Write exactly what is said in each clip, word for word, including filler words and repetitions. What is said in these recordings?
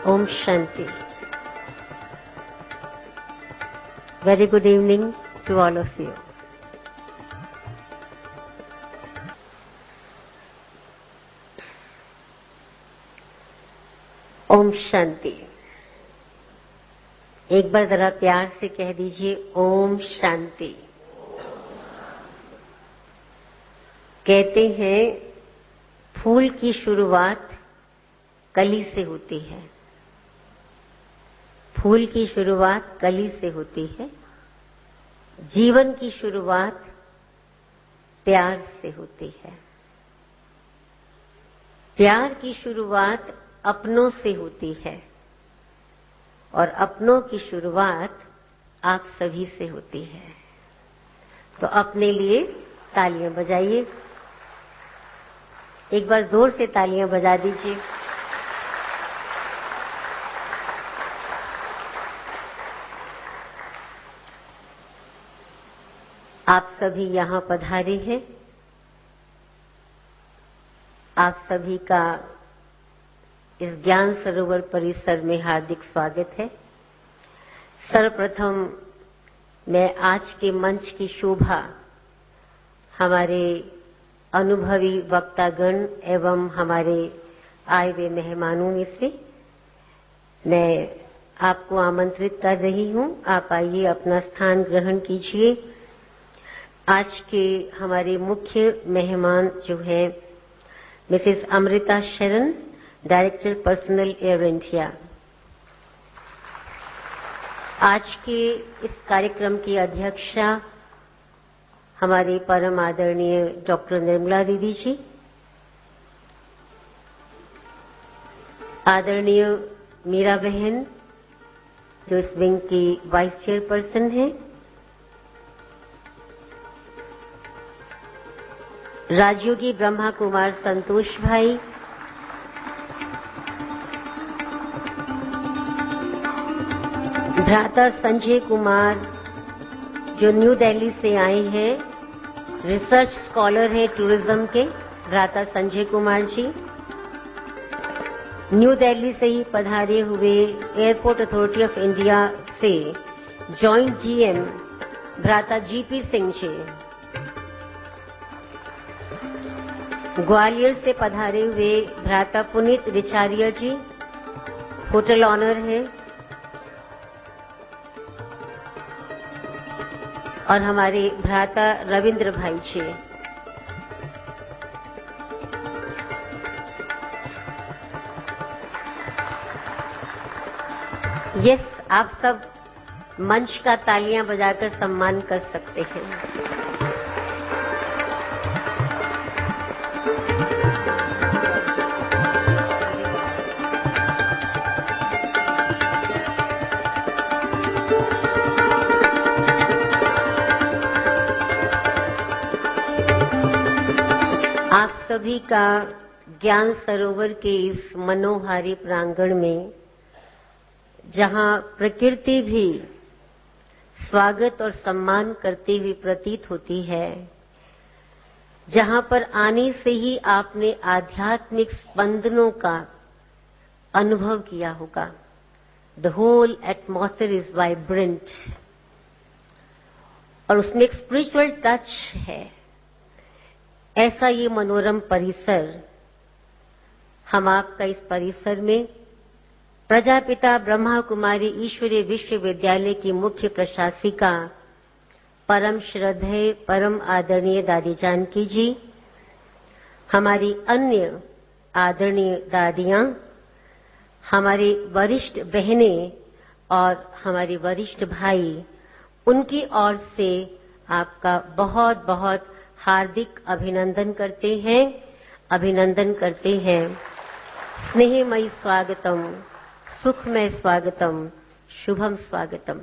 Om Shanti. Very good evening to all of you. Om Shanti. एक बार जरा प्यार से कह दीजिए ओम शांति। कहते हैं फूल की शुरुआत कली से होती है। फूल की शुरुआत कली से होती है। जीवन की शुरुआत प्यार से होती है। प्यार की शुरुआत अपनों से होती है और अपनों की शुरुआत आप सभी से होती है। तो अपने लिए तालियां बजाइए। एक बार जोर से तालियां बजा दीजिए। आप सभी यहां पधारे हैं। आप सभी का इस ज्ञान सरोवर परिसर में हार्दिक स्वागत है। सर्वप्रथम मैं आज के मंच की शोभा हमारे अनुभवी वक्तागण एवं हमारे आए हुए मेहमानों में से मैं आपको आमंत्रित कर रही हूं। आप आइए, अपना स्थान ग्रहण कीजिए। आज के हमारे मुख्य मेहमान जो है मिसेस अमृता शरण, डायरेक्टर पर्सनल एयर इंडिया। आज के इस कार्यक्रम की अध्यक्षा हमारे परम आदरणीय डॉक्टर निर्मला दीदी जी, आदरणीय मीरा बहन जो इस विंग की वाइस चेयरपर्सन है, राजयोगी ब्रह्मा कुमार संतोष भाई, भ्राता संजय कुमार जो न्यू दिल्ली से आए हैं, रिसर्च स्कॉलर हैं टूरिज्म के, भ्राता संजय कुमार जी। न्यू दिल्ली से ही पधारे हुए एयरपोर्ट अथॉरिटी ऑफ इंडिया से जॉइंट जीएम भ्राता जीपी सिंह जी। ग्वालियर से पधारे हुए भ्राता पुनीत रिचारिया जी, होटल ऑनर है। और हमारे भ्राता रविंद्र भाई जी। यस, आप सब मंच का तालियां बजाकर सम्मान कर सकते हैं। आप सभी का ज्ञान सरोवर के इस मनोहारी प्रांगण में, जहां प्रकृति भी स्वागत और सम्मान करते हुए प्रतीत होती है, जहां पर आने से ही आपने आध्यात्मिक स्पंदनों का अनुभव किया होगा। The whole atmosphere is vibrant और उसमें एक स्पिरिचुअल टच है। ऐसा ये मनोरम परिसर, हम आपका इस परिसर में प्रजापिता ब्रह्मा कुमारी ईश्वरीय विश्वविद्यालय की मुख्य प्रशासिका परम श्रद्धेय परम आदरणीय दादी जानकी जी, हमारी अन्य आदरणीय दादियां, हमारे वरिष्ठ बहनें और हमारे वरिष्ठ भाई, उनकी ओर से आपका बहुत बहुत हार्दिक अभिनंदन करते हैं अभिनंदन करते हैं। स्नेहमयी स्वागतम, सुखमय स्वागतम, शुभम स्वागतम।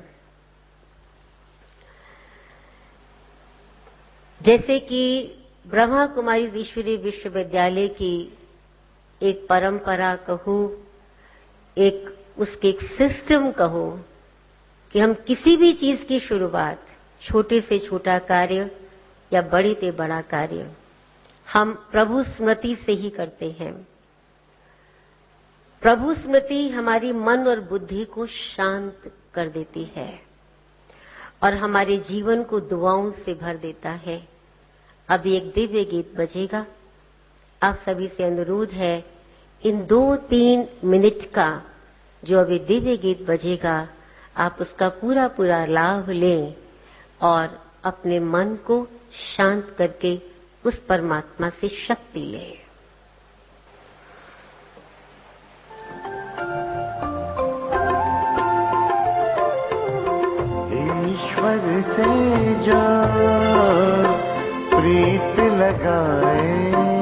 जैसे कि ब्रह्मा कुमारी ईश्वरीय विश्वविद्यालय की एक परंपरा कहो, एक उसके एक सिस्टम कहो कि हम किसी भी चीज की शुरुआत, छोटे से छोटा कार्य या बड़े से बड़ा कार्य, हम प्रभु स्मृति से ही करते हैं। प्रभु स्मृति हमारी मन और बुद्धि को शांत कर देती है और हमारे जीवन को दुआओं से भर देता है। अभी एक दिव्य गीत बजेगा। आप सभी से अनुरोध है, इन दो तीन मिनट का जो अभी दिव्य गीत बजेगा, आप उसका पूरा पूरा लाभ लें और अपने मन को शांत करके उस परमात्मा से शक्ति लें। ईश्वर से जो प्रीत लगाए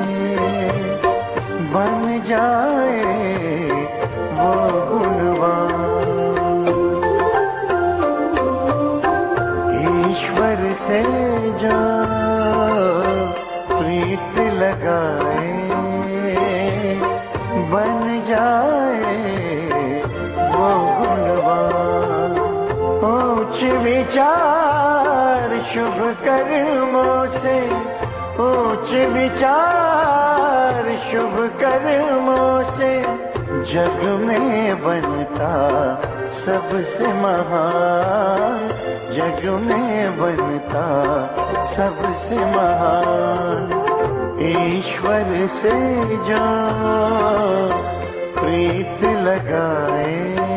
बन जाए वो गुणवान। ईश्वर से जो प्रीत लगाए बन जाए वो गुणवान। ऊंच विचार शुभ कर्मों से, ऊंच विचार शुभ कर्मों से जग में बनता सबसे महान, जग में बनता सबसे महान। ईश्वर से जो प्रीत लगाए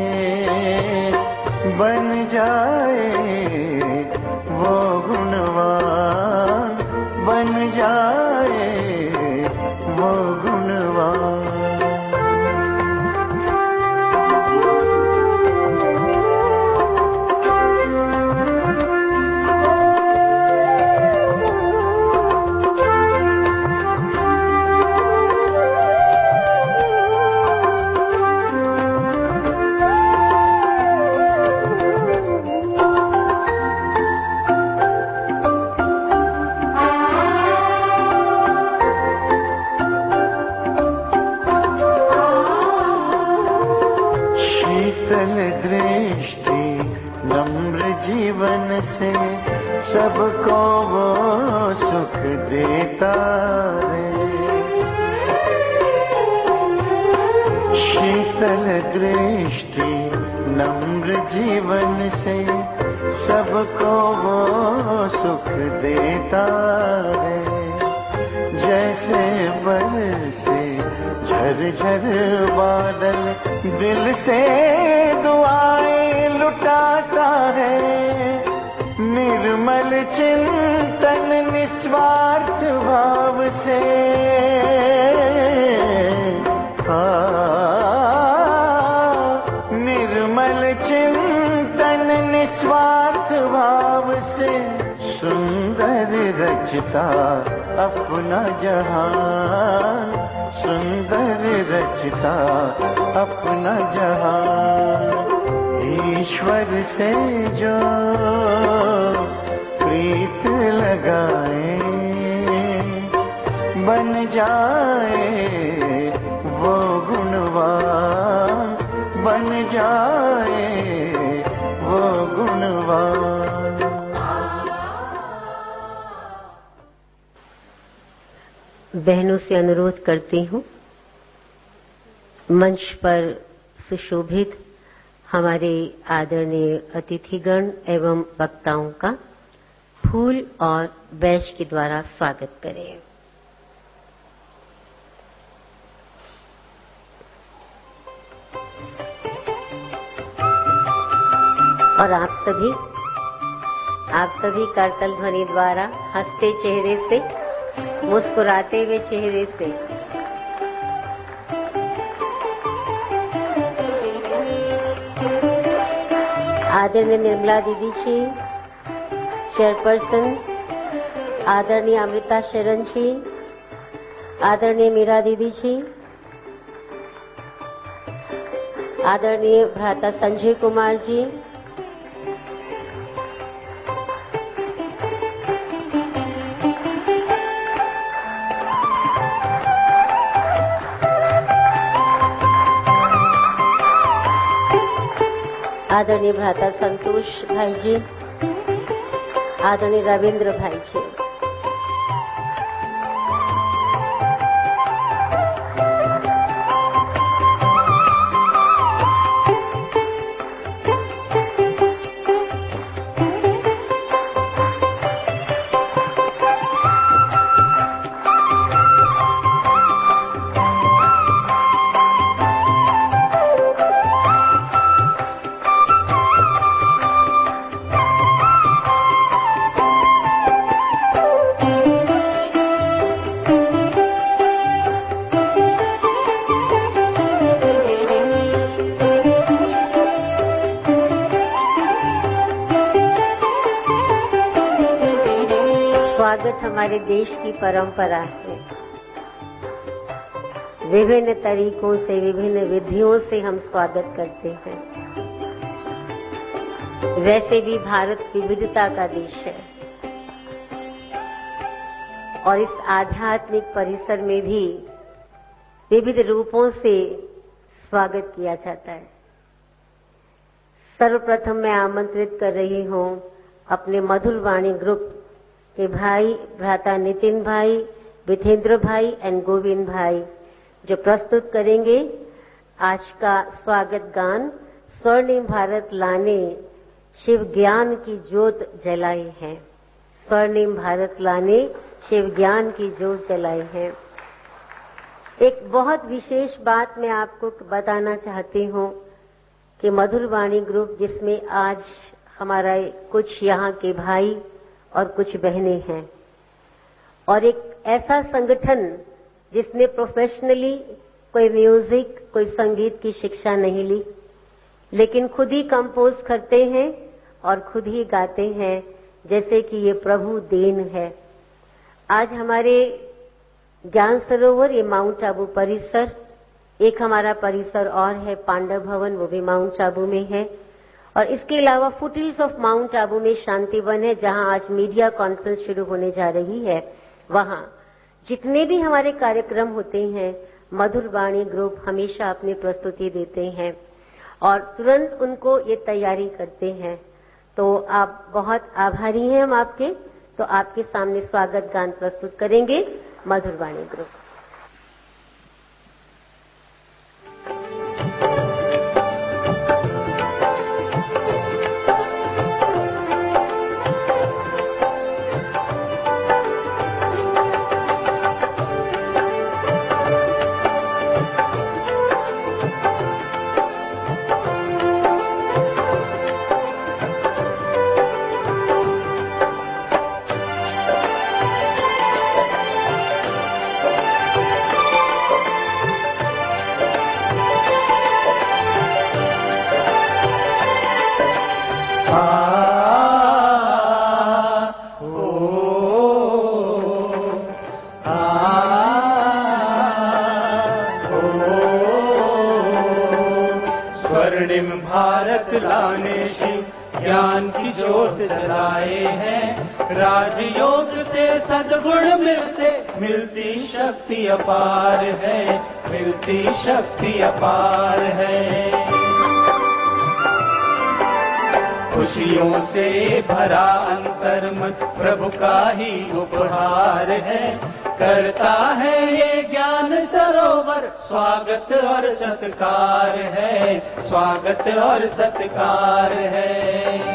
बन जाए वो गुणवान, बन जाए वो गुणवान। जीवन से सबको वो सुख देता है। शीतल दृष्टि नम्र जीवन से सबको वो सुख देता है। जैसे बरसे झरझर बादल दिल से दुआएं लुटाता है। निर्मल चिंतन निस्वार्थ भाव से, निर्मल चिंतन निस्वार्थ भाव से सुंदर रचता अपना जहान, सुंदर रचता अपना जहान। ईश्वर से जो प्रीत लगाए बन जाए वो गुणवान, बन जाए वो गुणवान। बहनों से अनुरोध करती हूँ, मंच पर सुशोभित हमारे आदरणीय अतिथिगण एवं वक्ताओं का फूल और बैच के द्वारा स्वागत करें। और आप सभी आप सभी करतल ध्वनि द्वारा हंसते चेहरे से, मुस्कुराते हुए चेहरे से आदरणीय निर्मला दीदी जी, चेयरपर्सन आदरणीय अमृता शरण जी, आदरणीय मीरा दीदी जी, आदरणीय भ्राता संजय कुमार जी, आदरणीय भ्राता संतोष भाई जी, आदरणीय रविंद्र भाई जी, हमारे देश की परंपरा है। विभिन्न तरीकों से, विभिन्न विधियों से हम स्वागत करते हैं। वैसे भी भारत विविधता का देश है और इस आध्यात्मिक परिसर में भी विविध रूपों से स्वागत किया जाता है। सर्वप्रथम मैं आमंत्रित कर रही हूं अपने मधुर वाणी ग्रुप के भाई भ्राता नितिन भाई, विथेंद्र भाई एंड गोविंद भाई, जो प्रस्तुत करेंगे आज का स्वागत गान स्वर्णिम भारत लाने शिव ज्ञान की ज्योत जलाई है। स्वर्णिम भारत लाने शिव ज्ञान की ज्योत जलाई है। एक बहुत विशेष बात मैं आपको बताना चाहती हूं कि मधुर वाणी ग्रुप, जिसमें आज हमारा कुछ यहाँ के भाई और कुछ बहनें हैं, और एक ऐसा संगठन जिसने प्रोफेशनली कोई म्यूजिक, कोई संगीत की शिक्षा नहीं ली, लेकिन खुद ही कंपोज करते हैं और खुद ही गाते हैं, जैसे कि ये प्रभु देन है। आज हमारे ज्ञान सरोवर, ये माउंट आबू परिसर, एक हमारा परिसर और है पांडव भवन, वो भी माउंट आबू में है, और इसके अलावा फुटहिल्स ऑफ माउंट आबू में शांतिवन है, जहां आज मीडिया कॉन्फ्रेंस शुरू होने जा रही है। वहां जितने भी हमारे कार्यक्रम होते हैं, मधुर वाणी ग्रुप हमेशा अपनी प्रस्तुति देते हैं और तुरंत उनको ये तैयारी करते हैं। तो आप बहुत आभारी हैं हम आपके। तो आपके सामने स्वागत गान प्रस्तुत करेंगे मधुर वाणी ग्रुप। स्वर्णिम भारत लाने शिव ज्ञान की ज्योत जलाए हैं। राजयोग से सद्गुण मिलते मिलती शक्ति अपार है, मिलती शक्ति अपार है। खुशियों से भरा अंतर्मन प्रभु का ही उपहार है। करता है ये ज्ञान सरोवर स्वागत और सत्कार है, स्वागत और सत्कार है।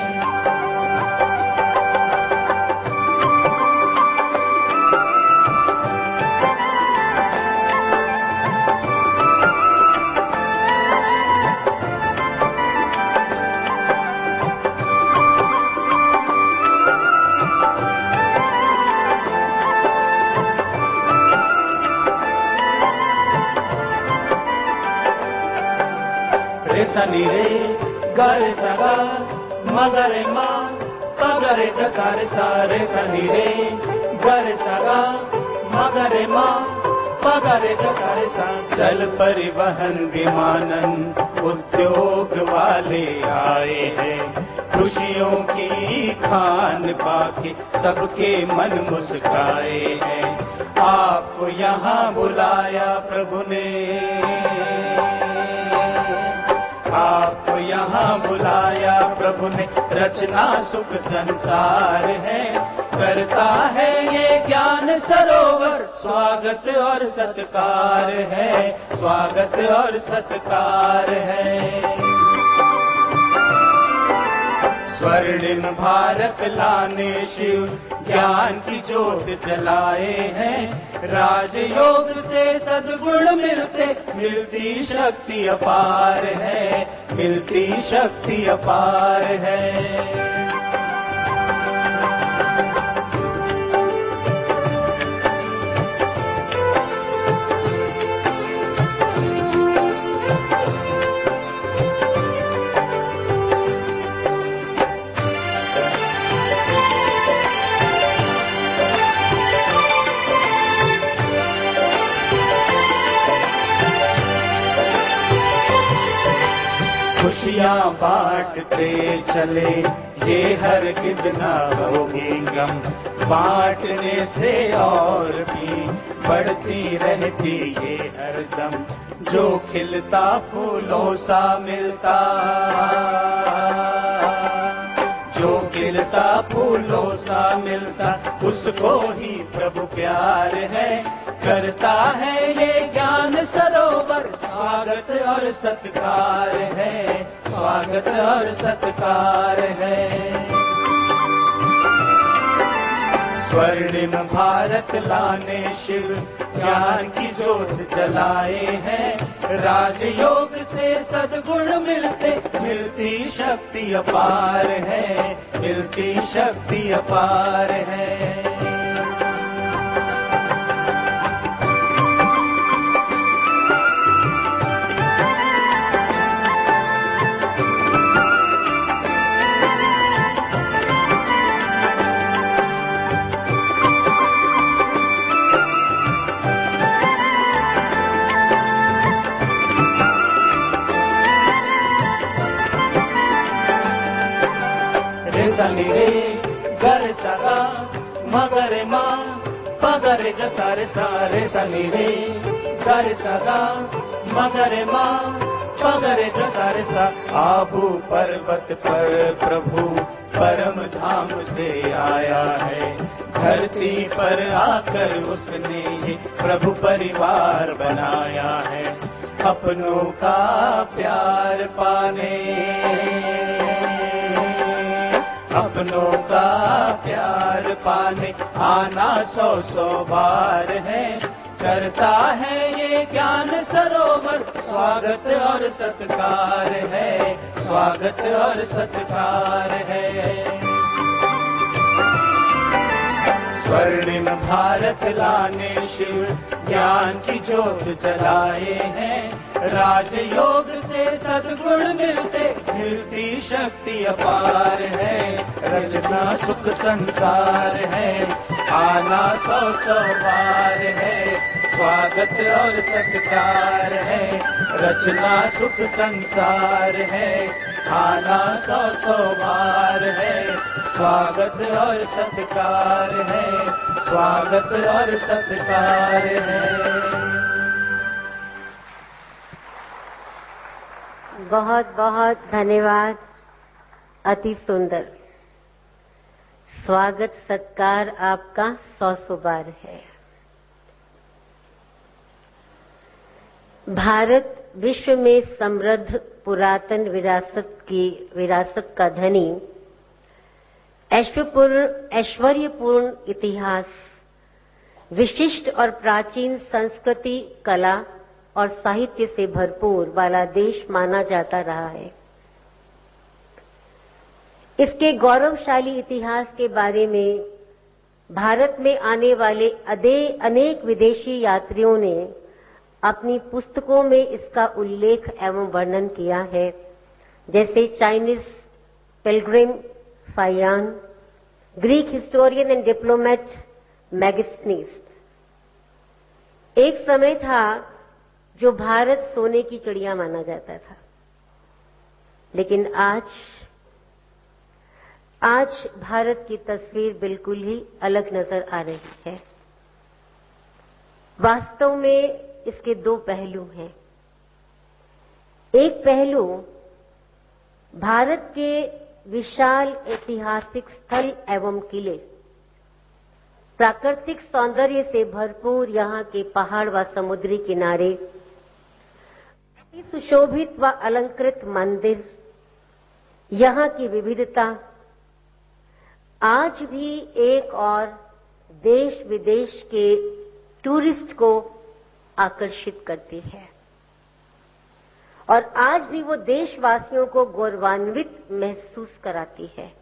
सनी रे गर सगा मगरे माँ पगरे कसारे सारे सनी रे गर सगा मगरे माँ पगरे कसारे सा। जल परिवहन विमानन उद्योग वाले आए हैं। खुशियों की खान पाके सबके मन मुस्काए हैं। आपको यहाँ बुलाया प्रभु ने, आपको यहाँ बुलाया प्रभु ने। रचना सुख संसार है, करता है ये ज्ञान सरोवर स्वागत और सत्कार है, स्वागत और सत्कार है। स्वर्णिम भारत लाने शिव ज्ञान की ज्योत जलाए हैं। राजयोग से सद्गुण मिलते मिलती शक्ति अपार है, मिलती शक्ति अपार है। खुशियाँ बांटते चले, ये हरगिज़ ना होगी गम, बांटने से और भी बढ़ती रहती ये हरदम, जो खिलता फूलों सा मिलता, जो खिलता फूलों सा मिलता, उसको ही प्रभु प्यार है, करता है ये ज्ञान सरोवर, स्वागत और सत्कार है, स्वागत और सत्कार है। स्वर्णिम भारत लाने शिव ज्ञान की ज्योत जलाए हैं, राजयोग से सद्गुण मिलते, मिलती शक्ति अपार है, मिलती शक्ति अपार है। सनी रे गर सगा मगर माँ पगर गसारे सारे, सनी रे गर सगा मगर माँ पगर गसारे सा। आबू पर्वत पर प्रभु परम धाम से आया है, धरती पर आकर उसने ये प्रभु परिवार बनाया है, अपनों का प्यार पाने, अपनों का प्यार पाने आना सौ सौ बार है, करता है ये ज्ञान सरोवर, स्वागत और सत्कार है, स्वागत और सत्कार है। स्वर्णिम भारत लाने शिव ज्ञान की ज्योत जलाए हैं, राजयोग से सद्गुण मिलते, मिलती शक्ति अपार है, रचना सुख संसार है, आना सौ सौ बार है, स्वागत और सत्कार है, रचना सुख संसार है, आना सौ सौ बार है, स्वागत और सत्कार है, स्वागत और सत्कार है। बहुत बहुत धन्यवाद। अति सुंदर स्वागत सत्कार आपका सौ सौ बार है। भारत विश्व में समृद्ध पुरातन विरासत की विरासत का धनी, ऐश्वर्यपूर्ण ऐश्वर्यपूर्ण इतिहास, विशिष्ट और प्राचीन संस्कृति, कला और साहित्य से भरपूर वाला देश माना जाता रहा है। इसके गौरवशाली इतिहास के बारे में भारत में आने वाले अनेक विदेशी यात्रियों ने अपनी पुस्तकों में इसका उल्लेख एवं वर्णन किया है, जैसे Chinese pilgrim Faxian, Greek historian and diplomat Megasthenes. एक समय था जो भारत सोने की चिड़िया माना जाता था, लेकिन आज आज भारत की तस्वीर बिल्कुल ही अलग नजर आ रही है। वास्तव में इसके दो पहलू हैं। एक पहलू भारत के विशाल ऐतिहासिक स्थल एवं किले, प्राकृतिक सौंदर्य से भरपूर यहाँ के पहाड़ व समुद्री किनारे, सुशोभित व अलंकृत मंदिर, यहाँ की विविधता आज भी एक और देश विदेश के टूरिस्ट को आकर्षित करती है और आज भी वो देशवासियों को गौरवान्वित महसूस कराती है।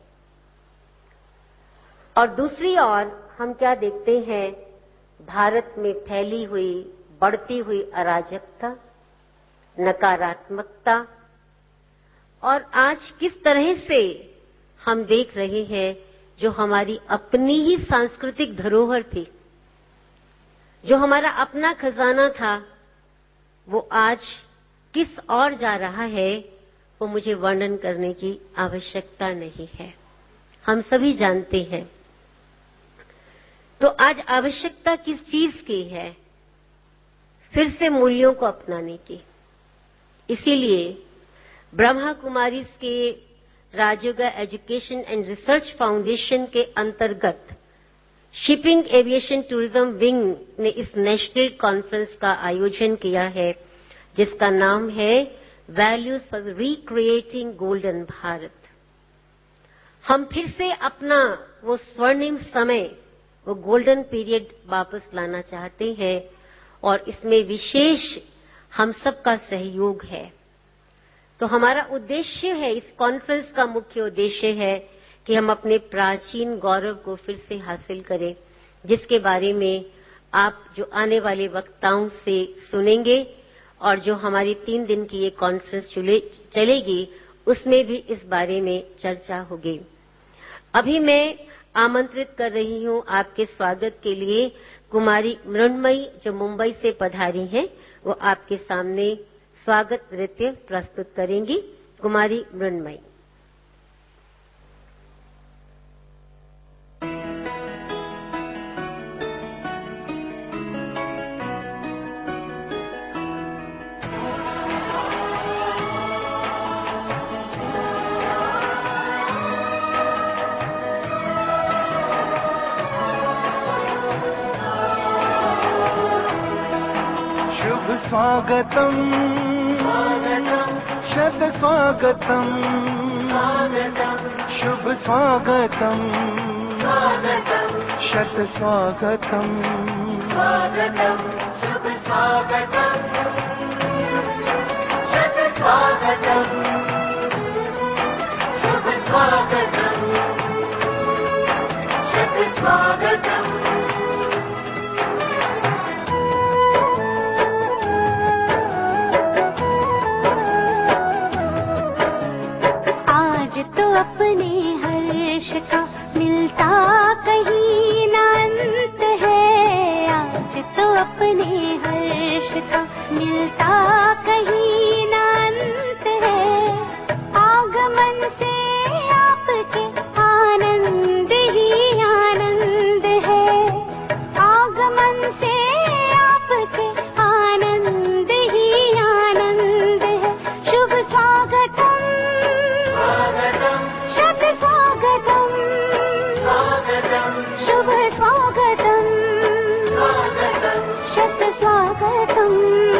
और दूसरी ओर हम क्या देखते हैं, भारत में फैली हुई बढ़ती हुई अराजकता, नकारात्मकता, और आज किस तरह से हम देख रहे हैं जो हमारी अपनी ही सांस्कृतिक धरोहर थी, जो हमारा अपना खजाना था, वो आज किस ओर जा रहा है, वो मुझे वर्णन करने की आवश्यकता नहीं है, हम सभी जानते हैं। तो आज आवश्यकता किस चीज की है? फिर से मूल्यों को अपनाने की। इसीलिए ब्रह्मा कुमारीज के Rajyoga education and research foundation के अंतर्गत शिपिंग एविएशन टूरिज्म विंग ने इस नेशनल कॉन्फ्रेंस का आयोजन किया है, जिसका नाम है values for recreating golden Bharat. हम फिर से अपना वो स्वर्णिम समय, वो गोल्डन पीरियड वापस लाना चाहते हैं और इसमें विशेष हम सबका सहयोग है। तो हमारा उद्देश्य है, इस कॉन्फ्रेंस का मुख्य उद्देश्य है कि हम अपने प्राचीन गौरव को फिर से हासिल करें, जिसके बारे में आप जो आने वाले वक्ताओं से सुनेंगे और जो हमारी तीन दिन की ये कॉन्फ्रेंस चलेगी उसमें भी इस बारे में चर्चा होगी। अभी मैं आमंत्रित कर रही हूं आपके स्वागत के लिए कुमारी मृण्मयी, जो मुंबई से पधारी हैं, वो आपके सामने स्वागत नृत्य प्रस्तुत करेंगी। कुमारी मृण्मयी। स्वागतम स्वागतम शत स्वागतम स्वागतम शुभ स्वागतम स्वागतम शत स्वागतम स्वागतम शुभ स्वागतम शत स्वागतम शुभ स्वागतम शत स्वागतम। अपने हर्ष का मिलता कहीं ना अंत है, आज तो अपने हर्ष का मिलता कहीं ना अंत है। आगमन से आपके आनंद ही आनंद है, आगमन से आपके आनंद ही आनंद है। शुभ स्वागतम शत स्वागतम शुभ स्वागतम शत स्वागतम।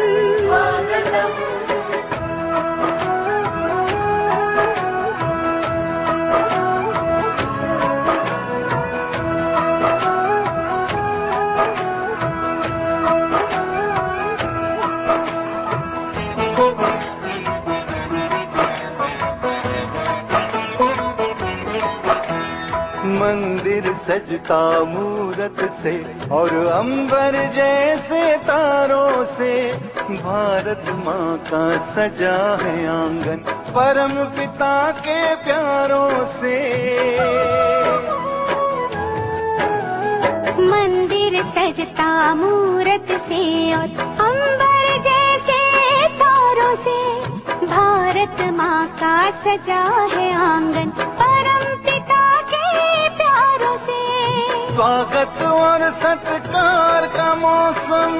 मंदिर सजता मूरत से और अंबर जैसे तारों से, भारत माँ का सजा है आंगन परम पिता के प्यारों से। मंदिर सजता मूरत से और अंबर जैसे तारों से, भारत माँ का सजा है आंगन परम पिता के प्यारों से। स्वागत और सत्कार का मौसम,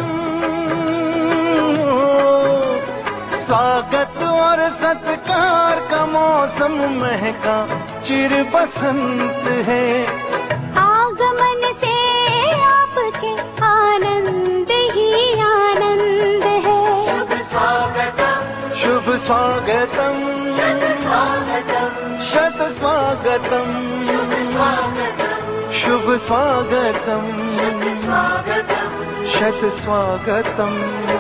स्वागत और सत्कार का मौसम महका चिर बसंत है। आगमन से आपके आनंद ही आनंद है। शुभ स्वागतम शुभ स्वागतम शत स्वागतम शुभ स्वागतम शत स्वागतम।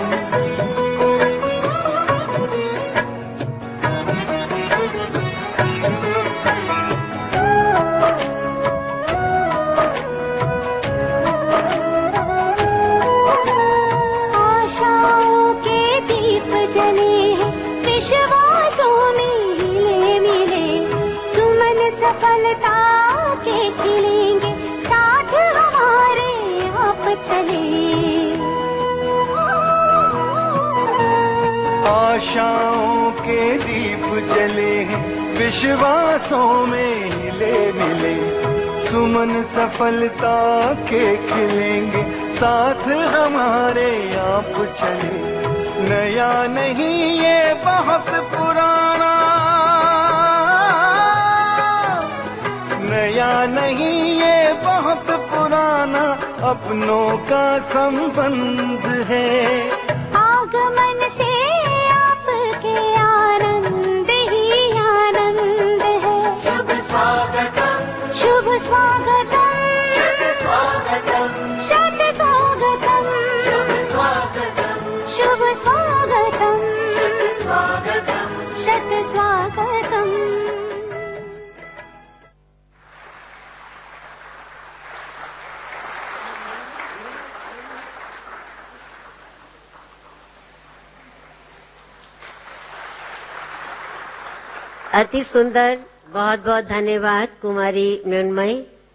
आशाओं के दीप जले हैं, विश्वासों में हिले मिले सुमन सफलता के खिलेंगे, साथ हमारे आप चले। आशाओं के दीप जले हैं, विश्वासों में हिले मिले, सुमन सफलता के खिलेंगे, साथ हमारे आप चले। नया नहीं ये बहुत पुराना, नया नहीं ये बहुत पुराना, अपनों का संबंध है। आगमन से आपके आनंद ही आनंद है। शुभ स्वागतम, शुभ स्वागतम, शत स्वागतम, शत स्वागतम, शुभ स्वागतम, शुभ स्वागतम, शत स्वागतम। शत स्वागतम। अति सुंदर, बहुत बहुत धन्यवाद कुमारी मृण्मयी।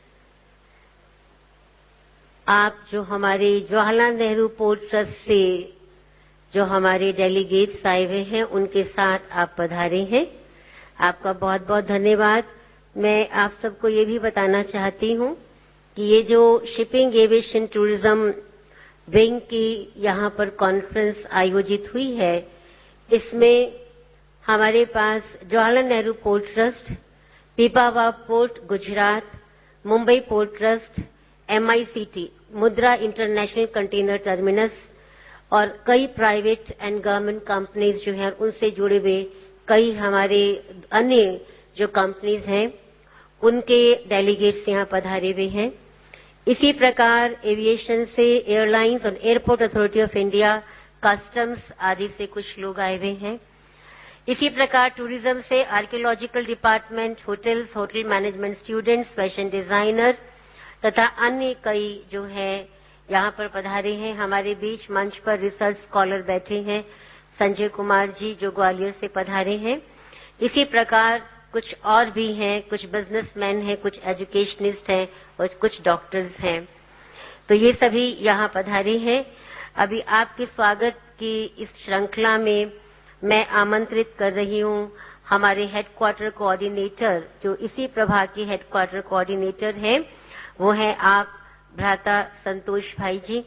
आप जो हमारे जवाहरलाल नेहरू पोर्ट ट्रस्ट से जो हमारे डेलीगेट्स आए हुए हैं उनके साथ आप पधारे हैं, आपका बहुत बहुत धन्यवाद। मैं आप सबको ये भी बताना चाहती हूँ कि ये जो शिपिंग एविएशन टूरिज्म विंग की यहाँ पर कॉन्फ्रेंस आयोजित हुई है, इसमें हमारे पास Jawaharlal Nehru port trust, Pipavav port Gujarat, Mumbai port trust, MICT Mundra international container terminus और कई प्राइवेट एंड गवर्नमेंट कंपनीज जो हैं उनसे जुड़े हुए कई हमारे अन्य जो कंपनीज हैं उनके डेलीगेट्स यहाँ पधारे हुए हैं। इसी प्रकार एविएशन से एयरलाइंस और airport authority of India, customs आदि से कुछ लोग आए हुए हैं। इसी प्रकार टूरिज्म से archaeological department, hotels, hotel management students, fashion designer तथा अन्य कई जो है यहाँ पर पधारे हैं। हमारे बीच मंच पर रिसर्च स्कॉलर बैठे हैं, संजय कुमार जी जो ग्वालियर से पधारे हैं। इसी प्रकार कुछ और भी हैं, कुछ बिजनेसमैन हैं, कुछ एजुकेशनिस्ट हैं और कुछ डॉक्टर्स हैं। तो ये सभी यहाँ पधारे हैं। अभी आपके स्वागत की इस श्रृंखला में मैं आमंत्रित कर रही हूँ हमारे हेडक्वार्टर कोऑर्डिनेटर, जो इसी प्रभाग के हेडक्वार्टर कोऑर्डिनेटर हैं, वो हैं आप भ्राता संतोष भाई जी।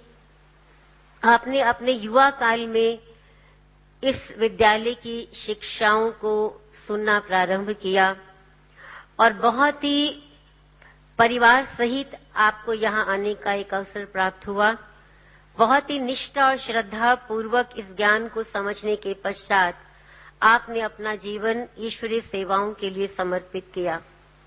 आपने अपने युवा काल में इस विद्यालय की शिक्षाओं को सुनना प्रारंभ किया और बहुत ही परिवार सहित आपको यहाँ आने का एक अवसर प्राप्त हुआ। बहुत ही निष्ठा और श्रद्धा पूर्वक इस ज्ञान को समझने के पश्चात आपने अपना जीवन ईश्वरीय सेवाओं के लिए समर्पित किया।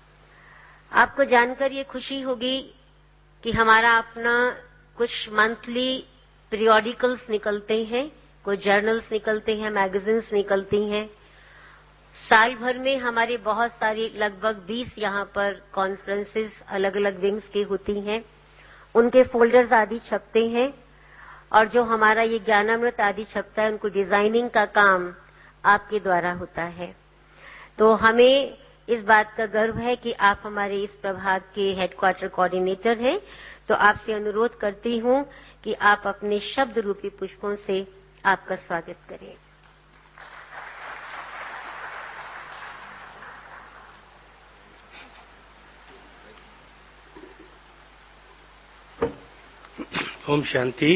आपको जानकर ये खुशी होगी कि हमारा अपना कुछ मंथली पीरियोडिकल्स निकलते हैं, कुछ जर्नल्स निकलते हैं, मैगजीन्स निकलती हैं। साल भर में हमारे बहुत सारी लगभग बीस यहाँ पर कॉन्फ्रेंसेस अलग अलग विंग्स की होती हैं, उनके फोल्डर्स आदि छपते हैं और जो हमारा ये ज्ञानामृत आदि छपता है उनको डिजाइनिंग का काम आपके द्वारा होता है। तो हमें इस बात का गर्व है कि आप हमारे इस प्रभाग के हेडक्वार्टर कोऑर्डिनेटर हैं। तो आपसे अनुरोध करती हूं कि आप अपने शब्द रूपी पुष्पों से आपका स्वागत करें। ओम शांति।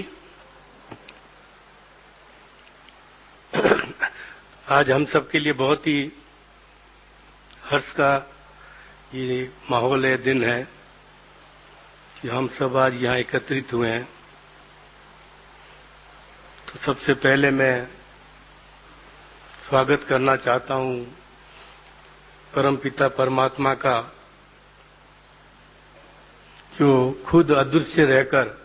आज हम सबके लिए बहुत ही हर्ष का ये माहौल है, दिन है कि हम सब आज यहाँ एकत्रित हुए हैं। तो सबसे पहले मैं स्वागत करना चाहता हूँ परमपिता परमात्मा का, जो खुद अदृश्य रहकर,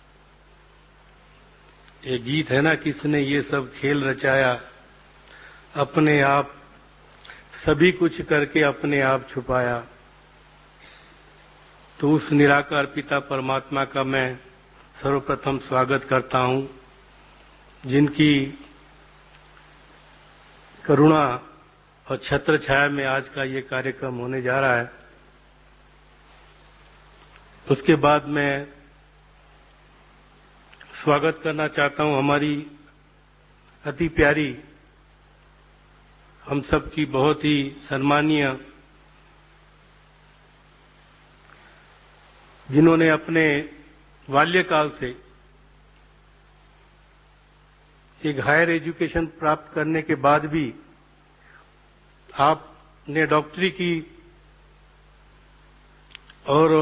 ये गीत है ना, किसने ये सब खेल रचाया, अपने आप सभी कुछ करके अपने आप छुपाया। तो उस निराकार पिता परमात्मा का मैं सर्वप्रथम स्वागत करता हूं, जिनकी करुणा और छत्र छाया में आज का ये कार्यक्रम होने जा रहा है। उसके बाद मैं स्वागत करना चाहता हूं हमारी अति प्यारी हम सब की बहुत ही सम्मानीय, जिन्होंने अपने बाल्यकाल से एक हायर एजुकेशन प्राप्त करने के बाद भी आपने डॉक्टरी की और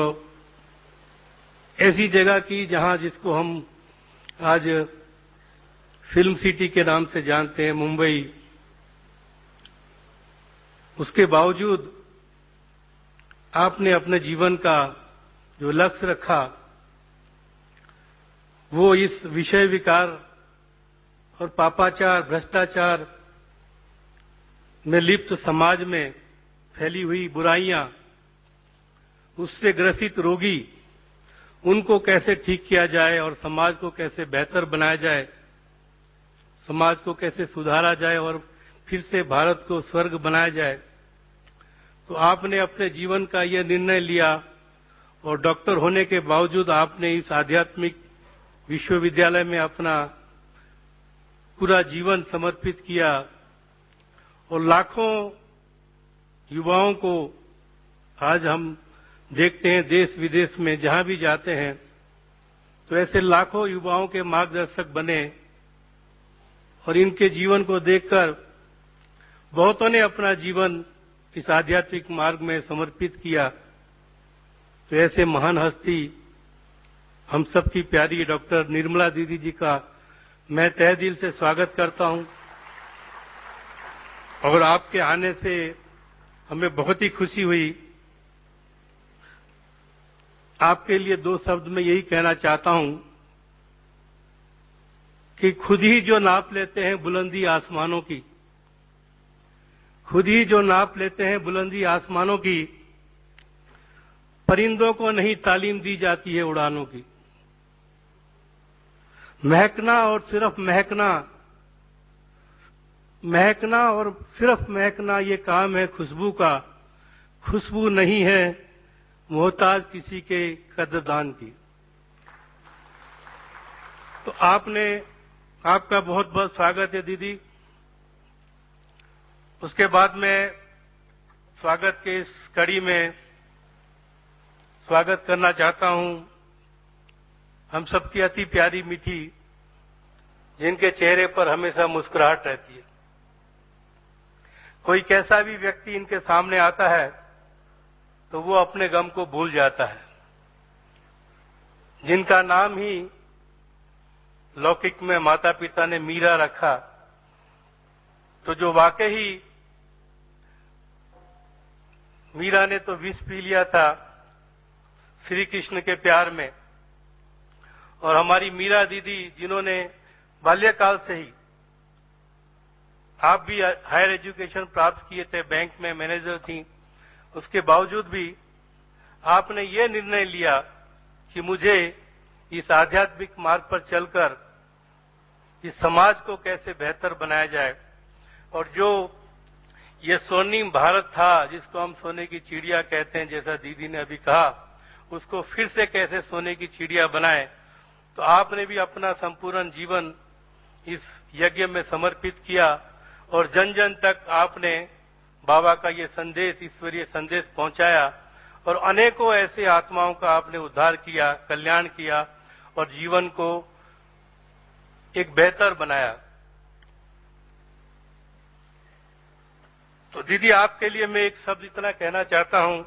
ऐसी जगह की जहां जिसको हम आज फिल्म सिटी के नाम से जानते हैं, मुंबई, उसके बावजूद आपने अपने जीवन का जो लक्ष्य रखा वो इस विषय विकार और पापाचार, भ्रष्टाचार में लिप्त समाज में फैली हुई बुराइयां, उससे ग्रसित रोगी, उनको कैसे ठीक किया जाए और समाज को कैसे बेहतर बनाया जाए, समाज को कैसे सुधारा जाए और फिर से भारत को स्वर्ग बनाया जाए। तो आपने अपने जीवन का यह निर्णय लिया और डॉक्टर होने के बावजूद आपने इस आध्यात्मिक विश्वविद्यालय में अपना पूरा जीवन समर्पित किया और लाखों युवाओं को आज हम देखते हैं देश विदेश में जहां भी जाते हैं तो ऐसे लाखों युवाओं के मार्गदर्शक बने और इनके जीवन को देखकर बहुतों ने अपना जीवन इस आध्यात्मिक मार्ग में समर्पित किया। तो ऐसे महान हस्ती हम सबकी प्यारी डॉक्टर निर्मला दीदी जी का मैं तहे दिल से स्वागत करता हूं और आपके आने से हमें बहुत ही खुशी हुई। आपके लिए दो शब्द में यही कहना चाहता हूं कि खुद ही जो नाप लेते हैं बुलंदी आसमानों की, खुद ही जो नाप लेते हैं बुलंदी आसमानों की, परिंदों को नहीं तालीम दी जाती है उड़ानों की। महकना और सिर्फ महकना, महकना और सिर्फ महकना ये काम है खुशबू का, खुशबू नहीं है मोहताज किसी के कदरदान की। तो आपने, आपका बहुत बहुत स्वागत है दीदी। उसके बाद मैं स्वागत के इस कड़ी में स्वागत करना चाहता हूं हम सबकी अति प्यारी मीठी, जिनके चेहरे पर हमेशा मुस्कुराहट रहती है। कोई कैसा भी व्यक्ति इनके सामने आता है तो वो अपने गम को भूल जाता है, जिनका नाम ही लौकिक में माता पिता ने मीरा रखा, तो जो वाकई ही मीरा ने तो विष पी लिया था श्री कृष्ण के प्यार में, और हमारी मीरा दीदी जिन्होंने बाल्यकाल से ही, आप भी हायर एजुकेशन प्राप्त किए थे, बैंक में मैनेजर थी, उसके बावजूद भी आपने ये निर्णय लिया कि मुझे इस आध्यात्मिक मार्ग पर चलकर इस समाज को कैसे बेहतर बनाया जाए और जो ये स्वर्णिम भारत था जिसको हम सोने की चिड़िया कहते हैं, जैसा दीदी ने अभी कहा, उसको फिर से कैसे सोने की चिड़िया बनाए। तो आपने भी अपना संपूर्ण जीवन इस यज्ञ में समर्पित किया और जन जन तक आपने बाबा का ये संदेश, ईश्वरीय संदेश पहुंचाया और अनेकों ऐसे आत्माओं का आपने उद्धार किया, कल्याण किया और जीवन को एक बेहतर बनाया। तो दीदी आपके लिए मैं एक शब्द इतना कहना चाहता हूं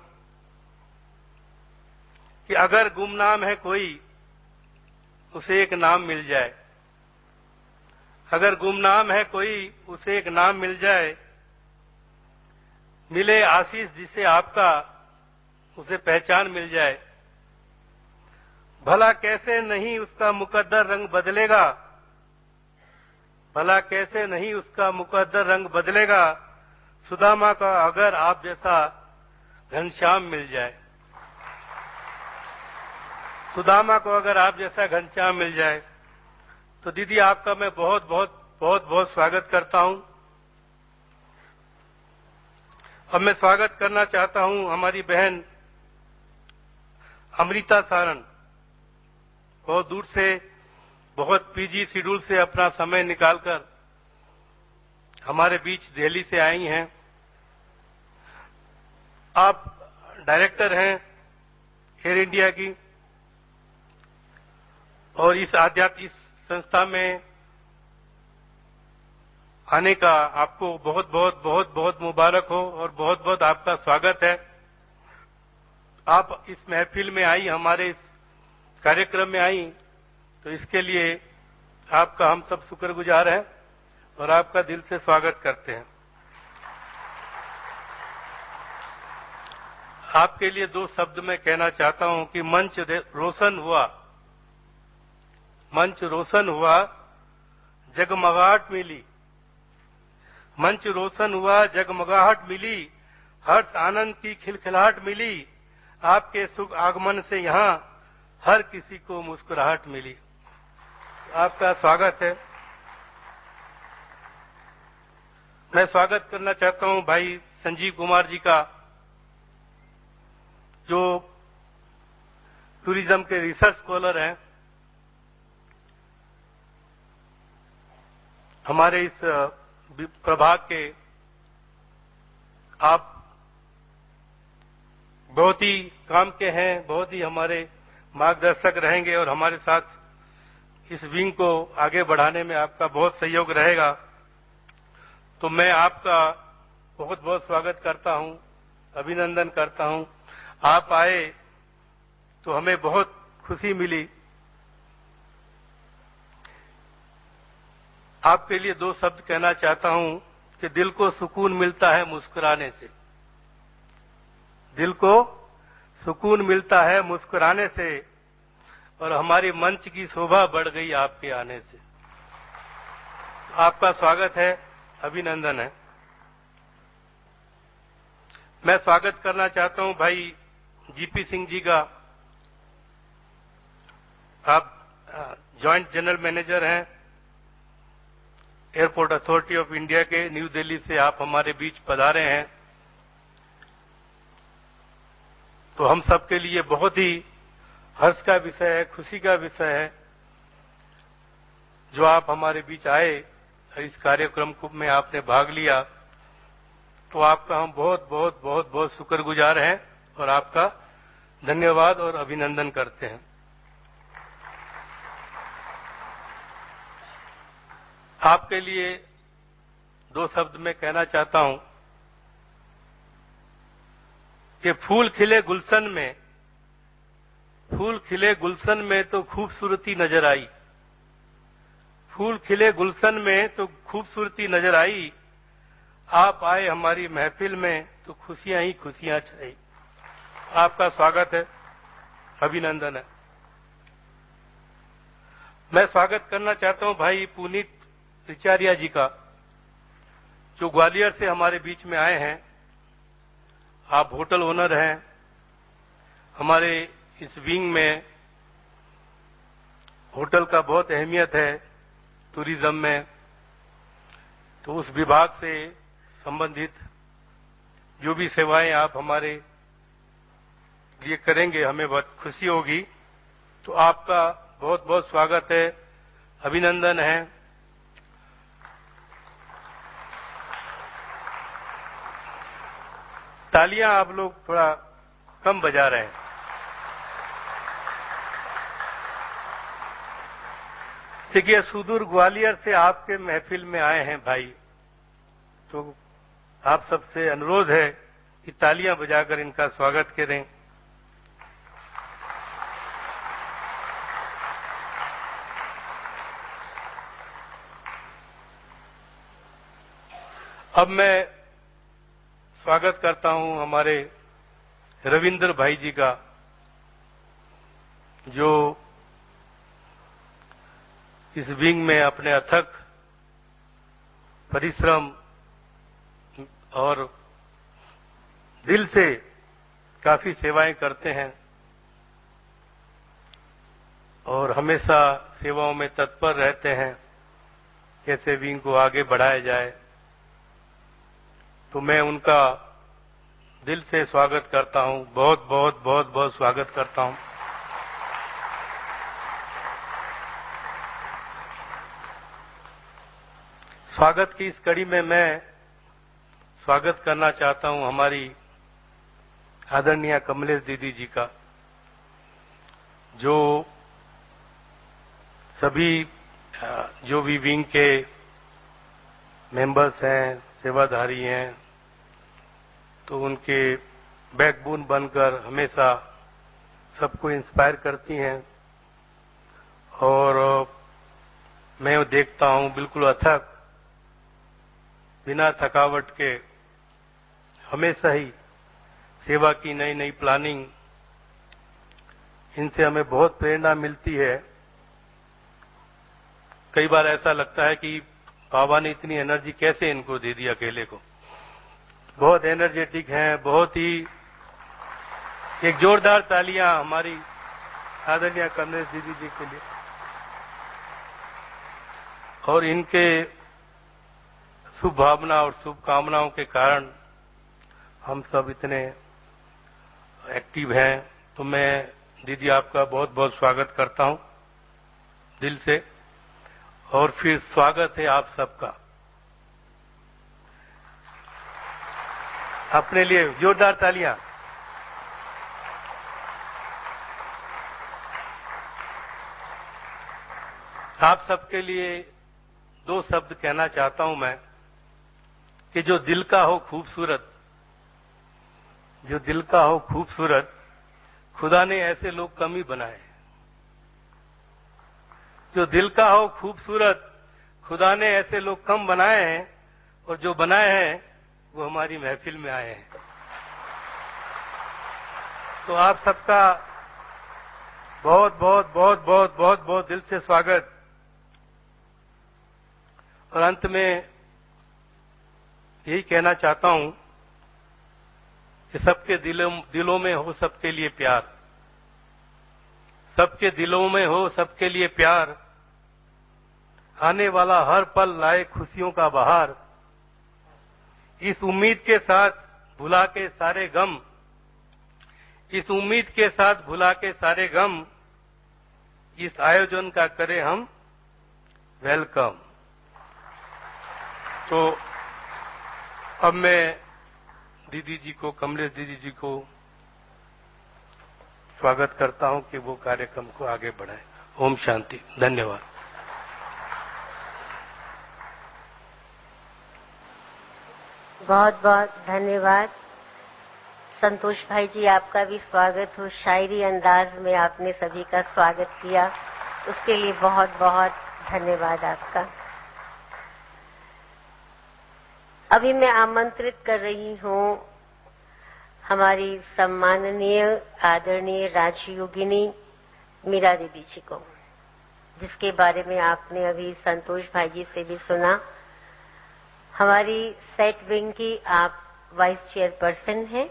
कि अगर गुमनाम है कोई उसे एक नाम मिल जाए, अगर गुमनाम है कोई उसे एक नाम मिल जाए, मिले आशीष जिसे आपका उसे पहचान मिल जाए। भला कैसे नहीं उसका मुकद्दर रंग बदलेगा, भला कैसे नहीं उसका मुकद्दर रंग बदलेगा, सुदामा का अगर आप जैसा घनश्याम मिल जाए, सुदामा को अगर आप जैसा घनश्याम मिल जाए। तो दीदी आपका मैं बहुत बहुत बहुत बहुत स्वागत करता हूं। अब मैं स्वागत करना चाहता हूं हमारी बहन अमृता सारण, बहुत दूर से, बहुत पीजी शेड्यूल से अपना समय निकालकर हमारे बीच दिल्ली से आई हैं। आप डायरेक्टर हैं एयर इंडिया की, और इस आध्यात्मिक संस्था में आने का आपको बहुत बहुत बहुत बहुत मुबारक हो और बहुत बहुत आपका स्वागत है। आप इस महफिल में आई, हमारे इस कार्यक्रम में आई, तो इसके लिए आपका हम सब शुक्रगुजार हैं और आपका दिल से स्वागत करते हैं। आपके लिए दो शब्द मैं कहना चाहता हूं कि मंच रोशन हुआ, मंच रोशन हुआ, जगमगाहट मिली। मंच रोशन हुआ, जगमगाहट मिली, हर्ष आनंद की खिलखिलाहट मिली। आपके शुभ आगमन से यहां हर किसी को मुस्कुराहट मिली। आपका स्वागत है। मैं स्वागत करना चाहता हूं भाई संजीव कुमार जी का, जो टूरिज्म के रिसर्च स्कॉलर हैं। हमारे इस प्रभाग के आप बहुत ही काम के हैं, बहुत ही हमारे मार्गदर्शक रहेंगे और हमारे साथ इस विंग को आगे बढ़ाने में आपका बहुत सहयोग रहेगा। तो मैं आपका बहुत बहुत स्वागत करता हूं, अभिनंदन करता हूं। आप आए तो हमें बहुत खुशी मिली। आपके लिए दो शब्द कहना चाहता हूं कि दिल को सुकून मिलता है मुस्कुराने से, दिल को सुकून मिलता है मुस्कुराने से, और हमारी मंच की शोभा बढ़ गई आपके आने से। आपका स्वागत है, अभिनंदन है। मैं स्वागत करना चाहता हूं भाई जीपी सिंह जी का। आप जॉइंट जनरल मैनेजर हैं एयरपोर्ट अथॉरिटी ऑफ इंडिया के, न्यू दिल्ली से आप हमारे बीच पधारे हैं। तो हम सबके लिए बहुत ही हर्ष का विषय है, खुशी का विषय है जो आप हमारे बीच आए और इस कार्यक्रम में आपने भाग लिया। तो आपका हम बहुत बहुत बहुत बहुत शुक्रगुजार हैं और आपका धन्यवाद और अभिनंदन करते हैं। आपके लिए दो शब्द मैं कहना चाहता हूं कि फूल खिले गुलशन में, फूल खिले गुलशन में तो खूबसूरती नजर आई, फूल खिले गुलशन में तो खूबसूरती नजर आई। आप आए हमारी महफिल में तो खुशियां ही खुशियां छाई। आपका स्वागत है, अभिनंदन है। मैं स्वागत करना चाहता हूं भाई पुनीत रिचारिया जी का, जो ग्वालियर से हमारे बीच में आए हैं। आप होटल ओनर हैं। हमारे इस विंग में होटल का बहुत अहमियत है टूरिज्म में, तो उस विभाग से संबंधित जो भी सेवाएं आप हमारे लिए करेंगे हमें बहुत खुशी होगी। तो आपका बहुत बहुत स्वागत है, अभिनंदन है। तालियां आप लोग थोड़ा कम बजा रहे हैं। देखिए, सुदूर ग्वालियर से आपके महफिल में आए हैं भाई, तो आप सबसे अनुरोध है कि तालियां बजाकर इनका स्वागत करें। अब मैं स्वागत करता हूं हमारे रविंद्र भाई जी का, जो इस विंग में अपने अथक परिश्रम और दिल से काफी सेवाएं करते हैं और हमेशा सेवाओं में तत्पर रहते हैं, कैसे विंग को आगे बढ़ाया जाए। तो मैं उनका दिल से स्वागत करता हूं, बहुत बहुत बहुत बहुत स्वागत करता हूं। स्वागत की इस कड़ी में मैं स्वागत करना चाहता हूं हमारी आदरणीय कमलेश दीदी जी का, जो सभी जो भी विंग के मेंबर्स हैं, सेवाधारी हैं, तो उनके बैकबोन बनकर हमेशा सबको इंस्पायर करती हैं। और मैं देखता हूं बिल्कुल अथक, बिना थकावट के हमेशा ही सेवा की नई नई प्लानिंग, इनसे हमें बहुत प्रेरणा मिलती है। कई बार ऐसा लगता है कि बाबा ने इतनी एनर्जी कैसे इनको दे दी अकेले को। बहुत एनर्जेटिक हैं, बहुत ही। एक जोरदार तालियां हमारी आदरणीय कमलेश दीदी जी के लिए। और इनके शुभ भावना और शुभकामनाओं के कारण हम सब इतने एक्टिव हैं। तो मैं दीदी आपका बहुत बहुत स्वागत करता हूं दिल से। और फिर स्वागत है आप सबका। अपने लिए जोरदार तालियां। आप सबके लिए दो शब्द कहना चाहता हूं मैं कि जो दिल का हो खूबसूरत, जो दिल का हो खूबसूरत, खुदा ने ऐसे लोग कम ही बनाए। जो दिल का हो खूबसूरत, खुदा ने ऐसे लोग कम बनाए हैं, और जो बनाए हैं वो हमारी महफिल में आए हैं। तो आप सबका बहुत बहुत बहुत बहुत बहुत बहुत दिल से स्वागत। और अंत में यही कहना चाहता हूं कि सबके दिलों दिलों में हो सबके लिए प्यार, सबके दिलों में हो सबके लिए प्यार, आने वाला हर पल लाए खुशियों का बहार। इस उम्मीद के साथ भुला के सारे गम, इस उम्मीद के साथ भुला के सारे गम, इस आयोजन का करें हम वेलकम। तो अब मैं दीदी जी को, कमलेश दीदी जी को स्वागत करता हूं कि वो कार्यक्रम को आगे बढ़ाएं। ओम शांति। धन्यवाद। बहुत बहुत धन्यवाद संतोष भाई जी, आपका भी स्वागत हो। शायरी अंदाज में आपने सभी का स्वागत किया, उसके लिए बहुत बहुत धन्यवाद आपका। अभी मैं आमंत्रित कर रही हूं हमारी सम्माननीय आदरणीय राजयोगिनी मीरा दीदी जी को, जिसके बारे में आपने अभी संतोष भाई जी से भी सुना। हमारी सेट विंग की आप वाइस चेयरपर्सन हैं।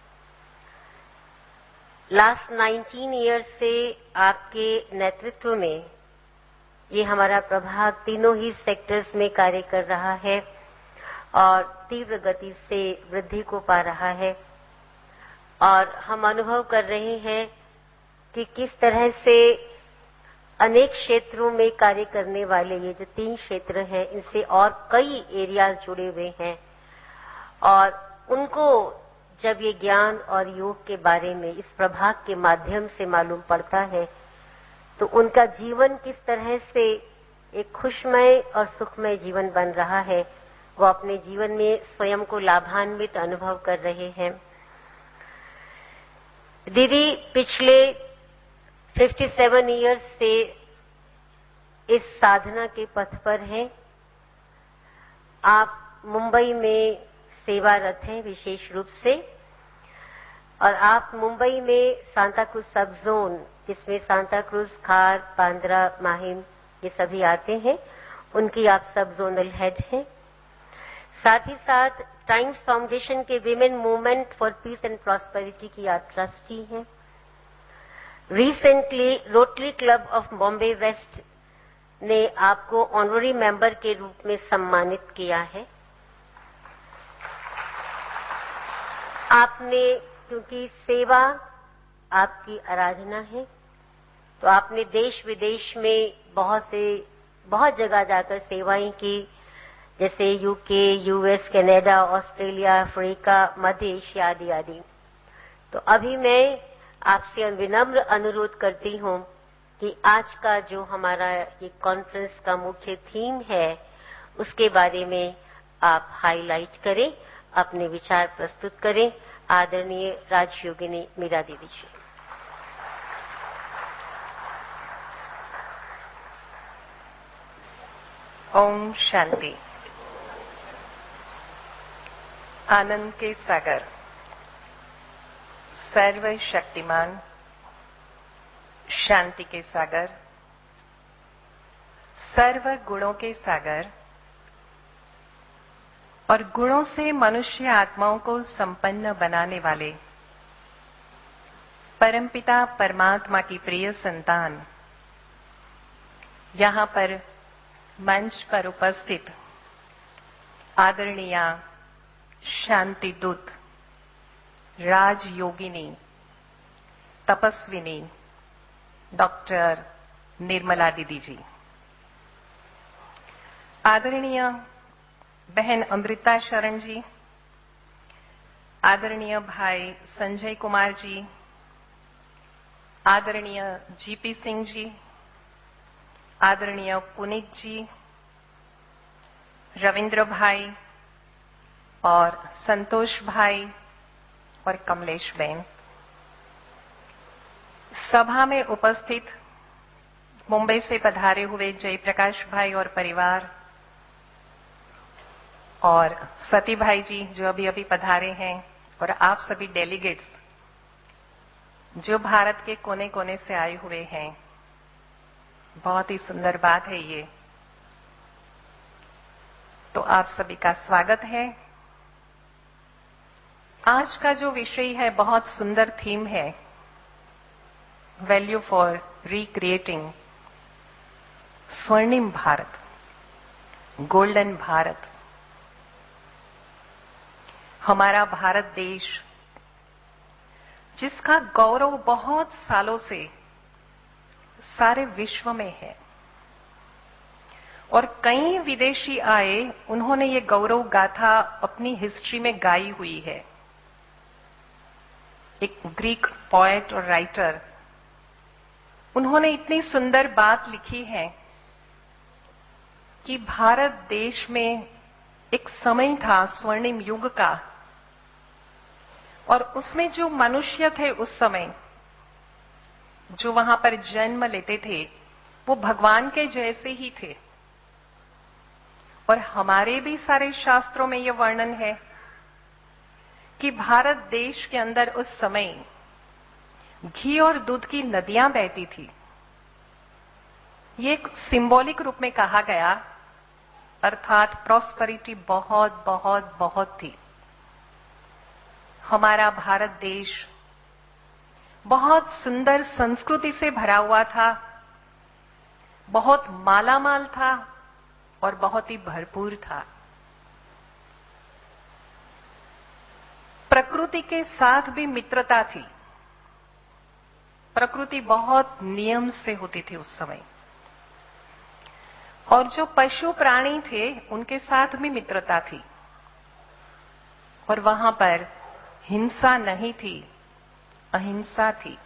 लास्ट नाइनटीन ईयर्स से आपके नेतृत्व में ये हमारा प्रभाग तीनों ही सेक्टर्स में कार्य कर रहा है और तीव्र गति से वृद्धि को पा रहा है। और हम अनुभव कर रहे हैं कि किस तरह से अनेक क्षेत्रों में कार्य करने वाले ये जो तीन क्षेत्र हैं, इनसे और कई एरियाज जुड़े हुए हैं। और उनको जब ये ज्ञान और योग के बारे में इस प्रभाग के माध्यम से मालूम पड़ता है, तो उनका जीवन किस तरह से एक खुशमय और सुखमय जीवन बन रहा है, वो अपने जीवन में स्वयं को लाभान्वित अनुभव कर रहे हैं। दीदी पिछले सत्तावन इयर्स से इस साधना के पथ पर हैं। आप मुंबई में सेवारत हैं विशेष रूप से, और आप मुंबई में सांता क्रूज सब जोन, जिसमें सांता क्रूज, खार, बांद्रा, माहिम ये सभी आते हैं, उनकी आप सब जोनल हेड हैं। साथ ही साथ टाइम्स फाउंडेशन के women movement for peace and prosperity की आप ट्रस्टी हैं। Recently Rotary Club of Bombay west ने आपको ऑनररी मेंबर के रूप में सम्मानित किया है। आपने, क्योंकि सेवा आपकी आराधना है, तो आपने देश विदेश में बहुत से बहुत जगह जाकर सेवाएं की, जैसे UK, US, Canada, Australia, Africa, मध्य एशिया आदि आदि। तो अभी मैं आपसे विनम्र अनुरोध करती हूं कि आज का जो हमारा ये कॉन्फ्रेंस का मुख्य थीम है उसके बारे में आप हाईलाइट करें, अपने विचार प्रस्तुत करें। आदरणीय राजयोगिनी मीरा दीदी जी। ओम शांति। आनंद के सागर, सर्वशक्तिमान, शांति के सागर, सर्व गुणों के सागर और गुणों से मनुष्य आत्माओं को संपन्न बनाने वाले परमपिता परमात्मा की प्रिय संतान, यहां पर मंच पर उपस्थित आदरणीय शांति दूत, राजयोगिनी, तपस्विनी डॉक्टर निर्मला दीदी जी, आदरणीय बहन अमृता शरण जी, आदरणीय भाई संजय कुमार जी, आदरणीय जीपी सिंह जी, आदरणीय पुनीत जी, रविंद्र भाई और संतोष भाई और कमलेश बहन, सभा में उपस्थित मुंबई से पधारे हुए जयप्रकाश भाई और परिवार, और सती भाई जी जो अभी अभी पधारे हैं, और आप सभी डेलीगेट्स जो भारत के कोने कोने से आए हुए हैं। बहुत ही सुंदर बात है ये। तो आप सभी का स्वागत है। आज का जो विषय है बहुत सुंदर थीम है, वैल्यू फॉर रिक्रिएटिंग स्वर्णिम भारत, गोल्डन भारत। हमारा भारत देश जिसका गौरव बहुत सालों से सारे विश्व में है, और कई विदेशी आए, उन्होंने ये गौरव गाथा अपनी हिस्ट्री में गाई हुई है। एक ग्रीक पोएट और राइटर, उन्होंने इतनी सुंदर बात लिखी है कि भारत देश में एक समय था स्वर्णिम युग का, और उसमें जो मनुष्य थे उस समय, जो वहां पर जन्म लेते थे, वो भगवान के जैसे ही थे। और हमारे भी सारे शास्त्रों में यह वर्णन है कि भारत देश के अंदर उस समय घी और दूध की नदियां बहती थी। ये एक सिंबॉलिक रूप में कहा गया, अर्थात प्रॉस्पेरिटी बहुत बहुत बहुत थी। हमारा भारत देश बहुत सुंदर संस्कृति से भरा हुआ था, बहुत मालामाल था और बहुत ही भरपूर था। प्रकृति के साथ भी मित्रता थी। प्रकृति बहुत नियम से होती थी उस समय, और जो पशु प्राणी थे उनके साथ भी मित्रता थी, और वहां पर हिंसा नहीं थी, अहिंसा थी।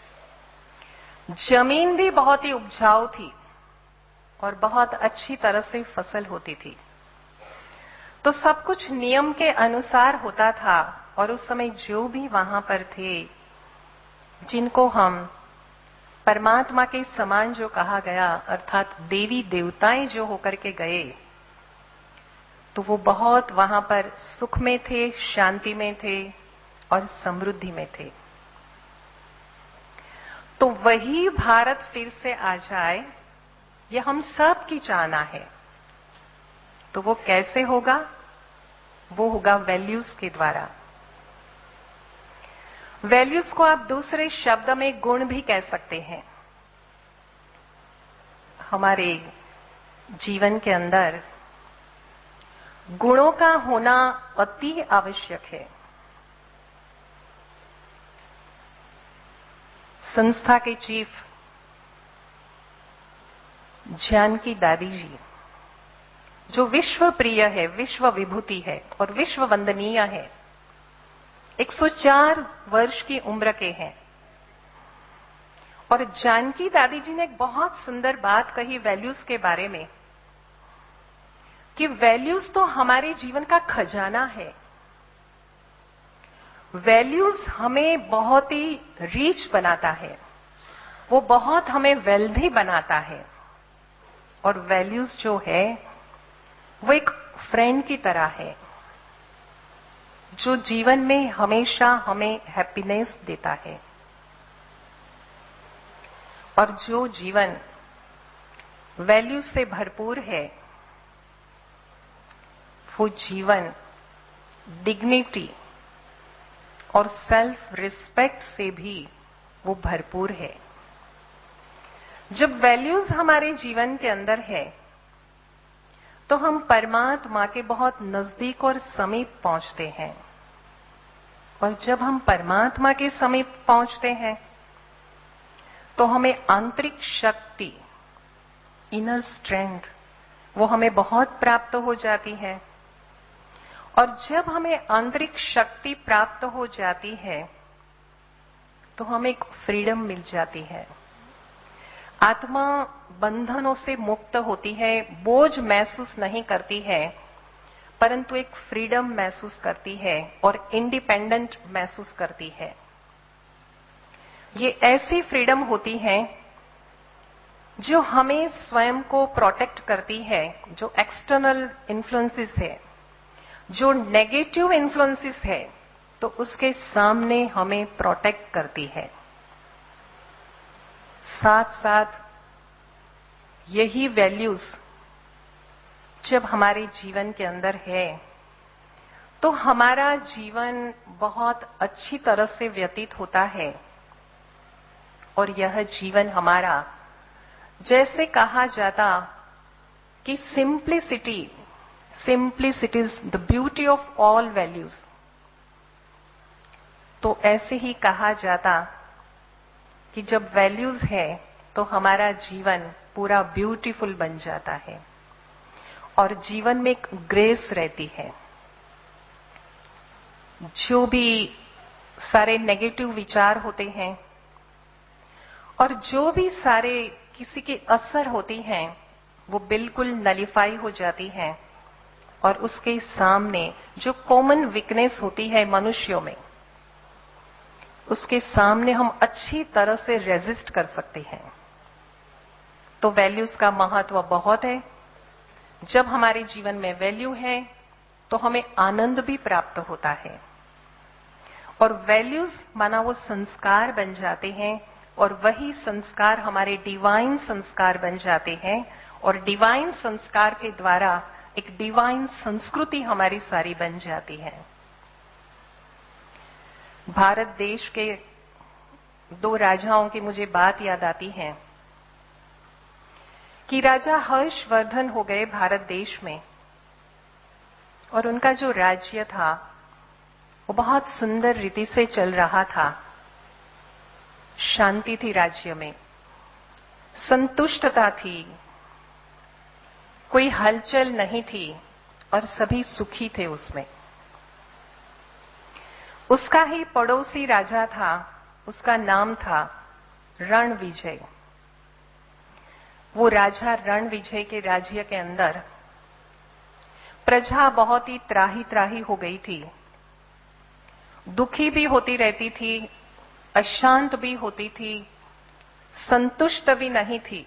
जमीन भी बहुत ही उपजाऊ थी और बहुत अच्छी तरह से फसल होती थी। तो सब कुछ नियम के अनुसार होता था, और उस समय जो भी वहां पर थे, जिनको हम परमात्मा के समान जो कहा गया, अर्थात देवी देवताएं जो होकर के गए, तो वो बहुत वहां पर सुख में थे, शांति में थे और समृद्धि में थे। तो वही भारत फिर से आ जाए, ये हम सब की चाहना है। तो वो कैसे होगा? वो होगा वैल्यूज के द्वारा। वैल्यूज को आप दूसरे शब्द में गुण भी कह सकते हैं। हमारे जीवन के अंदर गुणों का होना अति आवश्यक है। संस्था के चीफ जानकी दादी जी, जो विश्व प्रिय है, विश्व विभूति है और विश्व वंदनीय है, एक सौ चार वर्ष की उम्र के हैं। और जानकी दादी जी ने एक बहुत सुंदर बात कही वैल्यूज के बारे में, कि वैल्यूज तो हमारे जीवन का खजाना है। वैल्यूज हमें बहुत ही रिच बनाता है, वो बहुत हमें वेल्दी बनाता है। और वैल्यूज जो है वो एक फ्रेंड की तरह है, जो जीवन में हमेशा हमें हैप्पीनेस देता है। और जो जीवन वैल्यूज से भरपूर है, वो जीवन डिग्निटी और सेल्फ रिस्पेक्ट से भी वो भरपूर है। जब वैल्यूज हमारे जीवन के अंदर है तो हम परमात्मा के बहुत नजदीक और समीप पहुंचते हैं। और जब हम परमात्मा के समीप पहुंचते हैं तो हमें आंतरिक शक्ति, इनर स्ट्रेंथ, वो हमें बहुत प्राप्त हो जाती है। और जब हमें आंतरिक शक्ति प्राप्त हो जाती है तो हमें एक फ्रीडम मिल जाती है। आत्मा बंधनों से मुक्त होती है, बोझ महसूस नहीं करती है, परंतु एक फ्रीडम महसूस करती है और इंडिपेंडेंट महसूस करती है। ये ऐसी फ्रीडम होती है जो हमें स्वयं को प्रोटेक्ट करती है, जो एक्सटर्नल इन्फ्लुएंसेस है, जो नेगेटिव इन्फ्लुएंसेस है, तो उसके सामने हमें प्रोटेक्ट करती है। साथ साथ यही वैल्यूज जब हमारे जीवन के अंदर है तो हमारा जीवन बहुत अच्छी तरह से व्यतीत होता है। और यह जीवन हमारा, जैसे कहा जाता कि simplicity simplicity is the beauty of all values, तो ऐसे ही कहा जाता कि जब वैल्यूज है तो हमारा जीवन पूरा ब्यूटीफुल बन जाता है और जीवन में एक ग्रेस रहती है। जो भी सारे नेगेटिव विचार होते हैं और जो भी सारे किसी के असर होती हैं, वो बिल्कुल नलिफाई हो जाती हैं। और उसके सामने जो कॉमन वीकनेस होती है मनुष्यों में, उसके सामने हम अच्छी तरह से रेजिस्ट कर सकते हैं। तो वैल्यूज का महत्व बहुत है। जब हमारे जीवन में वैल्यू है तो हमें आनंद भी प्राप्त होता है। और वैल्यूज माना वो संस्कार बन जाते हैं और वही संस्कार हमारे डिवाइन संस्कार बन जाते हैं। और डिवाइन संस्कार के द्वारा एक डिवाइन संस्कृति हमारी सारी बन जाती है। भारत देश के दो राजाओं की मुझे बात याद आती है कि राजा हर्षवर्धन हो गए भारत देश में, और उनका जो राज्य था वो बहुत सुंदर रीति से चल रहा था। शांति थी राज्य में, संतुष्टता थी, कोई हलचल नहीं थी और सभी सुखी थे उसमें। उसका ही पड़ोसी राजा था, उसका नाम था रणविजय। वो राजा रणविजय के राज्य के अंदर प्रजा बहुत ही त्राही त्राही हो गई थी, दुखी भी होती रहती थी, अशांत भी होती थी, संतुष्ट भी नहीं थी।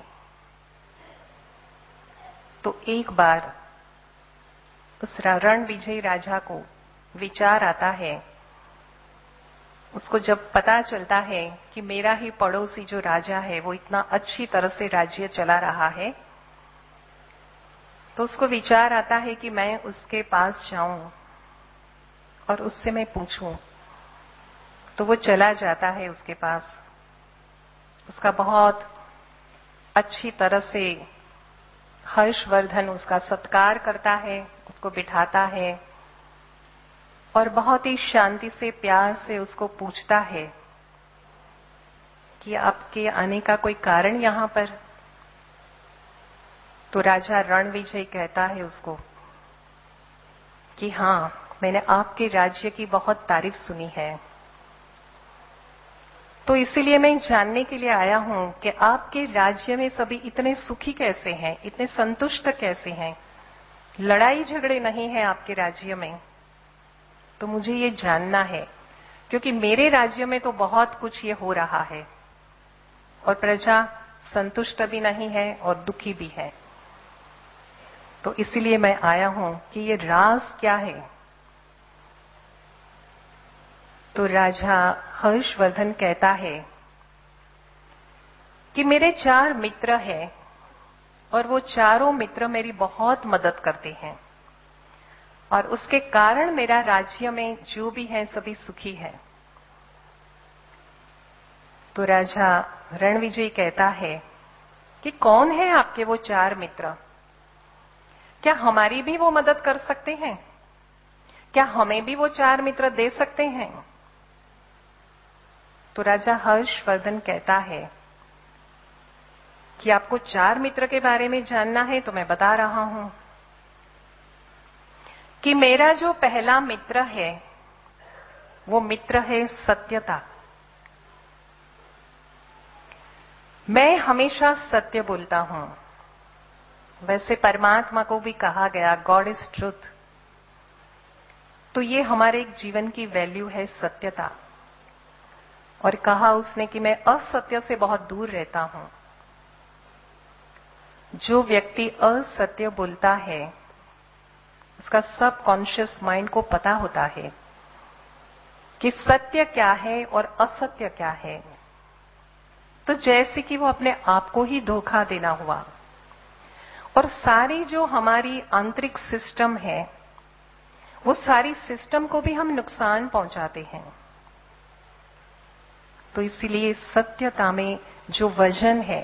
तो एक बार उस रणविजय राजा को विचार आता है, उसको जब पता चलता है कि मेरा ही पड़ोसी जो राजा है वो इतना अच्छी तरह से राज्य चला रहा है, तो उसको विचार आता है कि मैं उसके पास जाऊं और उससे मैं पूछूं। तो वो चला जाता है उसके पास, उसका बहुत अच्छी तरह से हर्षवर्धन उसका सत्कार करता है, उसको बिठाता है और बहुत ही शांति से प्यार से उसको पूछता है कि आपके आने का कोई कारण यहां पर। तो राजा रणविजय कहता है उसको कि हां, मैंने आपके राज्य की बहुत तारीफ सुनी है, तो इसीलिए मैं जानने के लिए आया हूं कि आपके राज्य में सभी इतने सुखी कैसे हैं, इतने संतुष्ट कैसे हैं, लड़ाई झगड़े नहीं है आपके राज्य में। तो मुझे ये जानना है, क्योंकि मेरे राज्य में तो बहुत कुछ ये हो रहा है और प्रजा संतुष्ट भी नहीं है और दुखी भी है। तो इसीलिए मैं आया हूं कि ये राज क्या है। तो राजा हर्षवर्धन कहता है कि मेरे चार मित्र हैं और वो चारों मित्र मेरी बहुत मदद करते हैं और उसके कारण मेरा राज्य में जो भी है सभी सुखी है। तो राजा रणविजय कहता है कि कौन है आपके वो चार मित्र, क्या हमारी भी वो मदद कर सकते हैं, क्या हमें भी वो चार मित्र दे सकते हैं। तो राजा हर्षवर्धन कहता है कि आपको चार मित्र के बारे में जानना है तो मैं बता रहा हूं कि मेरा जो पहला मित्र है वो मित्र है सत्यता। मैं हमेशा सत्य बोलता हूं। वैसे परमात्मा को भी कहा गया गॉड इज ट्रुथ, तो ये हमारे जीवन की वैल्यू है सत्यता। और कहा उसने कि मैं असत्य से बहुत दूर रहता हूं। जो व्यक्ति असत्य बोलता है उसका सब कॉन्शियस माइंड को पता होता है कि सत्य क्या है और असत्य क्या है। तो जैसे कि वो अपने आप को ही धोखा देना हुआ और सारी जो हमारी आंतरिक सिस्टम है वो सारी सिस्टम को भी हम नुकसान पहुंचाते हैं। तो इसीलिए सत्यता में जो वजन है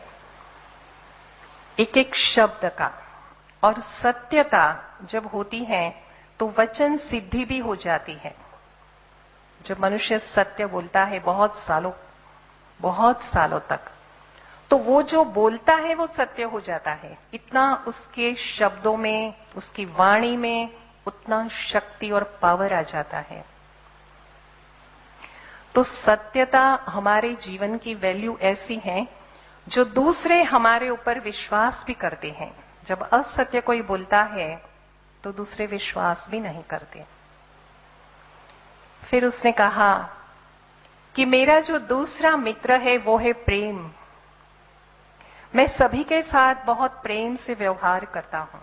एक एक शब्द का, और सत्यता जब होती है तो वचन सिद्धि भी हो जाती है। जब मनुष्य सत्य बोलता है बहुत सालों बहुत सालों तक, तो वो जो बोलता है वो सत्य हो जाता है। इतना उसके शब्दों में, उसकी वाणी में उतना शक्ति और पावर आ जाता है। तो सत्यता हमारे जीवन की वैल्यू ऐसी है जो दूसरे हमारे ऊपर विश्वास भी करते हैं। जब असत्य कोई बोलता है तो दूसरे विश्वास भी नहीं करते। फिर उसने कहा कि मेरा जो दूसरा मित्र है वो है प्रेम। मैं सभी के साथ बहुत प्रेम से व्यवहार करता हूं।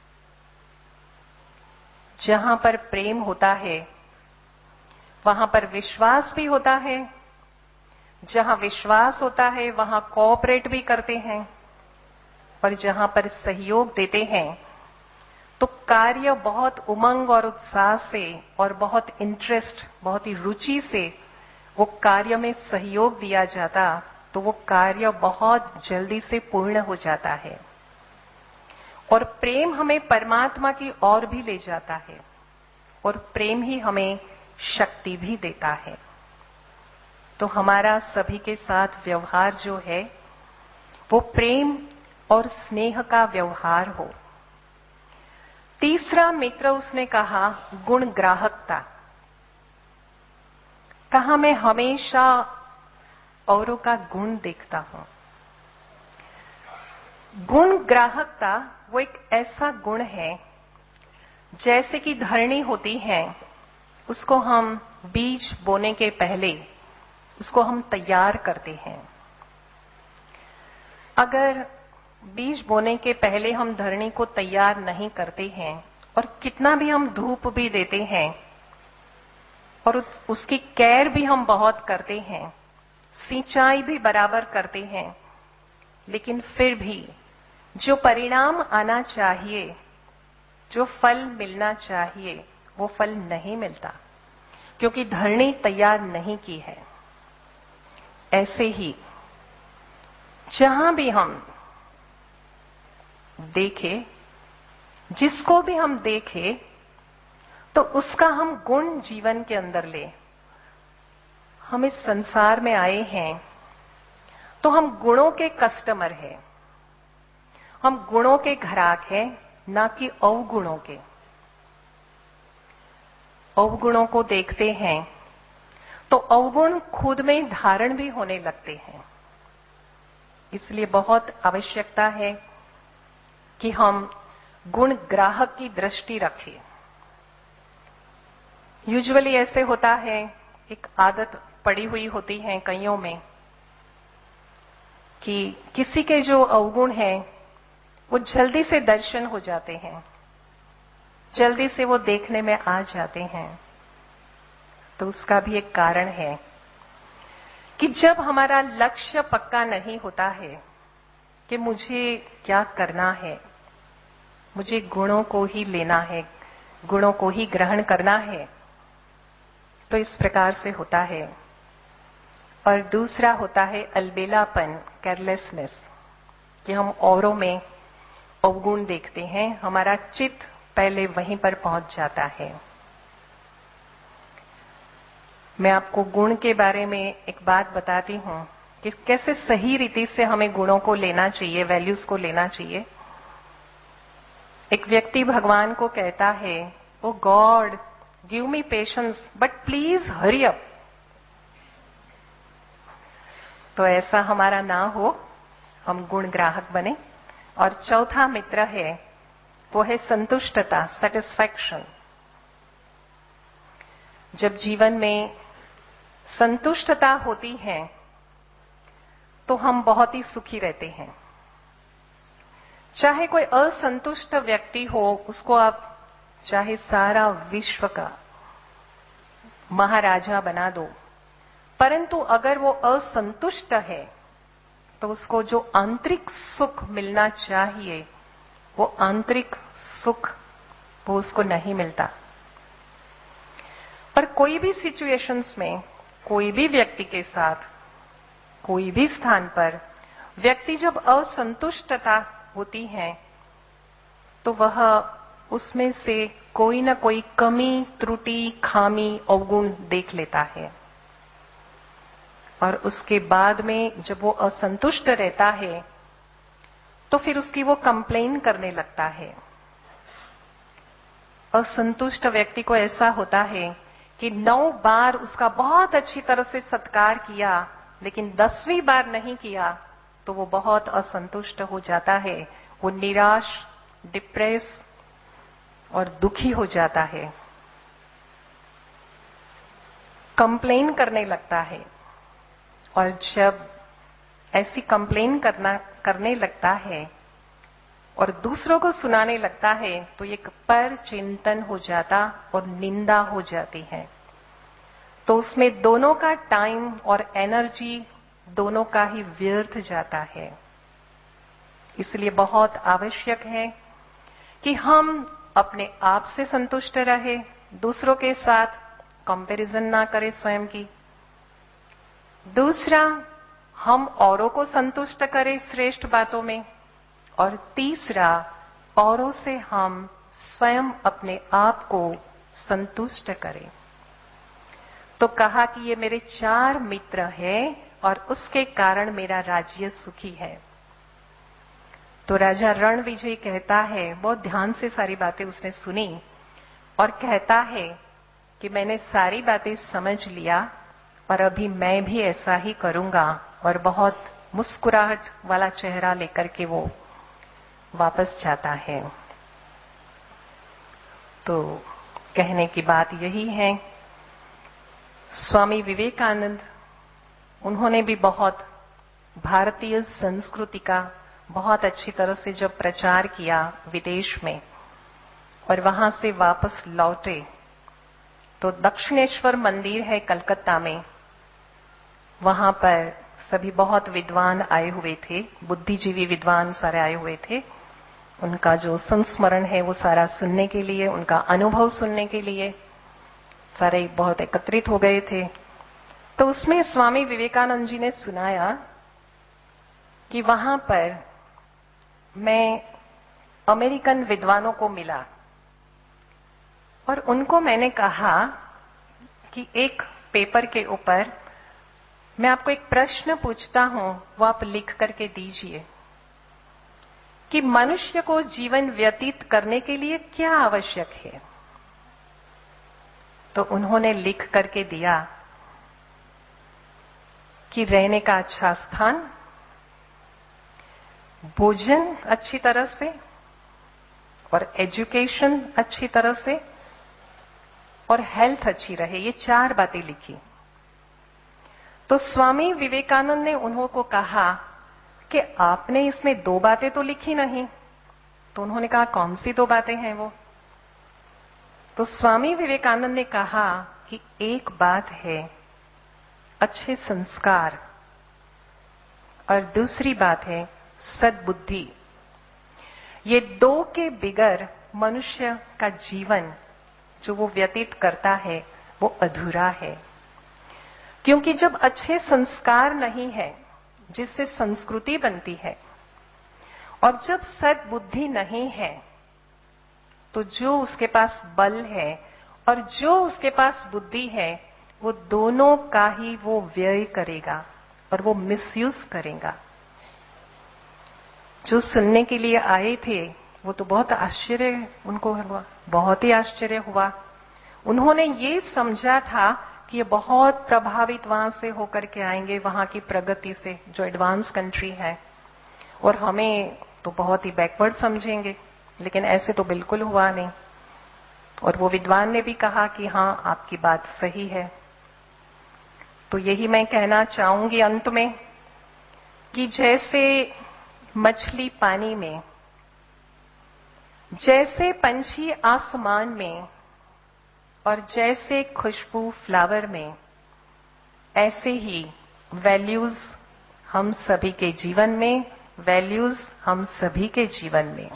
जहां पर प्रेम होता है वहां पर विश्वास भी होता है। जहां विश्वास होता है वहां कोऑपरेट भी करते हैं, और जहां पर सहयोग देते हैं तो कार्य बहुत उमंग और उत्साह से और बहुत इंटरेस्ट, बहुत ही रुचि से वो कार्य में सहयोग दिया जाता तो वो कार्य बहुत जल्दी से पूर्ण हो जाता है। और प्रेम हमें परमात्मा की ओर भी ले जाता है, और प्रेम ही हमें शक्ति भी देता है। तो हमारा सभी के साथ व्यवहार जो है वो प्रेम और स्नेह का व्यवहार हो। तीसरा मित्र उसने कहा गुण ग्राहकता। कहा मैं हमेशा औरों का गुण देखता हूं। गुण ग्राहकता वो एक ऐसा गुण है जैसे कि धरनी होती है, उसको हम बीज बोने के पहले उसको हम तैयार करते हैं। अगर बीज बोने के पहले हम धरनी को तैयार नहीं करते हैं और कितना भी हम धूप भी देते हैं और उसकी केयर भी हम बहुत करते हैं, सिंचाई भी बराबर करते हैं, लेकिन फिर भी जो परिणाम आना चाहिए, जो फल मिलना चाहिए, वो फल नहीं मिलता क्योंकि धरनी तैयार नहीं की है। ऐसे ही जहां भी हम देखें, जिसको भी हम देखें, तो उसका हम गुण जीवन के अंदर ले। हम इस संसार में आए हैं तो हम गुणों के कस्टमर हैं, हम गुणों के घराक हैं, ना कि अवगुणों के। अवगुणों को देखते हैं तो अवगुण खुद में धारण भी होने लगते हैं। इसलिए बहुत आवश्यकता है कि हम गुण ग्राहक की दृष्टि रखें। यूजुअली ऐसे होता है, एक आदत पड़ी हुई होती है कईयों में कि किसी के जो अवगुण हैं वो जल्दी से दर्शन हो जाते हैं, जल्दी से वो देखने में आ जाते हैं। तो उसका भी एक कारण है कि जब हमारा लक्ष्य पक्का नहीं होता है कि मुझे क्या करना है, मुझे गुणों को ही लेना है, गुणों को ही ग्रहण करना है, तो इस प्रकार से होता है। और दूसरा होता है अलबेलापन, केयरलेसनेस, कि हम औरों में अवगुण देखते हैं, हमारा चित्त पहले वहीं पर पहुंच जाता है। मैं आपको गुण के बारे में एक बात बताती हूं कि कैसे सही रीति से हमें गुणों को लेना चाहिए, वैल्यूज को लेना चाहिए। एक व्यक्ति भगवान को कहता है, oh God give me patience but please hurry up. तो ऐसा हमारा ना हो, हम गुण ग्राहक बने। और चौथा मित्र है, वो है संतुष्टता, सेटिस्फैक्शन। जब जीवन में संतुष्टता होती है तो हम बहुत ही सुखी रहते हैं। चाहे कोई असंतुष्ट व्यक्ति हो, उसको आप चाहे सारा विश्व का महाराजा बना दो, परंतु अगर वो असंतुष्ट है तो उसको जो आंतरिक सुख मिलना चाहिए, वो आंतरिक सुख वो उसको नहीं मिलता। पर कोई भी सिचुएशंस में, कोई भी व्यक्ति के साथ, कोई भी स्थान पर व्यक्ति जब असंतुष्टता होती है तो वह उसमें से कोई ना कोई कमी, त्रुटि, खामी, अवगुण देख लेता है। और उसके बाद में जब वो असंतुष्ट रहता है तो फिर उसकी वो कंप्लेन करने लगता है। असंतुष्ट व्यक्ति को ऐसा होता है कि नौ बार उसका बहुत अच्छी तरह से सत्कार किया, लेकिन दसवीं बार नहीं किया तो वो बहुत असंतुष्ट हो जाता है। वो निराश, डिप्रेस और दुखी हो जाता है, कंप्लेन करने लगता है। और जब ऐसी कंप्लेन करना करने लगता है और दूसरों को सुनाने लगता है तो एक पर चिंतन हो जाता और निंदा हो जाती है। तो उसमें दोनों का टाइम और एनर्जी दोनों का ही व्यर्थ जाता है। इसलिए बहुत आवश्यक है कि हम अपने आप से संतुष्ट रहे, दूसरों के साथ कंपैरिजन ना करें स्वयं की। दूसरा, हम औरों को संतुष्ट करें श्रेष्ठ बातों में। और तीसरा, औरों से हम स्वयं अपने आप को संतुष्ट करें। तो कहा कि ये मेरे चार मित्र हैं और उसके कारण मेरा राज्य सुखी है। तो राजा रणविजय कहता है, बहुत ध्यान से सारी बातें उसने सुनी और कहता है कि मैंने सारी बातें समझ लिया और अभी मैं भी ऐसा ही करूंगा। और बहुत मुस्कुराहट वाला चेहरा लेकर के वो वापस जाता है। तो कहने की बात यही है, स्वामी विवेकानंद, उन्होंने भी बहुत भारतीय संस्कृति का बहुत अच्छी तरह से जब प्रचार किया विदेश में और वहां से वापस लौटे तो दक्षिणेश्वर मंदिर है कलकत्ता में, वहां पर सभी बहुत विद्वान आए हुए थे, बुद्धिजीवी विद्वान सारे आए हुए थे। उनका जो संस्मरण है वो सारा सुनने के लिए, उनका अनुभव सुनने के लिए सारे बहुत एकत्रित हो गए थे। तो उसमें स्वामी विवेकानंद जी ने सुनाया कि वहां पर मैं अमेरिकन विद्वानों को मिला और उनको मैंने कहा कि एक पेपर के ऊपर मैं आपको एक प्रश्न पूछता हूं, वो आप लिख करके दीजिए। कि मनुष्य को जीवन व्यतीत करने के लिए क्या आवश्यक है। तो उन्होंने लिख करके दिया कि रहने का अच्छा स्थान, भोजन अच्छी तरह से, और एजुकेशन अच्छी तरह से, और हेल्थ अच्छी रहे। ये चार बातें लिखी। तो स्वामी विवेकानंद ने उन्होंने कहा कि आपने इसमें दो बातें तो लिखी नहीं। तो उन्होंने कहा कौन सी दो बातें हैं वो? तो स्वामी विवेकानंद ने कहा कि एक बात है अच्छे संस्कार, और दूसरी बात है सद्बुद्धि। ये दो के बिगर मनुष्य का जीवन जो वो व्यतीत करता है वो अधूरा है। क्योंकि जब अच्छे संस्कार नहीं है जिससे संस्कृति बनती है, और जब सद्बुद्धि नहीं है, तो जो उसके पास बल है और जो उसके पास बुद्धि है वो दोनों का ही वो व्यय करेगा और वो मिसयूज करेगा। जो सुनने के लिए आए थे वो तो बहुत आश्चर्य उनको हुआ, बहुत ही आश्चर्य हुआ। उन्होंने ये समझा था कि ये बहुत प्रभावित वहां से होकर के आएंगे, वहां की प्रगति से, जो एडवांस कंट्री है, और हमें तो बहुत ही बैकवर्ड समझेंगे। लेकिन ऐसे तो बिल्कुल हुआ नहीं। और वो विद्वान ने भी कहा कि हां आपकी बात सही है। तो यही मैं कहना चाहूंगी अंत में कि जैसे मछली पानी में, जैसे पंछी आसमान में, और जैसे खुशबू फ्लावर में, ऐसे ही वैल्यूज हम सभी के जीवन में, वैल्यूज हम सभी के जीवन में।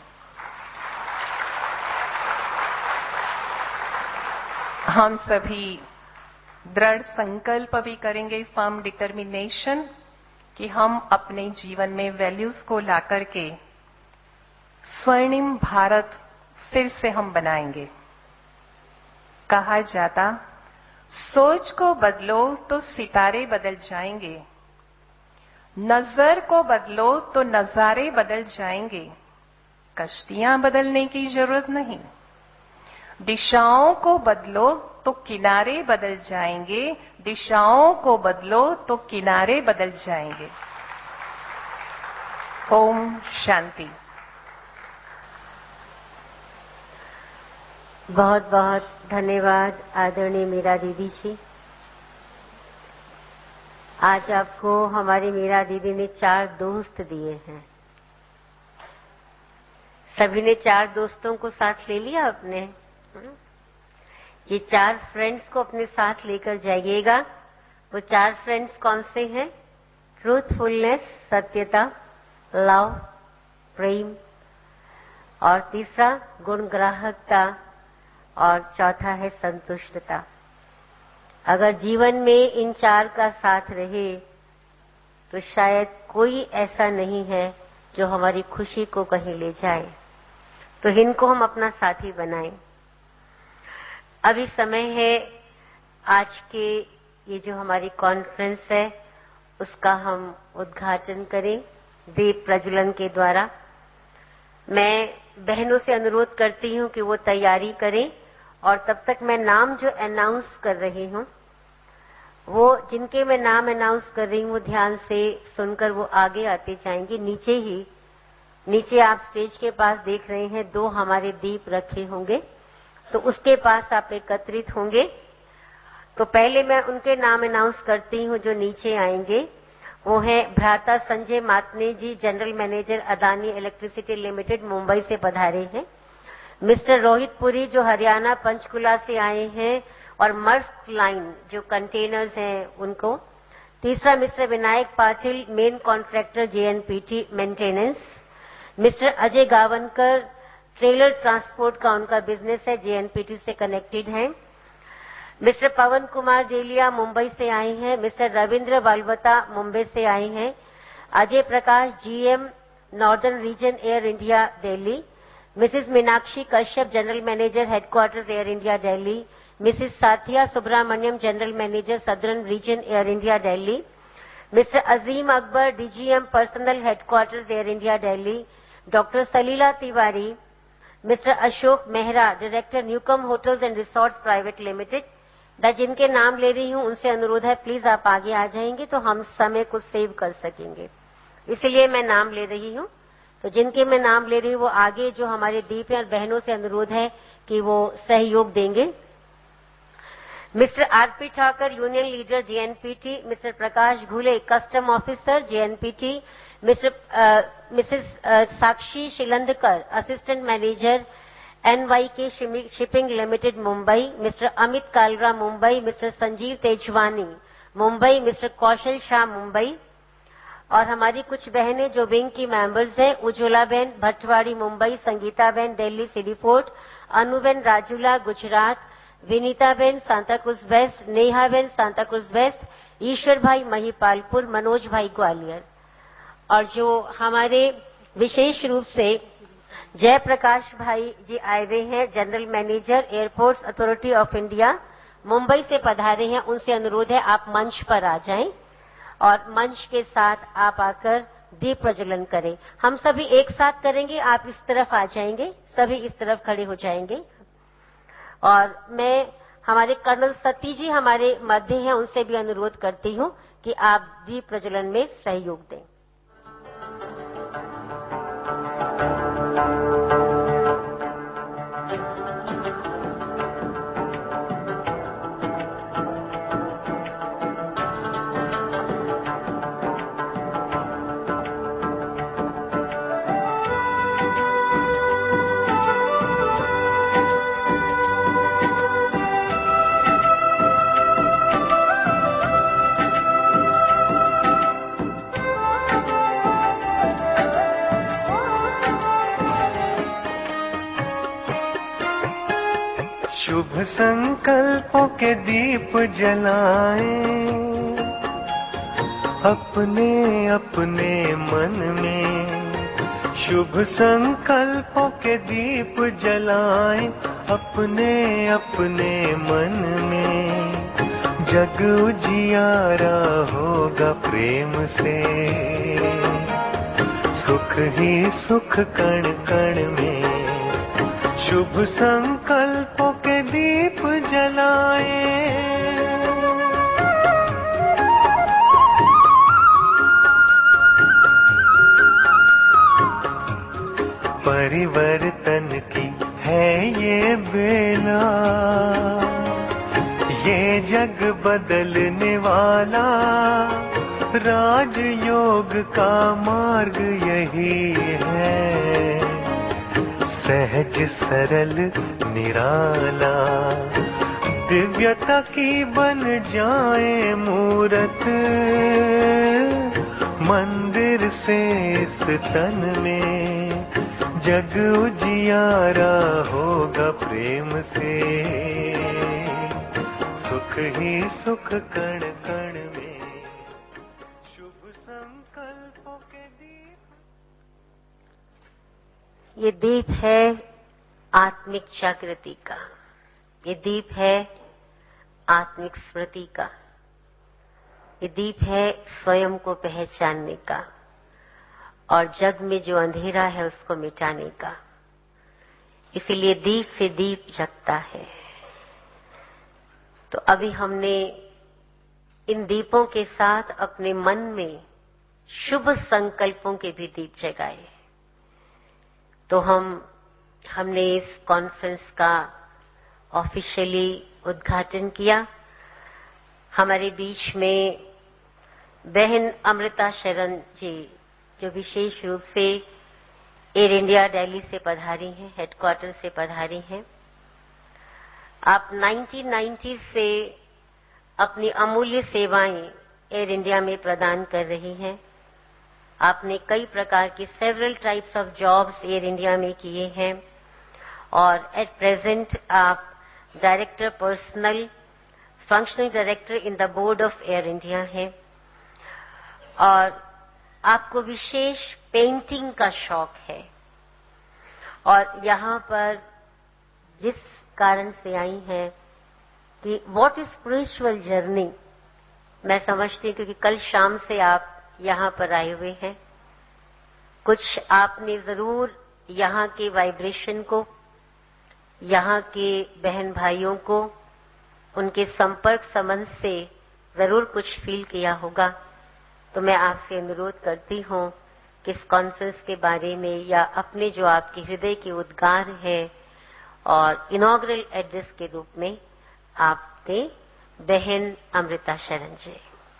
हम सभी दृढ़ संकल्प भी करेंगे, फर्म डिटर्मिनेशन, कि हम अपने जीवन में वैल्यूज को लाकर के स्वर्णिम भारत फिर से हम बनाएंगे। कहा जाता, सोच को बदलो तो सितारे बदल जाएंगे, नजर को बदलो तो नजारे बदल जाएंगे, कश्तियां बदलने की जरूरत नहीं, दिशाओं को बदलो तो किनारे बदल जाएंगे, दिशाओं को बदलो तो किनारे बदल जाएंगे। ओम शांति। बहुत बहुत धन्यवाद आदरणीय मीरा दीदी जी। आज आपको हमारी मीरा दीदी ने चार दोस्त दिए हैं। सभी ने चार दोस्तों को साथ ले लिया आपने। ये चार फ्रेंड्स को अपने साथ लेकर जाइएगा। वो चार फ्रेंड्स कौन से हैं? ट्रूथफुलनेस, सत्यता, लव, प्रेम, और तीसरा गुणग्राहकता, और चौथा है संतुष्टता। अगर जीवन में इन चार का साथ रहे तो शायद कोई ऐसा नहीं है जो हमारी खुशी को कहीं ले जाए। तो इनको हम अपना साथी बनाएं। अभी समय है आज के ये जो हमारी कॉन्फ्रेंस है उसका हम उद्घाटन करें दीप प्रज्वलन के द्वारा। मैं बहनों से अनुरोध करती हूं कि वो तैयारी करें, और तब तक मैं नाम जो अनाउंस कर रही हूं, वो जिनके मैं नाम अनाउंस कर रही हूं वो ध्यान से सुनकर वो आगे आते जाएंगे। नीचे ही, नीचे आप स्टेज के पास देख रहे हैं दो हमारे दीप रखे होंगे, तो उसके पास आप एकत्रित होंगे। तो पहले मैं उनके नाम अनाउंस करती हूं जो नीचे आएंगे। वो है भ्राता Sanjay Matne ji, general manager Adani electricity limited, Mumbai से पधारे हैं। मिस्टर रोहित पुरी जो हरियाणा पंचकुला से आए हैं, और मर्स्क लाइन जो कंटेनर्स हैं उनको। तीसरा mister Vinayak Patil, main contractor JNPT maintenance. Mister Ajay Gavankar, trailer transport का उनका बिजनेस है, जेएनपीटी से कनेक्टेड है। मिस्टर पवन कुमार डेलिया मुंबई से आए हैं। मिस्टर रविंद्र बालवता मुंबई से आए हैं। Ajay Prakash GM, northern region Air India Delhi. Mrs Meenakshi Kashyap, general manager headquarters Air India Delhi. Mrs Sathiya Subramaniam, general manager southern region Air India Delhi. Mister Azeem Akbar, DGM personnel headquarters Air India Delhi. Doctor Salila Tiwari, mister Ashok Mehra, director Newcom hotels and resorts private limited. मैं जिनके नाम ले रही हूं उनसे अनुरोध है please आप आगे आ जाएंगे तो हम समय को सेव कर सकेंगे, इसलिए मैं नाम ले रही हूं। तो जिनके मैं नाम ले रही हूं वो आगे जो हमारे दीप हैं और बहनों से अनुरोध है कि वो सहयोग देंगे। Mister RP Thakar, union leader JNPT, mister Prakash Ghule, custom officer JNPT, mister Mrs Sakshi Shilandhkar, assistant manager NYK shipping limited Mumbai, mister Amit Kalra Mumbai, mister Sanjeev Tejwani Mumbai, mister Kaushal Shah Mumbai. और हमारी कुछ बहनें जो विंग की मेंबर्स हैं, उज्ज्वला बहन भट्टवाड़ी मुंबई, संगीता बहन दिल्ली सिटी फोर्ट, अनुबेन राजूला गुजरात, विनीता बहन सांताक्रूज वेस्ट, नेहा बहन सांताक्रूज वेस्ट, ईश्वर भाई महिपालपुर, मनोज भाई ग्वालियर। और जो हमारे विशेष रूप से जयप्रकाश भाई जी आए हुए हैं, general manager airports authority of India Mumbai से पधारे हैं, उनसे अनुरोध है आप मंच पर आ जाएं और मंच के साथ आप आकर दीप प्रज्वलन करें। हम सभी एक साथ करेंगे, आप इस तरफ आ जाएंगे, सभी इस तरफ खड़े हो जाएंगे। और मैं हमारे कर्नल सती जी हमारे मध्य हैं, उनसे भी अनुरोध करती हूं कि आप दीप प्रज्वलन में सहयोग दें। शुभ संकल्पों के दीप जलाएं अपने अपने मन में, शुभ संकल्पों के दीप जलाएं अपने अपने मन में। जग उजियारा होगा प्रेम से, सुख ही सुख कण कण में। शुभ संकल्पों के दीप जलाएं, परिवर्तन की है ये बेला, ये जग बदलने वाला, राजयोग का मार्ग यही है। सहज सरल निराला, दिव्यता की बन जाए मूरत, मंदिर से इस तन में। जग उजियारा होगा प्रेम से, सुख ही सुख कण कण में। शुभ संकल्पों के दीप। ये दीप है आत्मिक जागृति का, ये दीप है आत्मिक स्मृति का, ये दीप है स्वयं को पहचानने का और जग में जो अंधेरा है उसको मिटाने का। इसीलिए दीप से दीप जगता है। तो अभी हमने इन दीपों के साथ अपने मन में शुभ संकल्पों के भी दीप जगाए। तो हम हमने इस कॉन्फ्रेंस का ऑफिशियली उद्घाटन किया। हमारे बीच में बहन अमृता शरण जी जो विशेष रूप से एयर इंडिया दिल्ली से पधारी हैं, हेडक्वार्टर से पधारी हैं। आप नाइनटीन नाइंटी से अपनी अमूल्य सेवाएं एयर इंडिया में प्रदान कर रही हैं। आपने कई प्रकार के several types of jobs Air India में किए हैं और एट प्रेजेंट आप director personnel, functional director in the board of Air India हैं और आपको विशेष पेंटिंग का शौक है। और यहाँ पर जिस कारण से आई हैं कि व्हाट इज स्पिरिचुअल जर्नी, मैं समझती हूँ क्योंकि कल शाम से आप यहाँ पर आए हुए हैं कुछ आपने जरूर यहाँ के वाइब्रेशन को, यहाँ के बहन भाइयों को, उनके संपर्क संबंध से जरूर कुछ फील किया होगा। तो मैं आपसे अनुरोध करती हूँ कि इस कॉन्फ्रेंस के बारे में या अपने जो आपके हृदय के उद्गार है और इनॉग्रल एड्रेस के रूप में आप दें। बहन अमृता शरण जी।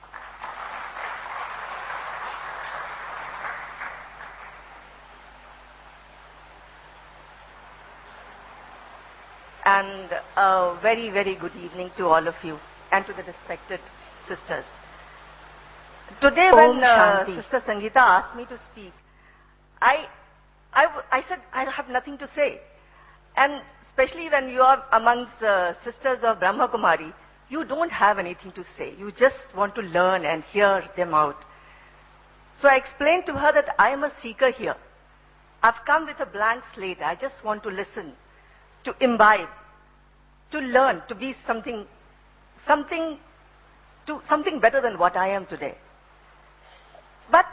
And a very, very good evening to all of you and to the respected sisters. Today when uh, Sister Sangeeta asked me to speak, I, I, I said I have nothing to say. And especially when you are amongst uh, sisters of Brahma Kumari, you don't have anything to say. You just want to learn and hear them out. So I explained to her that I am a seeker here. I've come with a blank slate. I just want to listen, to imbibe, to learn, to be something, something, to something better than what I am today. But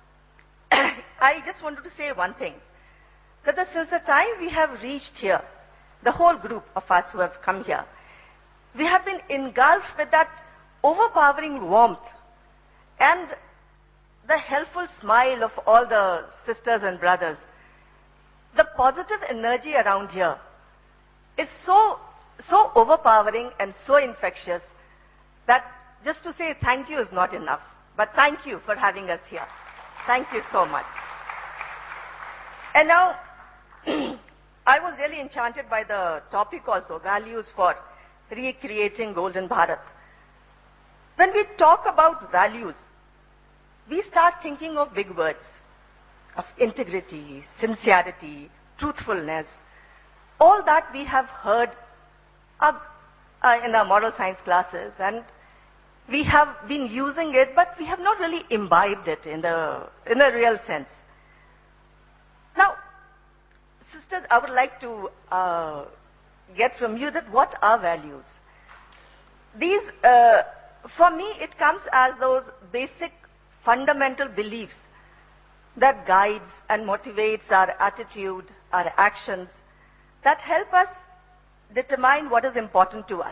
I just wanted to say one thing, that the, since the time we have reached here, the whole group of us who have come here, we have been engulfed with that overpowering warmth and the helpful smile of all the sisters and brothers. The positive energy around here is so, so overpowering and so infectious that just to say thank you is not enough. But thank you for having us here. Thank you so much. And now, I was really enchanted by the topic also, values for recreating Golden Bharat. When we talk about values, we start thinking of big words, of integrity, sincerity, truthfulness. All that we have heard uh, uh, in our moral science classes, and we have been using it, but we have not really imbibed it in the in a real sense. Now, sisters, I would like to uh, get from you that what are values? These, uh, for me, it comes as those basic fundamental beliefs that guides and motivates our attitude, our actions, that help us determine what is important to us.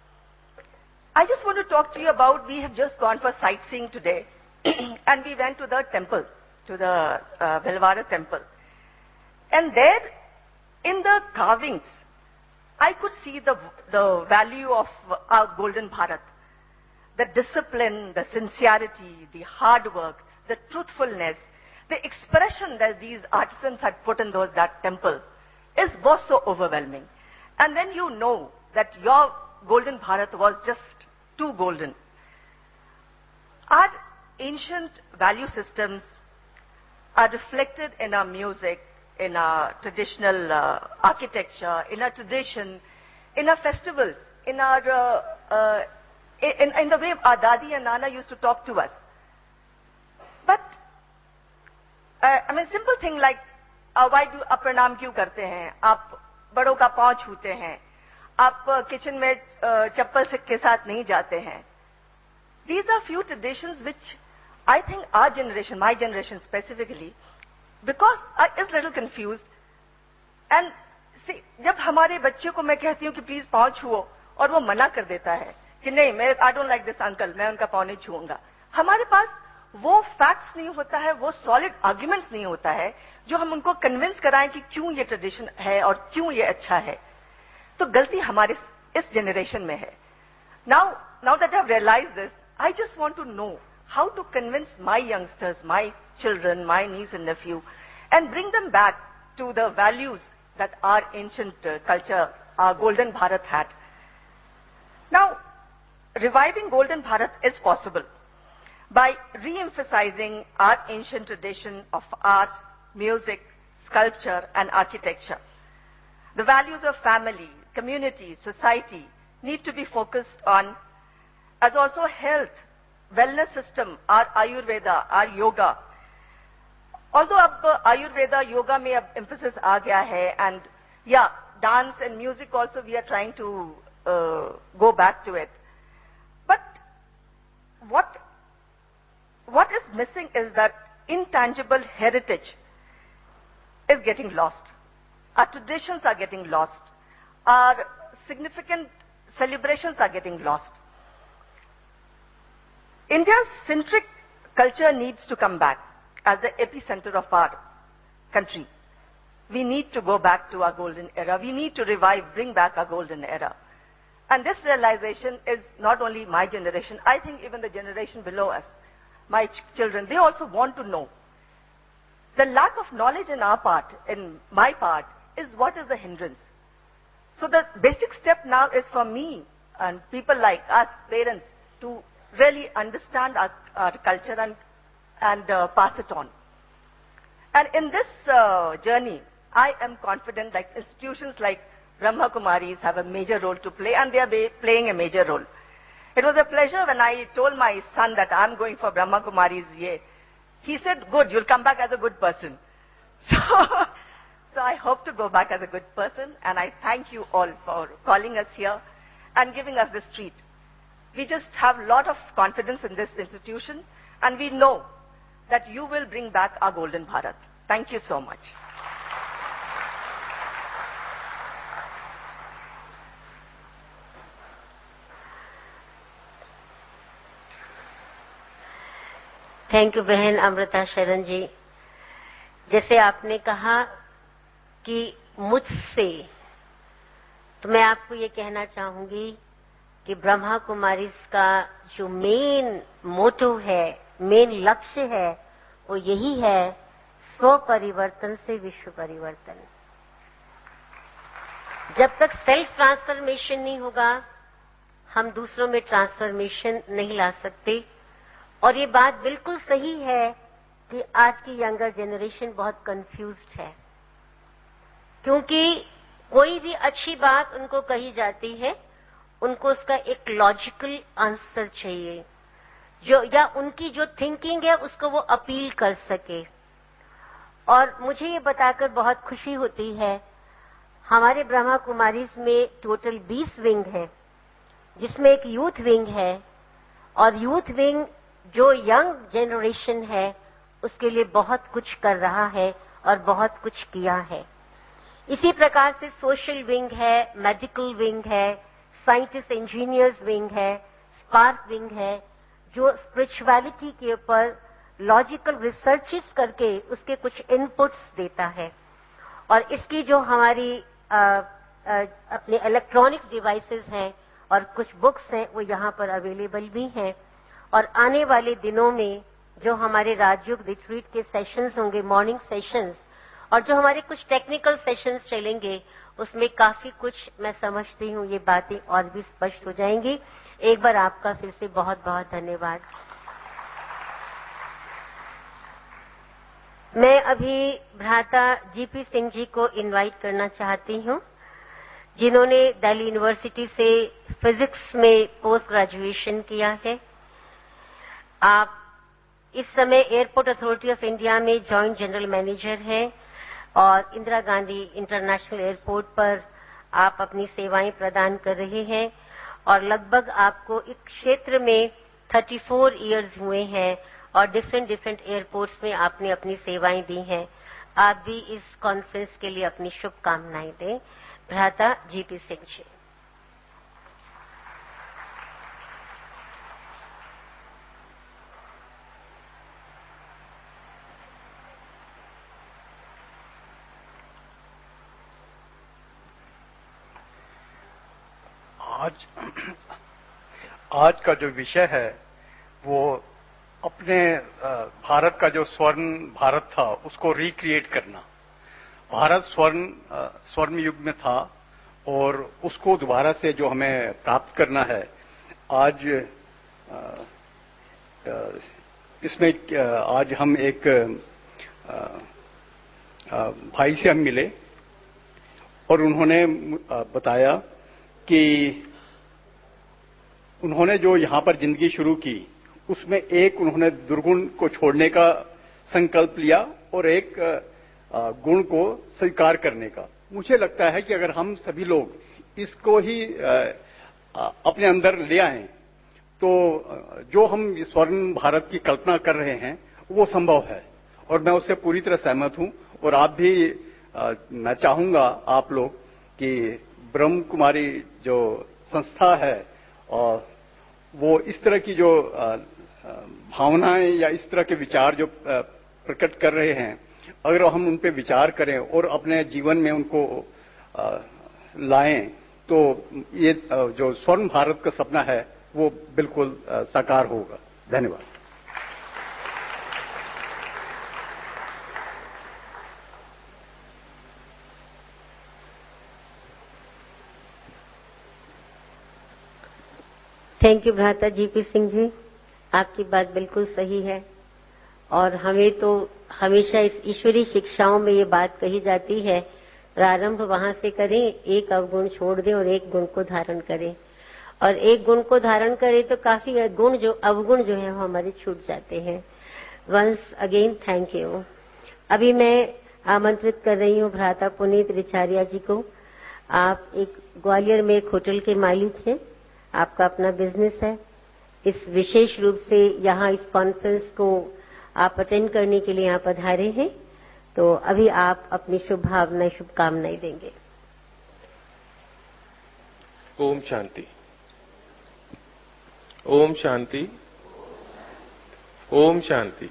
I just want to talk to you about, we have just gone for sightseeing today, and we went to the temple, to the uh, Bhelwara temple. And there, in the carvings, I could see the, the value of our Golden Bharat. The discipline, the sincerity, the hard work, the truthfulness, the expression that these artisans had put in those, that temple is, was so overwhelming. And then you know that your Golden Bharat was just too golden. Our ancient value systems are reflected in our music, in our traditional uh, architecture, in our tradition, in our festivals, in our uh, uh, in, in the way our Dadi and Nana used to talk to us. But uh, I mean, simple thing like uh, why do आप प्रणाम क्यों करते हैं? आप बड़ों का पांव छूते हैं? आप किचन में चप्पल के साथ नहीं जाते हैं? These are few traditions which I think our generation, my generation specifically, because I is little confused. And see, जब हमारे बच्चे को मैं कहती हूँ कि प्लीज पांव छुओ और वो मना कर देता है कि नहीं, मैं I don't like this uncle, मैं उनका पांव नहीं छूऊंगा, हमारे पास वो फैक्ट्स नहीं होता है, वो सॉलिड आर्ग्यूमेंट्स नहीं होता है जो हम उनको कन्विंस कराएं कि क्यों ये ट्रेडिशन है और क्यों ये अच्छा है. तो गलती हमारे इस जनरेशन में है. Now now that I have realized this, I just want to know how to convince my youngsters, my children, my niece and nephew, and bring them back to the values that our ancient uh, culture, our Golden Bharat had. Now, reviving Golden Bharat is possible by re-emphasizing our ancient tradition of art, music, sculpture, and architecture. The values of family, community, society need to be focused on, as also health, wellness system, our Ayurveda, our yoga. Although ab Ayurveda, yoga mein ab emphasis aa gaya hai, and yeah, dance and music also we are trying to uh, go back to it. But what, what is missing is that intangible heritage is getting lost. Our traditions are getting lost. Our significant celebrations are getting lost. India's centric culture needs to come back as the epicenter of our country. We need to go back to our golden era. We need to revive, bring back our golden era. And this realization is not only my generation, I think even the generation below us, my ch- children, they also want to know. The lack of knowledge in our part, in my part, is what is the hindrance. So the basic step now is for me and people like us, parents, to really understand our, our culture and, and uh, pass it on. And in this uh, journey, I am confident that institutions like Brahma Kumaris have a major role to play, and they are ba- playing a major role. It was a pleasure when I told my son that I'm going for Brahma Kumaris. Yeah. He said, good, you'll come back as a good person. So, so I hope to go back as a good person, and I thank you all for calling us here and giving us this treat. We just have a lot of confidence in this institution, and we know that you will bring back our golden Bharat. Thank you so much. Thank you बहन अमृता शरण जी। जैसे आपने कहा कि मुझसे, तो मैं आपको ये कहना चाहूंगी कि ब्रह्मा कुमारीज का जो मेन मोटो है, मेन लक्ष्य है, वो यही है, स्व परिवर्तन से विश्व परिवर्तन। जब तक सेल्फ ट्रांसफॉर्मेशन नहीं होगा, हम दूसरों में ट्रांसफॉर्मेशन नहीं ला सकते। और ये बात बिल्कुल सही है कि आज की यंगर जनरेशन बहुत कंफ्यूज्ड है, क्योंकि कोई भी अच्छी बात उनको कही जाती है, उनको उसका एक लॉजिकल आंसर चाहिए, जो या उनकी जो थिंकिंग है उसको वो अपील कर सके। और मुझे ये बताकर बहुत खुशी होती है, हमारे ब्रह्मा कुमारीज में टोटल बीस विंग है, जिसमें एक यूथ विंग है, और यूथ विंग जो यंग जनरेशन है उसके लिए बहुत कुछ कर रहा है और बहुत कुछ किया है। इसी प्रकार से सोशल विंग है, मेडिकल विंग है, साइंटिस्ट इंजीनियर्स विंग है, स्पार्क विंग है, जो स्पिरिचुअलिटी के ऊपर लॉजिकल रिसर्चेस करके उसके कुछ इनपुट्स देता है। और इसकी जो हमारी आ, आ, अपने इलेक्ट्रॉनिक्स डिवाइसेस हैं और कुछ बुक्स हैं, वो यहाँ पर अवेलेबल भी हैं। और आने वाले दिनों में जो हमारे राजयोग रिट्रीट के सेशंस होंगे, मॉर्निंग सेशंस, और जो हमारे कुछ टेक्निकल सेशंस चलेंगे, उसमें काफी कुछ मैं समझती हूँ ये बातें और भी स्पष्ट हो जाएंगी। एक बार आपका फिर से बहुत बहुत धन्यवाद। मैं अभी भ्राता जीपी सिंह जी को इनवाइट करना चाहती हूँ, जिन्होंने दिल्ली यूनिवर्सिटी से फिजिक्स में पोस्ट ग्रेजुएशन किया है। आप इस समय एयरपोर्ट अथॉरिटी ऑफ इंडिया में जॉइंट जनरल मैनेजर हैं और इंदिरा गांधी इंटरनेशनल एयरपोर्ट पर आप अपनी सेवाएं प्रदान कर रहे हैं, और लगभग आपको इस क्षेत्र में चौंतीस इयर्स हुए हैं और डिफरेंट डिफरेंट एयरपोर्ट्स में आपने अपनी सेवाएं दी हैं। आप भी इस कॉन्फ्रेंस के लिए अपनी शुभकामनाएं दें। भ्राता जीपी सिंह जी। आज आज का जो विषय है वो अपने भारत का जो स्वर्ण भारत था उसको रिक्रिएट करना। भारत स्वर्ण स्वर्ण युग में था और उसको दोबारा से जो हमें प्राप्त करना है, आज इसमें आज हम एक भाई से हम मिले और उन्होंने बताया कि उन्होंने जो यहां पर जिंदगी शुरू की उसमें एक उन्होंने दुर्गुण को छोड़ने का संकल्प लिया और एक गुण को स्वीकार करने का। मुझे लगता है कि अगर हम सभी लोग इसको ही अपने अंदर ले आएं तो जो हम स्वर्ण भारत की कल्पना कर रहे हैं वो संभव है, और मैं उससे पूरी तरह सहमत हूं। और आप भी आ, मैं चाहूंगा आप लोग कि ब्रह्म कुमारी जो संस्था है और वो इस तरह की जो भावनाएं या इस तरह के विचार जो प्रकट कर रहे हैं, अगर हम उन पे विचार करें और अपने जीवन में उनको लाएं तो ये जो स्वर्ण भारत का सपना है वो बिल्कुल साकार होगा। धन्यवाद। थैंक यू भ्राता जीपी सिंह जी, आपकी बात बिल्कुल सही है और हमें तो हमेशा इस ईश्वरीय शिक्षाओं में ये बात कही जाती है, प्रारंभ वहां से करें, एक अवगुण छोड़ दें और एक गुण को धारण करें, और एक गुण को धारण करें तो काफी गुण जो अवगुण जो है वो हमारे छूट जाते हैं। Once again thank you. अभी मैं आमंत्रित कर रही हूँ भ्राता पुनीत रिचारिया जी को। आप एक ग्वालियर में एक होटल के मालिक हैं, आपका अपना बिजनेस है, इस विशेष रूप से यहाँ इस कॉन्फ्रेंस को आप अटेंड करने के लिए यहाँ पधारे हैं, तो अभी आप अपनी शुभ भावनाएं शुभकामनाएं देंगे। ओम शांति, ओम शांति, ओम शांति।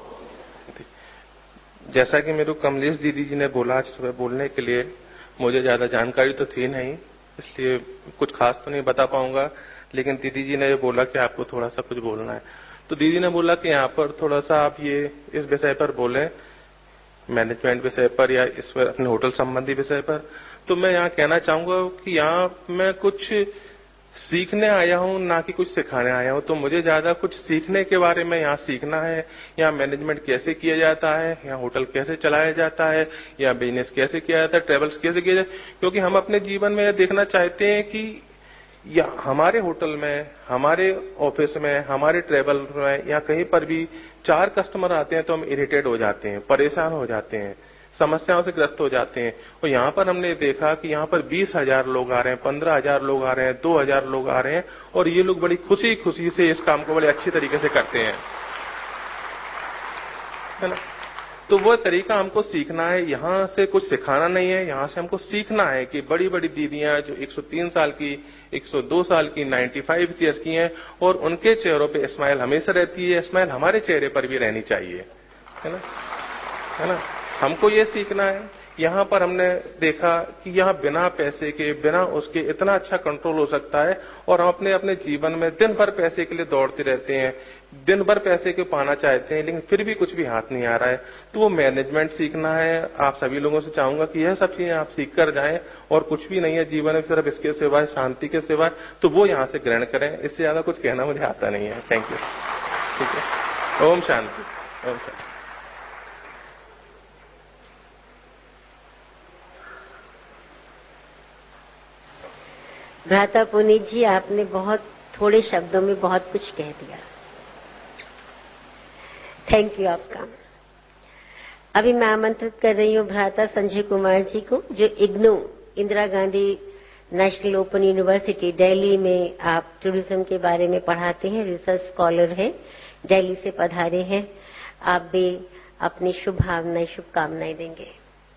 जैसा कि मेरे को कमलेश दीदी जी ने बोला आज सुबह बोलने के लिए, मुझे ज्यादा जानकारी तो थी नहीं, इसलिए कुछ खास तो नहीं बता पाऊंगा, लेकिन दीदी जी ने ये बोला कि आपको थोड़ा सा कुछ बोलना है, तो दीदी ने बोला कि यहाँ पर थोड़ा सा आप ये इस विषय पर बोलें, मैनेजमेंट विषय पर या इस अपने होटल संबंधी विषय पर। तो मैं यहाँ कहना चाहूंगा कि यहाँ मैं कुछ सीखने आया हूँ, ना कि कुछ सिखाने आया हूँ। तो मुझे ज्यादा कुछ सीखने के बारे में यहाँ सीखना है, यहाँ मैनेजमेंट कैसे किया जाता है, यहाँ होटल कैसे चलाया जाता है, या बिजनेस कैसे किया जाता है, ट्रेवल्स कैसे किया जाता है, क्योंकि हम अपने जीवन में यह देखना चाहते हैं कि या हमारे होटल में, हमारे ऑफिस में, हमारे ट्रेवल में या कहीं पर भी चार कस्टमर आते हैं तो हम इरिटेट हो जाते हैं, परेशान हो जाते हैं, समस्याओं से ग्रस्त हो जाते हैं। और यहाँ पर हमने देखा कि यहाँ पर बीस हजार लोग आ रहे हैं, पंद्रह हजार लोग आ रहे हैं, दो हजार लोग आ रहे हैं, और ये लोग बड़ी खुशी खुशी से इस काम को बड़े अच्छी तरीके से करते हैं, है ना। तो वो तरीका हमको सीखना है, यहाँ से कुछ सिखाना नहीं है, यहाँ से हमको सीखना है कि बड़ी बड़ी दीदियां जो एक सौ तीन साल की, एक सौ दो साल की, पचानवे ईयर्स की हैं, और उनके चेहरों पे स्माइल हमेशा रहती है, स्माइल हमारे चेहरे पर भी रहनी चाहिए, है ना, है ना। हमको ये सीखना है। यहाँ पर हमने देखा कि यहाँ बिना पैसे के, बिना उसके इतना अच्छा कंट्रोल हो सकता है, और हम अपने अपने जीवन में दिन भर पैसे के लिए दौड़ते रहते हैं, दिन भर पैसे को पाना चाहते हैं, लेकिन फिर भी कुछ भी हाथ नहीं आ रहा है। तो वो मैनेजमेंट सीखना है। आप सभी लोगों से चाहूंगा कि यह सब चीजें आप सीख कर जाएं, और कुछ भी नहीं है जीवन में सिर्फ इसके सिवाय, शांति के सिवाय, तो वो यहाँ से ग्रहण करें। इससे ज्यादा कुछ कहना मुझे आता नहीं है। Thank you. ठीक है। ओम शांति, ओम शांति। भ्राता पुनीत जी, आपने बहुत थोड़े शब्दों में बहुत कुछ कह दिया। थैंक यू आपका। अभी मैं आमंत्रित कर रही हूँ भ्राता संजय कुमार जी को, जो IGNOU, Indira Gandhi national open university Delhi में आप टूरिज्म के बारे में पढ़ाते हैं, रिसर्च स्कॉलर हैं, दिल्ली से पधारे हैं। आप भी अपनी शुभ भावनाएं शुभकामनाएं देंगे।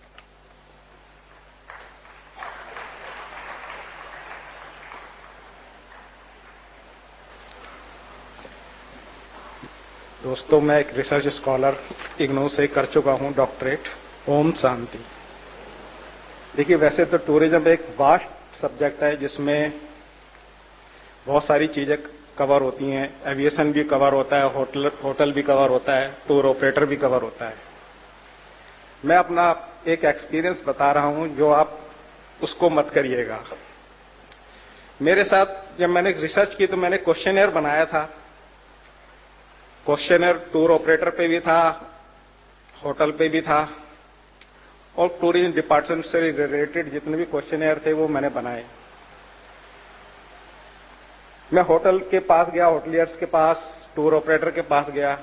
दोस्तों, मैं एक रिसर्च स्कॉलर इग्नू से कर चुका हूं डॉक्टरेट। ओम शांति। देखिए, वैसे तो टूरिज्म एक वास्ट सब्जेक्ट है जिसमें बहुत सारी चीजें कवर होती हैं। एविएशन भी कवर होता है, होटल होटल भी कवर होता है, टूर ऑपरेटर भी कवर होता है। मैं अपना एक एक्सपीरियंस बता रहा हूं, जो आप उसको मत करिएगा। मेरे साथ जब मैंने रिसर्च की तो मैंने क्वेश्चनर बनाया था। क्वेश्चनर टूर ऑपरेटर पे भी था, होटल पे भी था, और टूरिज्म डिपार्टमेंट से रिलेटेड जितने भी क्वेश्चनर थे वो मैंने बनाए। मैं होटल के पास गया, होटलियर्स के पास, टूर ऑपरेटर के पास गया।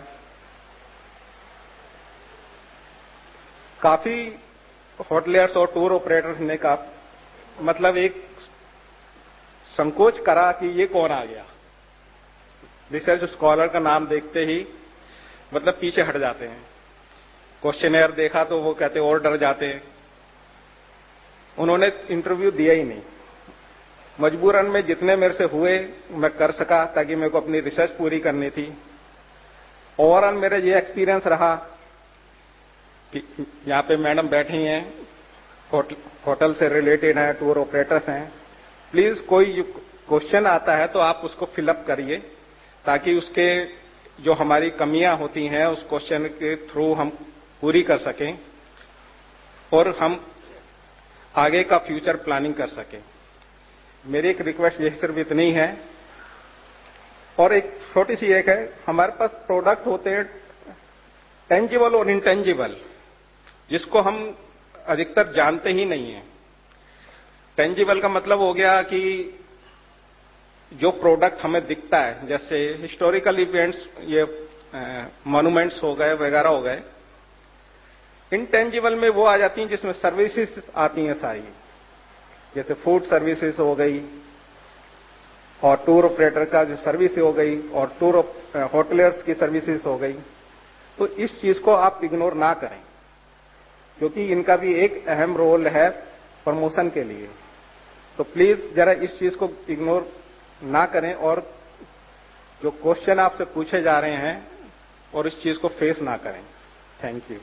काफी होटलियर्स और टूर ऑपरेटर्स ने का मतलब एक संकोच करा कि ये कौन आ गया। रिसर्च स्कॉलर का नाम देखते ही मतलब पीछे हट जाते हैं। क्वेश्चनेयर देखा तो वो कहते और डर जाते हैं। उन्होंने इंटरव्यू दिया ही नहीं। मजबूरन में जितने मेरे से हुए मैं कर सका, ताकि मेरे को अपनी रिसर्च पूरी करनी थी। ओवरऑल मेरा ये एक्सपीरियंस रहा कि यहाँ पे मैडम बैठी हैं, होटल से रिलेटेड हैं, टूर ऑपरेटर्स हैं, प्लीज कोई क्वेश्चन आता है तो आप उसको फिलअप करिए, ताकि उसके जो हमारी कमियां होती हैं उस क्वेश्चन के थ्रू हम पूरी कर सकें और हम आगे का फ्यूचर प्लानिंग कर सकें। मेरी एक रिक्वेस्ट यही सिर्फ इतनी है। और एक छोटी सी एक है, हमारे पास प्रोडक्ट होते हैं टेंजिबल और इंटेंजिबल, जिसको हम अधिकतर जानते ही नहीं है। टेंजिबल का मतलब हो गया कि जो प्रोडक्ट हमें दिखता है, जैसे हिस्टोरिकल इवेंट्स, ये मॉन्यूमेंट्स हो गए वगैरह हो गए। इंटेंजिबल में वो आ जाती हैं जिसमें सर्विसेज आती हैं सारी, जैसे फूड सर्विसेज हो गई और टूर ऑपरेटर का जो सर्विस हो गई और टूर होटलियर्स की सर्विसेज हो गई। तो इस चीज को आप इग्नोर ना करें, क्योंकि इनका भी एक अहम रोल है प्रमोशन के लिए। तो प्लीज जरा इस चीज को इग्नोर ना करें और जो क्वेश्चन आपसे पूछे जा रहे हैं और इस चीज को फेस ना करें। Thank you.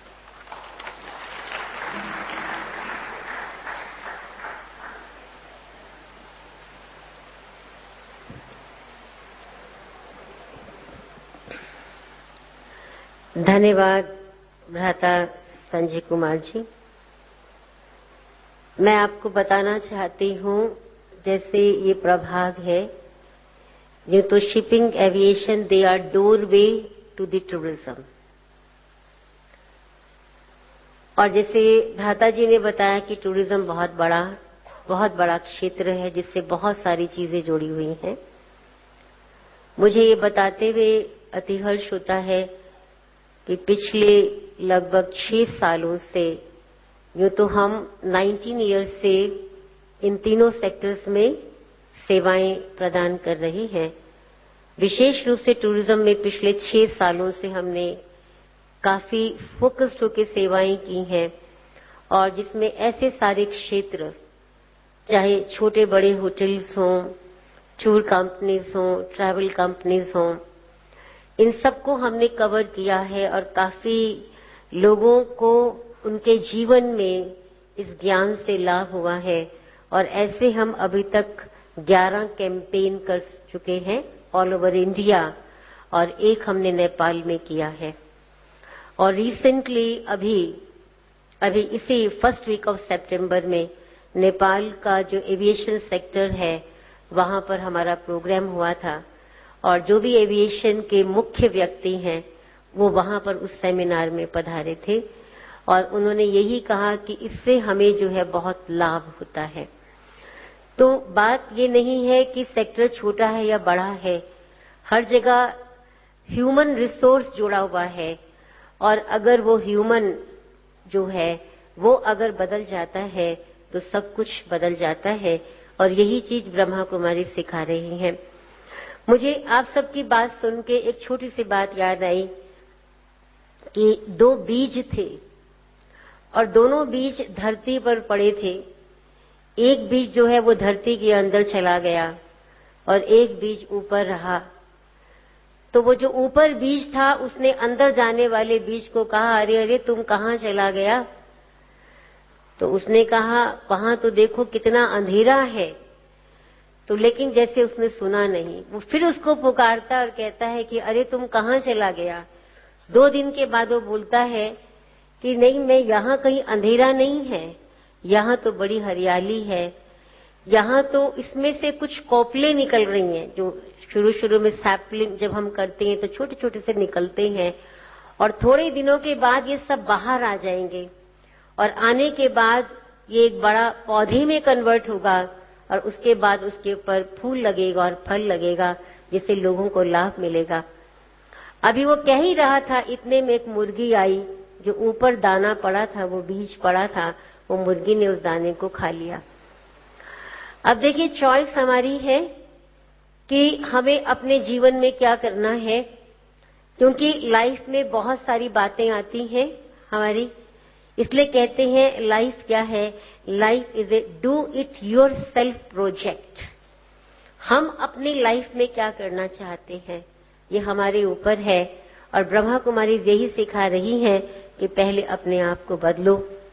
धन्यवाद भ्राता संजय कुमार जी। मैं आपको बताना चाहती हूं, जैसे ये प्रभाग है, ये तो shipping aviation they are doorway to the tourism. और जैसे भ्राता जी ने बताया कि टूरिज्म बहुत बड़ा बहुत बड़ा क्षेत्र है, जिससे बहुत सारी चीजें जुड़ी हुई हैं। मुझे ये बताते हुए अति हर्ष होता है कि पिछले लगभग छह सालों से, यूं तो हम उन्नीस ईयर्स से इन तीनों सेक्टर्स में सेवाएं प्रदान कर रहे हैं। विशेष रूप से टूरिज्म में पिछले छह सालों से हमने काफी फोकस्ड होकर सेवाएं की हैं, और जिसमें ऐसे सारे क्षेत्र, चाहे छोटे बड़े होटल्स हों, टूर कंपनीज हों, ट्रैवल कंपनीज हों, इन सबको हमने कवर किया है और काफी लोगों को उनके जीवन में इस ज्ञान से लाभ हुआ है। और ऐसे हम अभी तक ग्यारह कैंपेन कर चुके हैं ऑल ओवर इंडिया, और एक हमने नेपाल में किया है। और रिसेंटली अभी अभी इसी फर्स्ट वीक ऑफ सितंबर में नेपाल का जो एविएशन सेक्टर है वहां पर हमारा प्रोग्राम हुआ था, और जो भी एविएशन के मुख्य व्यक्ति हैं वो वहां पर उस सेमिनार में पधारे थे, और उन्होंने यही कहा कि इससे हमें जो है बहुत लाभ होता है। तो बात ये नहीं है कि सेक्टर छोटा है या बड़ा है, हर जगह ह्यूमन रिसोर्स जुड़ा हुआ है, और अगर वो ह्यूमन जो है वो अगर बदल जाता है तो सब कुछ बदल जाता है। और यही चीज ब्रह्मा कुमारी सिखा रही है। मुझे आप सबकी बात सुन के एक छोटी सी बात याद आई कि दो बीज थे और दोनों बीज धरती पर पड़े थे। एक बीज जो है वो धरती के अंदर चला गया और एक बीज ऊपर रहा। तो वो जो ऊपर बीज था उसने अंदर जाने वाले बीज को कहा, अरे अरे तुम कहां चला गया? तो उसने कहा, वहां तो देखो कितना अंधेरा है। तो लेकिन जैसे उसने सुना नहीं, वो फिर उसको पुकारता और कहता है कि अरे तुम कहां चला गया? दो दिन के बाद वो बोलता है कि नहीं, मैं यहाँ कहीं अंधेरा नहीं है, यहाँ तो बड़ी हरियाली है, यहाँ तो इसमें से कुछ कोपले निकल रही हैं। जो शुरू शुरू में सैपलिंग जब हम करते हैं तो छोटे छोटे से निकलते हैं, और थोड़े दिनों के बाद ये सब बाहर आ जाएंगे, और आने के बाद ये एक बड़ा पौधे में कन्वर्ट होगा, और उसके बाद उसके ऊपर फूल लगेगा और फल लगेगा, जिससे लोगों को लाभ मिलेगा। अभी वो कह ही रहा था, इतने में एक मुर्गी आई, जो ऊपर दाना पड़ा था, वो बीज पड़ा था, वो मुर्गी ने उस दाने को खा लिया। अब देखिए, चॉइस हमारी है कि हमें अपने जीवन में क्या करना है, क्योंकि लाइफ में बहुत सारी बातें आती हैं हमारी। इसलिए कहते हैं लाइफ क्या है, life is a do it yourself project. हम अपनी लाइफ में क्या करना चाहते हैं ये हमारे ऊपर है, और ब्रह्मा कुमारी यही सिखा रही है कि पहले अपने आप को बदलो,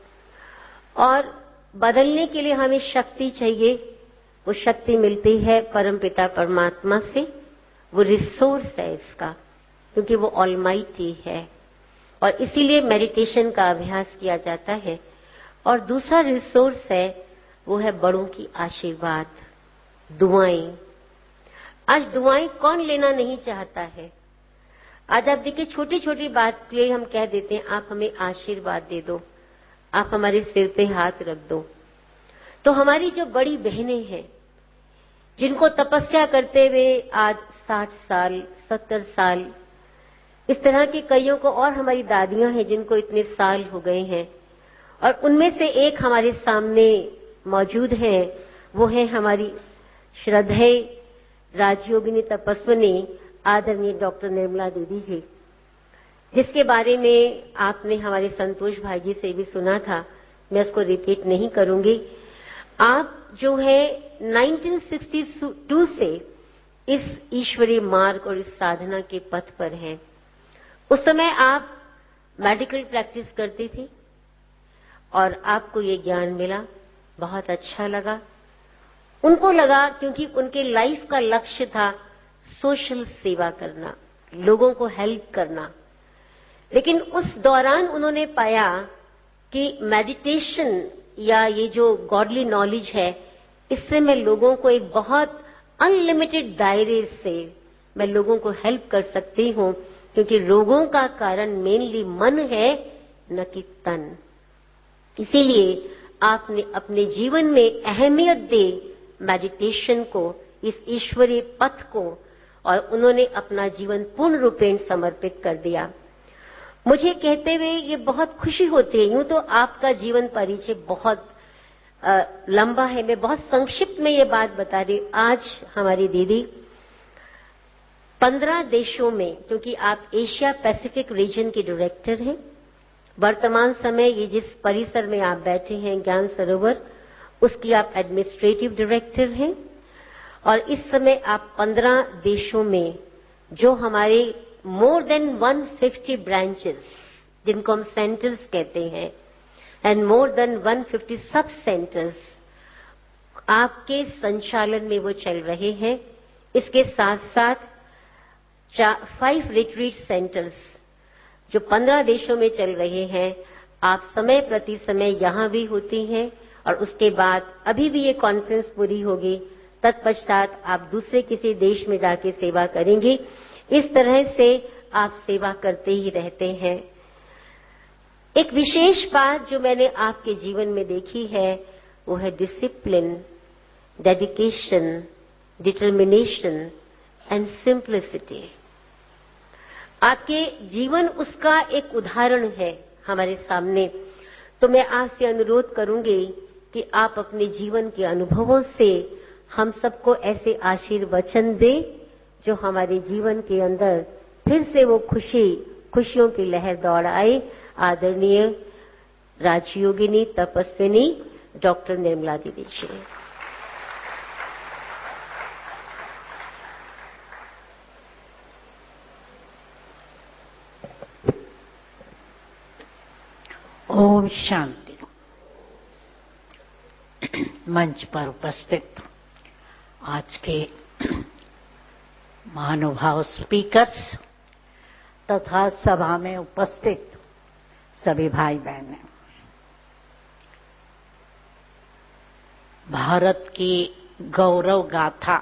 और बदलने के लिए हमें शक्ति चाहिए। वो शक्ति मिलती है परमपिता परमात्मा से, वो रिसोर्स है इसका, क्योंकि वो ऑलमाइटी है, और इसीलिए मेडिटेशन का अभ्यास किया जाता है। और दूसरा रिसोर्स है वो है बड़ों की आशीर्वाद, दुआएं। आज दुआएं कौन लेना नहीं चाहता है। आज आप देखिए छोटी छोटी बात के लिए हम कह देते हैं आप हमें आशीर्वाद दे दो, आप हमारे सिर पे हाथ रख दो। तो हमारी जो बड़ी बहनें हैं जिनको तपस्या करते हुए आज साठ साल सत्तर साल, इस तरह की कईयों को, और हमारी दादियां हैं जिनको इतने साल हो गए हैं, और उनमें से एक हमारे सामने मौजूद हैं, वो है हमारी श्रद्धेय राजयोगिनी तपस्विनी आदरणीय डॉक्टर निर्मला दीदी जी, जिसके बारे में आपने हमारे संतोष भाई जी से भी सुना था, मैं उसको रिपीट नहीं करूंगी। आप जो है उन्नीस सौ बासठ से इस ईश्वरीय मार्ग और इस साधना के पथ पर हैं। उस समय आप मेडिकल प्रैक्टिस करती थी और आपको ये ज्ञान मिला, बहुत अच्छा लगा। उनको लगा, क्योंकि उनके लाइफ का लक्ष्य था सोशल सेवा करना, लोगों को हेल्प करना। लेकिन उस दौरान उन्होंने पाया कि मेडिटेशन या ये जो गॉडली नॉलेज है, इससे मैं लोगों को एक बहुत अनलिमिटेड दायरे से मैं लोगों को हेल्प कर सकती हूं, क्योंकि रोगों का कारण मेनली मन है, न कि तन। इसीलिए आपने अपने जीवन में अहमियत दे मेडिटेशन को, इस ईश्वरीय पथ को, और उन्होंने अपना जीवन पूर्ण रूपेण समर्पित कर दिया। मुझे कहते हुए ये बहुत खुशी होती है। यूं तो आपका जीवन परिचय बहुत आ, लंबा है, मैं बहुत संक्षिप्त में ये बात बता रही हूं। आज हमारी दीदी पंद्रह देशों में, क्योंकि आप एशिया पैसिफिक रीजन के डायरेक्टर हैं, वर्तमान समय ये जिस परिसर में आप बैठे हैं ज्ञान सरोवर, उसकी आप एडमिनिस्ट्रेटिव डायरेक्टर हैं, और इस समय आप पंद्रह देशों में जो हमारे मोर देन एक सौ पचास ब्रांचेस, जिनको हम सेंटर्स कहते हैं, एंड मोर देन एक सौ पचास सब सेंटर्स आपके संचालन में वो चल रहे हैं। इसके साथ साथ फाइव रिट्रीट सेंटर्स जो पंद्रह देशों में चल रहे हैं, आप समय प्रति समय यहां भी होती हैं, और उसके बाद अभी भी ये कॉन्फ्रेंस पूरी होगी, तत्पश्चात आप दूसरे किसी देश में जाके सेवा करेंगे। इस तरह से आप सेवा करते ही रहते हैं। एक विशेष बात जो मैंने आपके जीवन में देखी है वो है discipline, dedication, determination and simplicity. आपके जीवन उसका एक उदाहरण है हमारे सामने। तो मैं आपसे अनुरोध करूंगी कि आप अपने जीवन के अनुभवों से हम सबको ऐसे आशीर्वचन दें जो हमारे जीवन के अंदर फिर से वो खुशी खुशियों की लहर दौड़ आए। आदरणीय राजयोगिनी तपस्विनी डॉक्टर निर्मला दीदी जी। ओम शांति। मंच पर उपस्थित आज के महानुभाव स्पीकर्स तथा सभा में उपस्थित सभी भाई बहनें, भारत की गौरव गाथा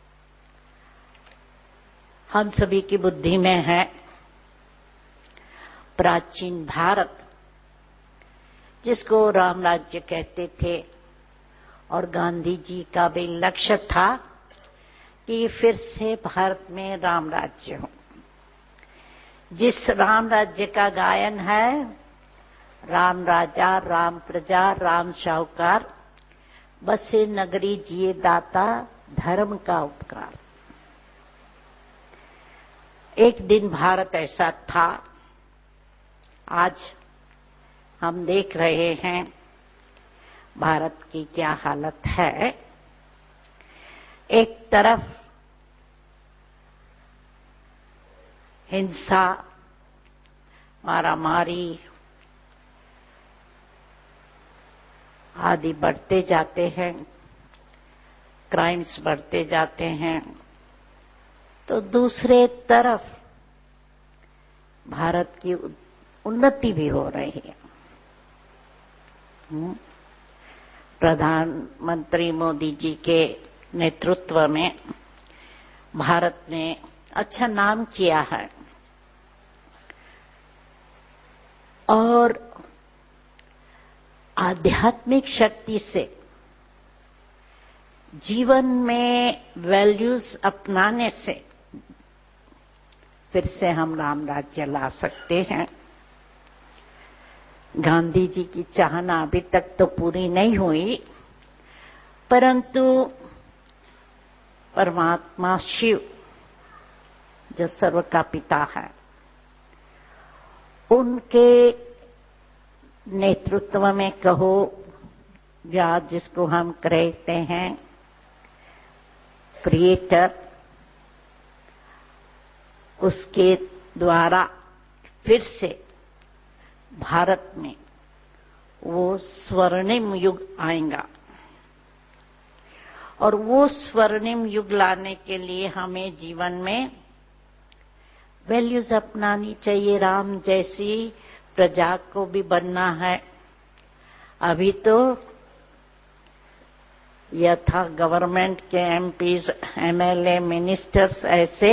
हम सभी की बुद्धि में है। प्राचीन भारत जिसको राम राज्य कहते थे, और गांधी जी का भी लक्ष्य था कि फिर से भारत में राम राज्य हो। जिस राम राज्य का गायन है, राम राजा राम प्रजा राम साहूकार, बसे नगरी जिए दाता धर्म का उपकार। एक दिन भारत ऐसा था, आज हम देख रहे हैं भारत की क्या हालत है। एक तरफ हिंसा, मारामारी आदि बढ़ते जाते हैं, क्राइम्स बढ़ते जाते हैं, तो दूसरे तरफ भारत की उन्नति भी हो रही है। प्रधानमंत्री मोदी जी के नेतृत्व में भारत ने अच्छा नाम किया है और आध्यात्मिक शक्ति से जीवन में वैल्यूज अपनाने से फिर से हम राम राज्य ला सकते हैं। गांधी जी की चाहना अभी तक तो पूरी नहीं हुई, परंतु परमात्मा शिव जो सर्व का पिता है, उनके नेतृत्व में कहो या जिसको हम कहते हैं क्रिएटर, उसके द्वारा फिर से भारत में वो स्वर्णिम युग आएगा और वो स्वर्णिम युग लाने के लिए हमें जीवन में वैल्यूज अपनानी चाहिए। राम जैसी प्रजा को भी बनना है। अभी तो यथा गवर्नमेंट के एमपीज, एमएलए, मिनिस्टर्स ऐसे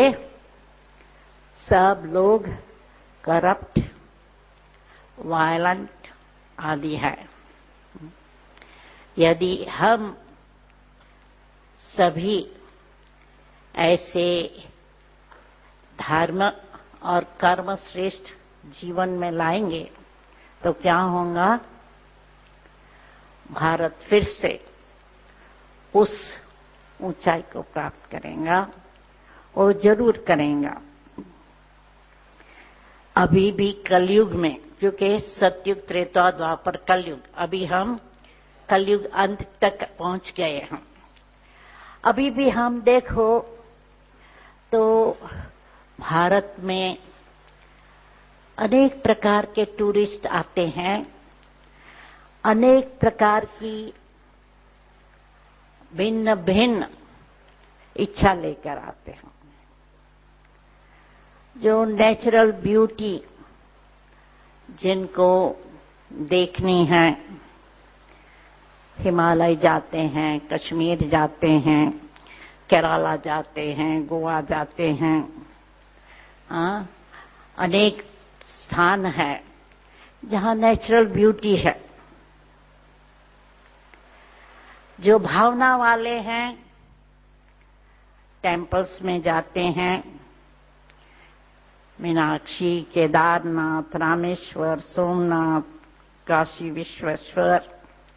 सब लोग करप्ट, वायलेंट आदि है। यदि हम सभी ऐसे धर्म और कर्म श्रेष्ठ जीवन में लाएंगे तो क्या होगा, भारत फिर से उस ऊंचाई को प्राप्त करेगा और जरूर करेगा। अभी भी कलयुग में, क्योंकि सतयुग, त्रेता, द्वापर, कलयुग, अभी हम कलयुग अंत तक पहुंच गए हैं। अभी भी हम देखो तो भारत में अनेक प्रकार के टूरिस्ट आते हैं, अनेक प्रकार की भिन्न भिन्न इच्छा लेकर आते हैं। जो नेचुरल ब्यूटी जिनको देखनी है, हिमालय जाते हैं, कश्मीर जाते हैं, केरला जाते हैं, गोवा जाते हैं, आ, अनेक स्थान है जहां नेचुरल ब्यूटी है। जो भावना वाले हैं टेम्पल्स में जाते हैं, मीनाक्षी, केदारनाथ, रामेश्वर, सोमनाथ, काशी विश्वेश्वर,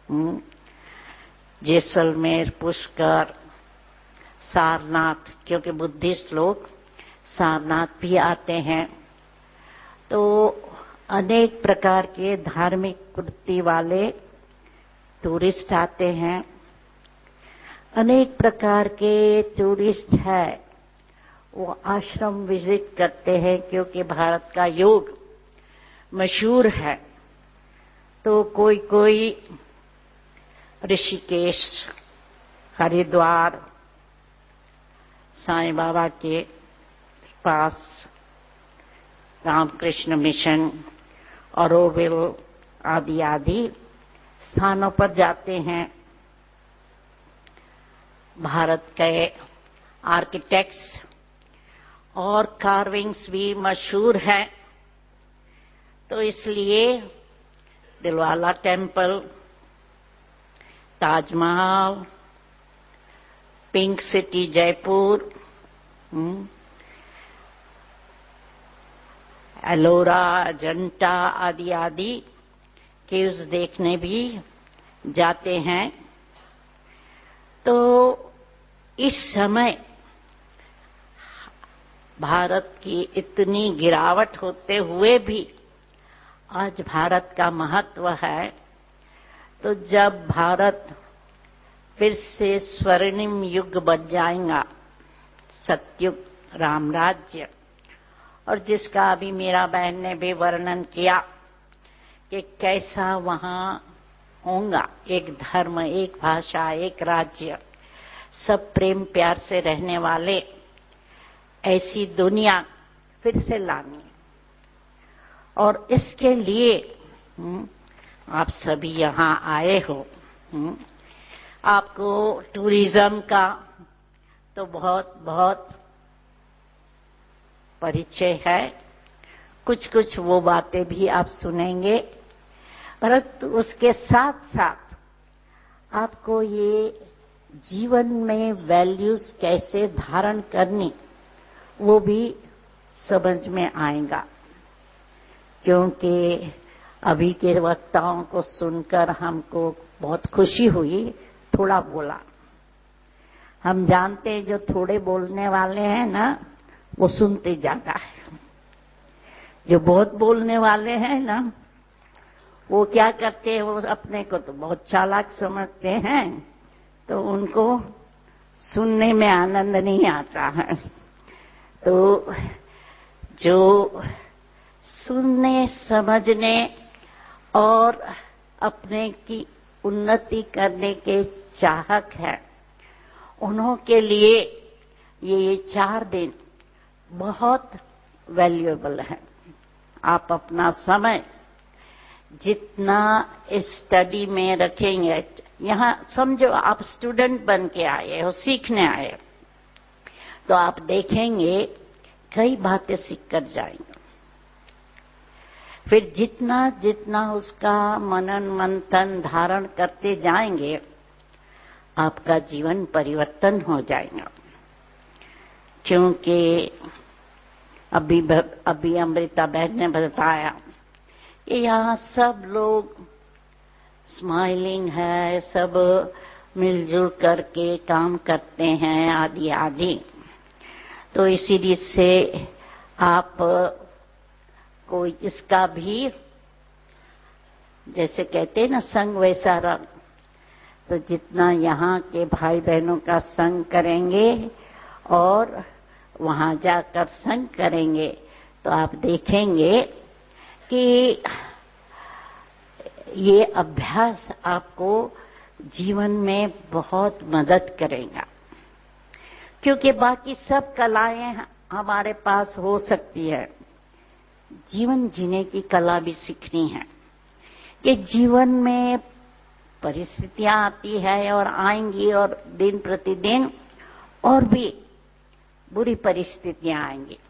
जैसलमेर, पुष्कर, सारनाथ, क्योंकि बुद्धिस्ट लोग सारनाथ भी आते हैं। तो अनेक प्रकार के धार्मिक वृत्ति वाले टूरिस्ट आते हैं। अनेक प्रकार के टूरिस्ट है वो आश्रम विजिट करते हैं, क्योंकि भारत का योग मशहूर है। तो कोई कोई ऋषिकेश, हरिद्वार, साईं बाबा के पास, रामकृष्ण मिशन, ऑरोविल आदि आदि स्थानों पर जाते हैं। भारत के आर्किटेक्ट्स और कार्विंग्स भी मशहूर है, तो इसलिए Dilwara temple, Taj Mahal, pink city Jaipur, Ellora, Ajanta आदि आदि केव्स देखने भी जाते हैं। तो इस समय भारत की इतनी गिरावट होते हुए भी आज भारत का महत्व है, तो जब भारत फिर से स्वर्णिम युग बन जाएगा, सतयुग राम राज्य, और जिसका अभी मेरा बहन ने भी वर्णन किया कि कैसा वहां होगा, एक धर्म, एक भाषा, एक राज्य, सब प्रेम प्यार से रहने वाले, ऐसी दुनिया फिर से लानी। और इसके लिए आप सभी यहाँ आए हो। आपको टूरिज्म का तो बहुत बहुत परिचय है, कुछ कुछ वो बातें भी आप सुनेंगे, परंतु उसके साथ साथ आपको ये जीवन में वैल्यूज कैसे धारण करनी वो भी समझ में आएगा। क्योंकि अभी के वक्ताओं को सुनकर हमको बहुत खुशी हुई, थोड़ा बोला। हम जानते हैं जो थोड़े बोलने वाले हैं ना, वो सुनते ज्यादा है। जो बहुत बोलने वाले हैं ना, वो क्या करते हैं, वो अपने को तो बहुत चालाक समझते हैं, तो उनको सुनने में आनंद नहीं आता है। तो जो सुनने, समझने और अपने की उन्नति करने के चाहक है, उन्हों के लिए ये चार दिन बहुत वैल्यूएबल है। आप अपना समय जितना स्टडी में रखेंगे, यहाँ समझो आप स्टूडेंट बन के आए हो, सीखने आए, तो आप देखेंगे कई बातें सीख कर जाएंगे। फिर जितना जितना उसका मनन मंथन धारण करते जाएंगे, आपका जीवन परिवर्तन हो जाएगा। क्योंकि अभी अभी अमृता बहन ने बताया कि यहाँ सब लोग स्माइलिंग है, सब मिलजुल करके काम करते हैं, आदि आदि। तो इसीलिए से आप को इसका भी, जैसे कहते हैं ना, संग वैसा रंग, तो जितना यहाँ के भाई बहनों का संग करेंगे और वहां जाकर संग करेंगे, तो आप देखेंगे कि ये अभ्यास आपको जीवन में बहुत मदद करेगा। क्योंकि बाकी सब कलाएं हमारे पास हो सकती है, जीवन जीने की कला भी सीखनी है। कि जीवन में परिस्थितियां आती है और आएंगी, और दिन प्रतिदिन और भी बुरी परिस्थितियां आएंगी।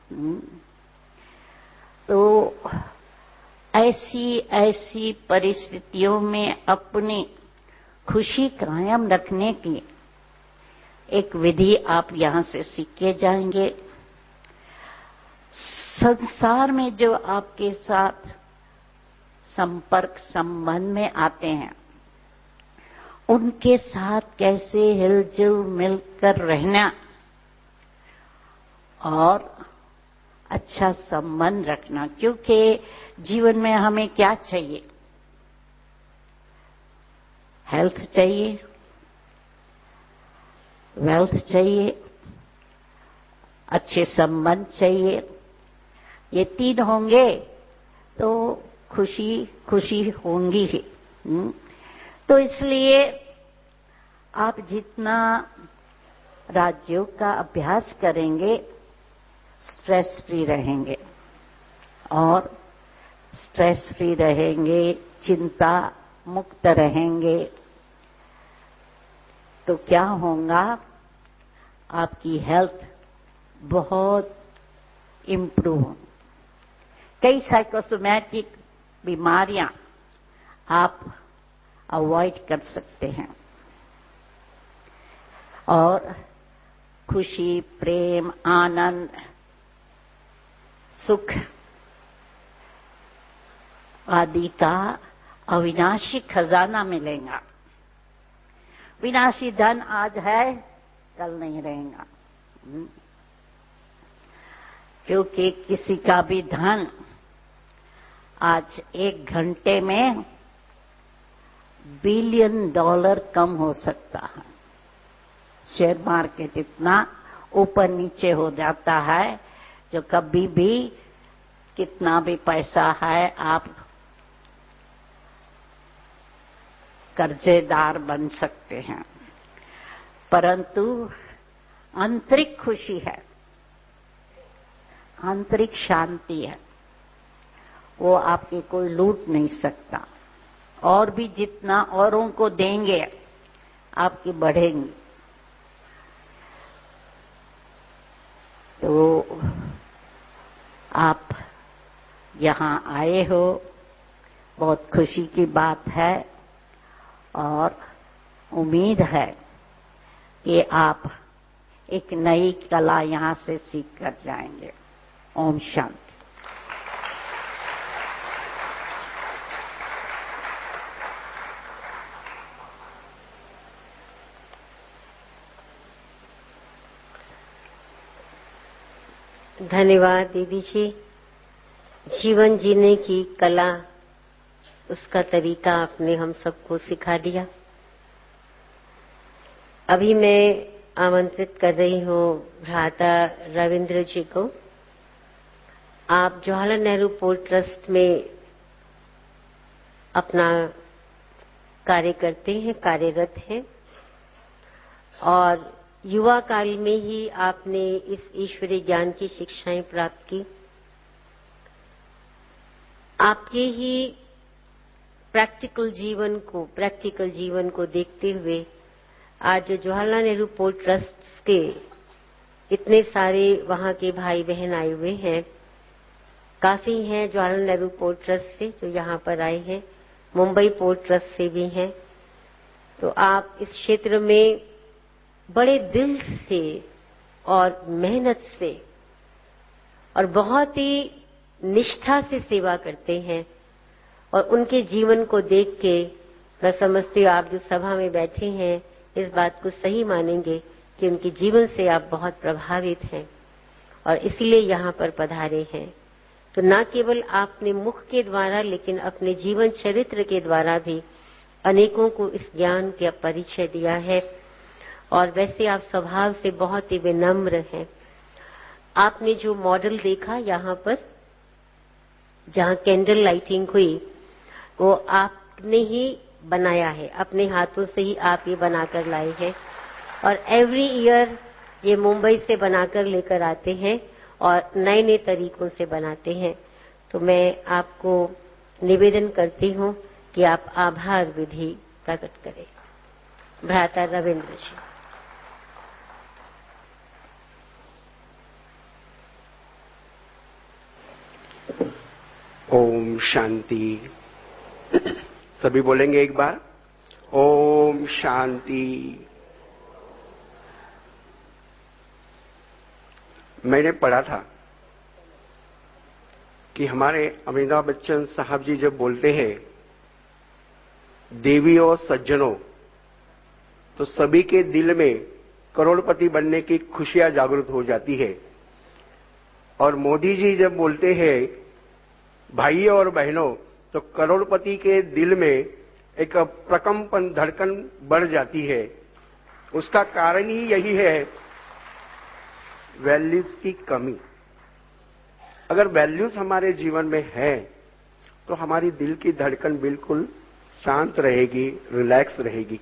तो ऐसी ऐसी परिस्थितियों में अपनी खुशी कायम रखने की एक विधि आप यहां से सीख के जाएंगे। संसार में जो आपके साथ संपर्क संबंध में आते हैं, उनके साथ कैसे हिलजुल मिलकर रहना और अच्छा संबंध रखना। क्योंकि जीवन में हमें क्या चाहिए? हेल्थ चाहिए, वेल्थ चाहिए, अच्छे संबंध चाहिए। ये तीन होंगे तो खुशी खुशी होंगी ही। तो इसलिए आप जितना राज्यों का अभ्यास करेंगे, स्ट्रेस फ्री रहेंगे, और स्ट्रेस फ्री रहेंगे, चिंता मुक्त रहेंगे, तो क्या होगा? आपकी हेल्थ बहुत इम्प्रूव हो। कई साइकोसोमैटिक बीमारियां आप अवॉइड कर सकते हैं, और खुशी, प्रेम, आनंद, सुख आदि का अविनाशी खजाना मिलेगा। विनाशी धन आज है, कल नहीं रहेगा। क्योंकि किसी का भी धन आज एक घंटे में बिलियन डॉलर कम हो सकता है। शेयर मार्केट इतना ऊपर नीचे हो जाता है जो कभी भी कितना भी पैसा है आप कर्जेदार बन सकते हैं, परंतु आंतरिक खुशी है, आंतरिक शांति है, वो आपकी कोई लूट नहीं सकता। और भी जितना औरों को देंगे आपकी बढ़ेंगी। तो आप यहाँ आए हो, बहुत खुशी की बात है और उम्मीद है कि आप एक नई कला यहाँ से सीख कर जाएंगे। ओम शांति। धन्यवाद दीदी जी। जीवन जीने की कला, उसका तरीका आपने हम सबको सिखा दिया। अभी मैं आमंत्रित कर रही हूँ भ्राता रविंद्र जी को। आप जवाहरलाल नेहरू पोर्ट ट्रस्ट में अपना कार्य करते हैं, कार्यरत हैं और युवा काल में ही आपने इस ईश्वरीय ज्ञान की शिक्षाएं प्राप्त की। आपके ही प्रैक्टिकल जीवन को प्रैक्टिकल जीवन को देखते हुए आज जो जवाहरलाल नेहरू पोर्ट ट्रस्ट के इतने सारे वहां के भाई बहन आए हुए हैं, काफी हैं जवाहरलाल नेहरू पोर्ट ट्रस्ट से जो यहाँ पर आए हैं, मुंबई पोर्ट ट्रस्ट से भी हैं। तो आप इस क्षेत्र में बड़े दिल से और मेहनत से और बहुत ही निष्ठा से सेवा करते हैं और उनके जीवन को देख के मैं समझती हूँ आप जो सभा में बैठे हैं इस बात को सही मानेंगे कि उनके जीवन से आप बहुत प्रभावित हैं और इसलिए यहाँ पर पधारे हैं। तो न केवल आपने मुख के द्वारा लेकिन अपने जीवन चरित्र के द्वारा भी अनेकों को इस ज्ञान का परिचय दिया है और वैसे आप स्वभाव से बहुत ही विनम्र हैं। आपने जो मॉडल देखा यहाँ पर जहाँ कैंडल लाइटिंग हुई वो आपने ही बनाया है, अपने हाथों से ही आप ये बनाकर लाए हैं और एवरी ईयर ये मुंबई से बनाकर लेकर आते हैं और नए नए तरीकों से बनाते हैं। तो मैं आपको निवेदन करती हूँ कि आप आभार विधि प्रकट करें। भ्राता रविंद्र जी। ओम शांति। सभी बोलेंगे एक बार, ओम शांति। मैंने पढ़ा था कि हमारे अमिताभ बच्चन साहब जी जब बोलते हैं देवी और सज्जनों, तो सभी के दिल में करोड़पति बनने की खुशियां जागृत हो जाती है। और मोदी जी जब बोलते हैं भाइयों और बहनों, तो करोड़पति के दिल में एक प्रकंपन धड़कन बढ़ जाती है। उसका कारण ही यही है, वैल्यूज की कमी। अगर वैल्यूज हमारे जीवन में है तो हमारी दिल की धड़कन बिल्कुल शांत रहेगी, रिलैक्स रहेगी।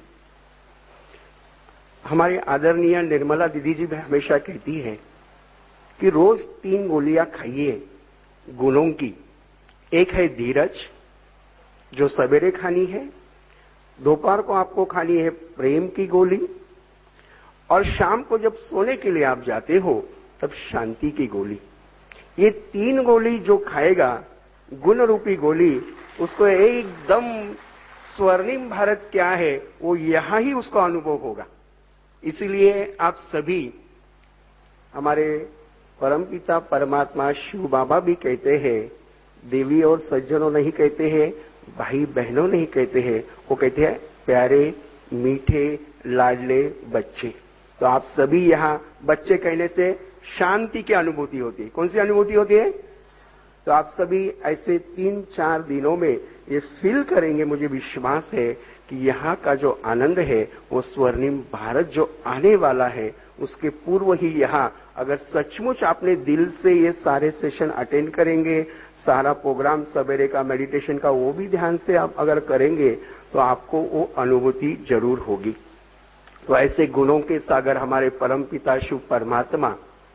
हमारी आदरणीय निर्मला दीदी जी भी हमेशा कहती है कि रोज तीन गोलियां खाइए गुणों की। एक है धीरज, जो सवेरे खानी है, दोपहर को आपको खानी है प्रेम की गोली, और शाम को जब सोने के लिए आप जाते हो तब शांति की गोली। ये तीन गोली जो खाएगा, गुण रूपी गोली, उसको एकदम स्वर्णिम भारत क्या है वो यहां ही उसका अनुभव होगा। इसलिए आप सभी, हमारे परमपिता परमात्मा शिव बाबा भी कहते हैं, देवी और सज्जनों नहीं कहते हैं, भाई बहनों नहीं कहते हैं, वो कहते हैं प्यारे मीठे लाडले बच्चे। तो आप सभी यहाँ बच्चे कहने से शांति की अनुभूति होती है। कौन सी अनुभूति होती है? तो आप सभी ऐसे तीन चार दिनों में ये फील करेंगे, मुझे विश्वास है कि यहाँ का जो आनंद है वो स्वर्णिम भारत जो आने वाला है उसके पूर्व ही यहाँ अगर सचमुच आपने दिल से ये सारे सेशन अटेंड करेंगे, सारा प्रोग्राम सवेरे का मेडिटेशन का वो भी ध्यान से आप अगर करेंगे तो आपको वो अनुभूति जरूर होगी। तो ऐसे गुणों के सागर हमारे परम पिता शिव परमात्मा,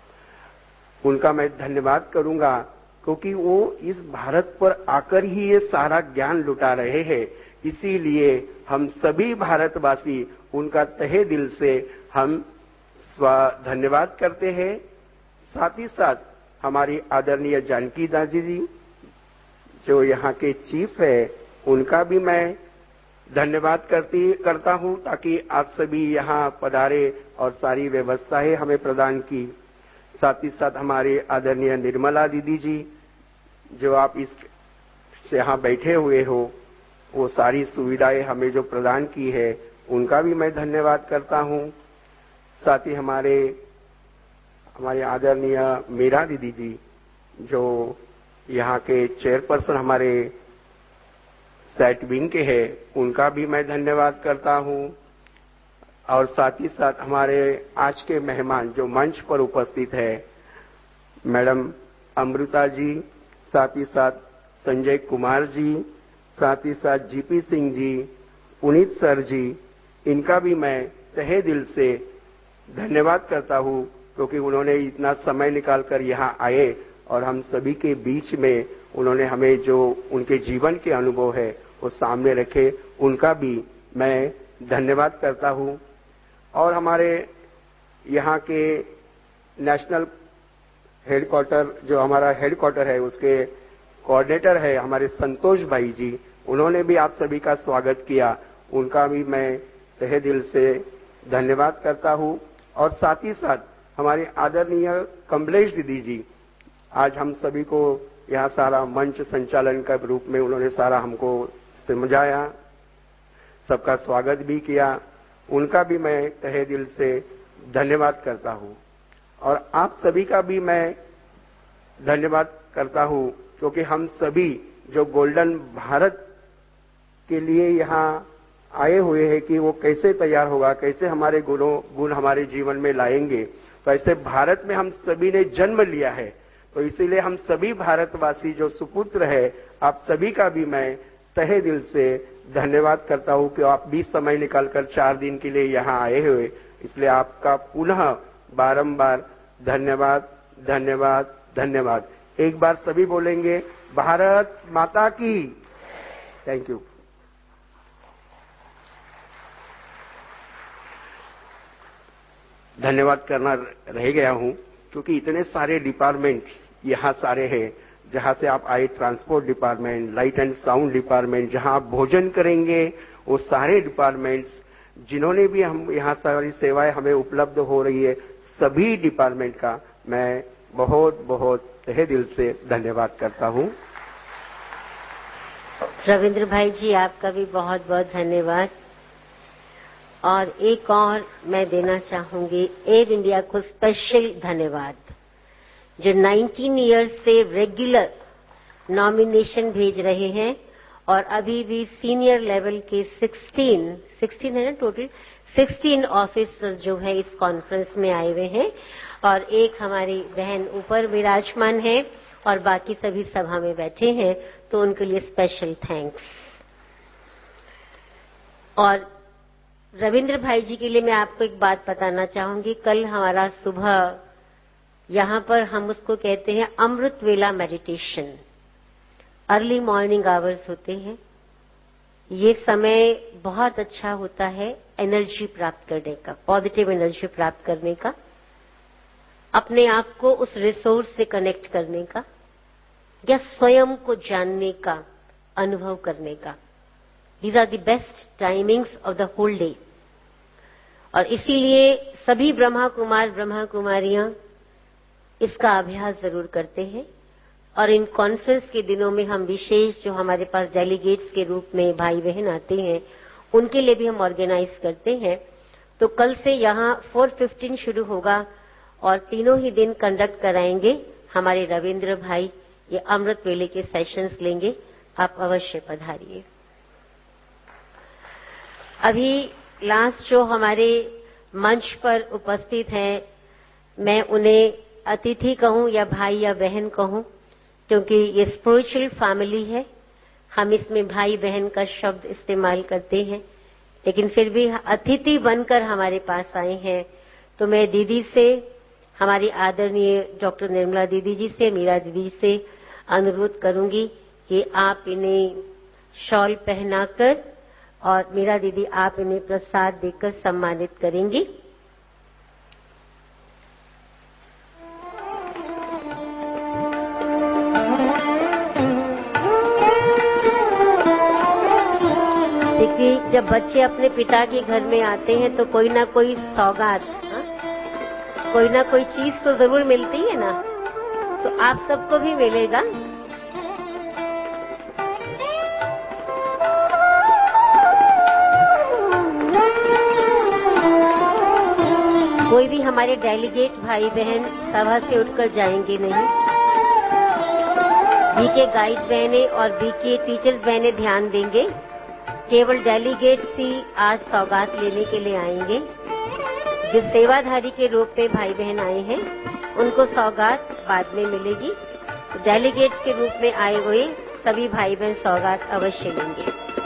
उनका मैं धन्यवाद करूंगा क्योंकि वो इस भारत पर आकर ही ये सारा ज्ञान लुटा रहे हैं। इसीलिए हम सभी भारतवासी उनका तहे दिल से हम स्व धन्यवाद करते हैं। साथ ही साथ हमारी आदरणीय जानकी दादी जी जो यहाँ के चीफ है, उनका भी मैं धन्यवाद करती करता हूँ ताकि आप सभी यहाँ पधारे और सारी व्यवस्थाएं हमें प्रदान की। साथ ही साथ हमारे आदरणीय निर्मला दीदी जी जो आप इस यहाँ बैठे हुए हो, वो सारी सुविधाएं हमें जो प्रदान की है उनका भी मैं धन्यवाद करता हूँ। साथ ही हमारे हमारे आदरणीय मीरा दीदी जी जो यहाँ के चेयरपर्सन हमारे सेट विंग के हैं, उनका भी मैं धन्यवाद करता हूँ। और साथ ही साथ हमारे आज के मेहमान जो मंच पर उपस्थित है, मैडम अमृता जी, साथ ही साथ संजय कुमार जी, साथ ही साथ जीपी सिंह जी, पुनीत सर जी, इनका भी मैं तहे दिल से धन्यवाद करता हूँ क्योंकि उन्होंने इतना समय निकालकर यहाँ आए और हम सभी के बीच में उन्होंने हमें जो उनके जीवन के अनुभव है वो सामने रखे, उनका भी मैं धन्यवाद करता हूँ। और हमारे यहाँ के नेशनल हेडक्वार्टर जो हमारा हेडक्वार्टर है उसके कोऑर्डिनेटर है हमारे संतोष भाई जी, उन्होंने भी आप सभी का स्वागत किया, उनका भी मैं तहे दिल से धन्यवाद करता हूँ। और साथ ही साथ हमारे आदरणीय कमलेश दीदी जी, आज हम सभी को यहाँ सारा मंच संचालन का रूप में उन्होंने सारा हमको समझाया, सबका स्वागत भी किया, उनका भी मैं तहे दिल से धन्यवाद करता हूँ। और आप सभी का भी मैं धन्यवाद करता हूँ क्योंकि हम सभी जो गोल्डन भारत के लिए यहाँ आए हुए हैं कि वो कैसे तैयार होगा, कैसे हमारे गुणों गुण हमारे जीवन में लाएंगे। तो ऐसे भारत में हम सभी ने जन्म लिया है, तो इसीलिए हम सभी भारतवासी जो सुपुत्र है, आप सभी का भी मैं तहे दिल से धन्यवाद करता हूँ कि आप भी समय निकालकर चार दिन के लिए यहाँ आए हुए, इसलिए आपका पुनः बारंबार धन्यवाद धन्यवाद धन्यवाद। एक बार सभी बोलेंगे भारत माता की। Thank you. धन्यवाद करना रह गया हूं क्योंकि इतने सारे डिपार्टमेंट यहाँ सारे हैं, जहां से आप आए, transport department, light and sound department, जहां आप भोजन करेंगे, वो सारे डिपार्टमेंट्स जिन्होंने भी हम यहाँ सारी सेवाएं हमें उपलब्ध हो रही है, सभी डिपार्टमेंट का मैं बहुत बहुत तहे दिल से धन्यवाद करता हूं। रविंद्र भाई जी, आपका भी बहुत बहुत धन्यवाद। और एक और मैं देना चाहूंगी एयर इंडिया को स्पेशल धन्यवाद, जो उन्नीस इयर्स से रेगुलर नॉमिनेशन भेज रहे हैं और अभी भी सीनियर लेवल के सोलह सोलह है ना टोटल, सोलह ऑफिसर जो है इस कॉन्फ्रेंस में आए हुए हैं और एक हमारी बहन ऊपर विराजमान है और बाकी सभी सभा में बैठे हैं, तो उनके लिए स्पेशल थैंक्स। और रविंद्र भाई जी के लिए मैं आपको एक बात बताना चाहूंगी। कल हमारा सुबह यहाँ पर हम उसको कहते हैं अमृत वेला मेडिटेशन, अर्ली मॉर्निंग आवर्स होते हैं। ये समय बहुत अच्छा होता है एनर्जी प्राप्त करने का, पॉजिटिव एनर्जी प्राप्त करने का, अपने आप को उस रिसोर्स से कनेक्ट करने का या स्वयं को जानने का, अनुभव करने का। These are the best timings of the whole day। और इसीलिए सभी ब्रह्मा कुमार ब्रह्मा कुमारियां इसका अभ्यास जरूर करते हैं। और इन कॉन्फ्रेंस के दिनों में हम विशेष जो हमारे पास डेलीगेट्स के रूप में भाई बहन आते हैं, उनके लिए भी हम ऑर्गेनाइज करते हैं। तो कल से यहाँ चार पंद्रह शुरू होगा और तीनों ही दिन कंडक्ट कराएंगे हमारे रविंद्र भाई ये अमृत वेले के सेशंस लेंगे। आप अवश्य पधारिए। अभी लास्ट जो हमारे मंच पर उपस्थित हैं, मैं उन्हें अतिथि कहूं या भाई या बहन कहूं, क्योंकि ये स्पिरिचुअल फैमिली है। हम इसमें भाई बहन का शब्द इस्तेमाल करते हैं, लेकिन फिर भी अतिथि बनकर हमारे पास आए हैं। तो मैं दीदी से, हमारी आदरणीय डॉक्टर निर्मला दीदी जी से, मीरा दीदी जी से अनुरोध करूंगी कि आप इन्हें शॉल पहनाकर और मीरा दीदी आप इन्हें प्रसाद देकर सम्मानित करेंगी। देखिए, जब बच्चे अपने पिता के घर में आते हैं तो कोई ना कोई सौगात, हा? कोई ना कोई चीज तो जरूर मिलती है ना, तो आप सबको भी मिलेगा। कोई भी हमारे डेलीगेट भाई बहन सभा से उठकर जाएंगे नहीं। बीके गाइड बहनें और बीके टीचर्स बहनें ध्यान देंगे, केवल डेलीगेट्स ही आज सौगात लेने के लिए आएंगे। जो सेवाधारी के रूप में भाई बहन आए हैं उनको सौगात बाद में मिलेगी। डेलीगेट्स के रूप में आए हुए सभी भाई बहन सौगात अवश्य लेंगे।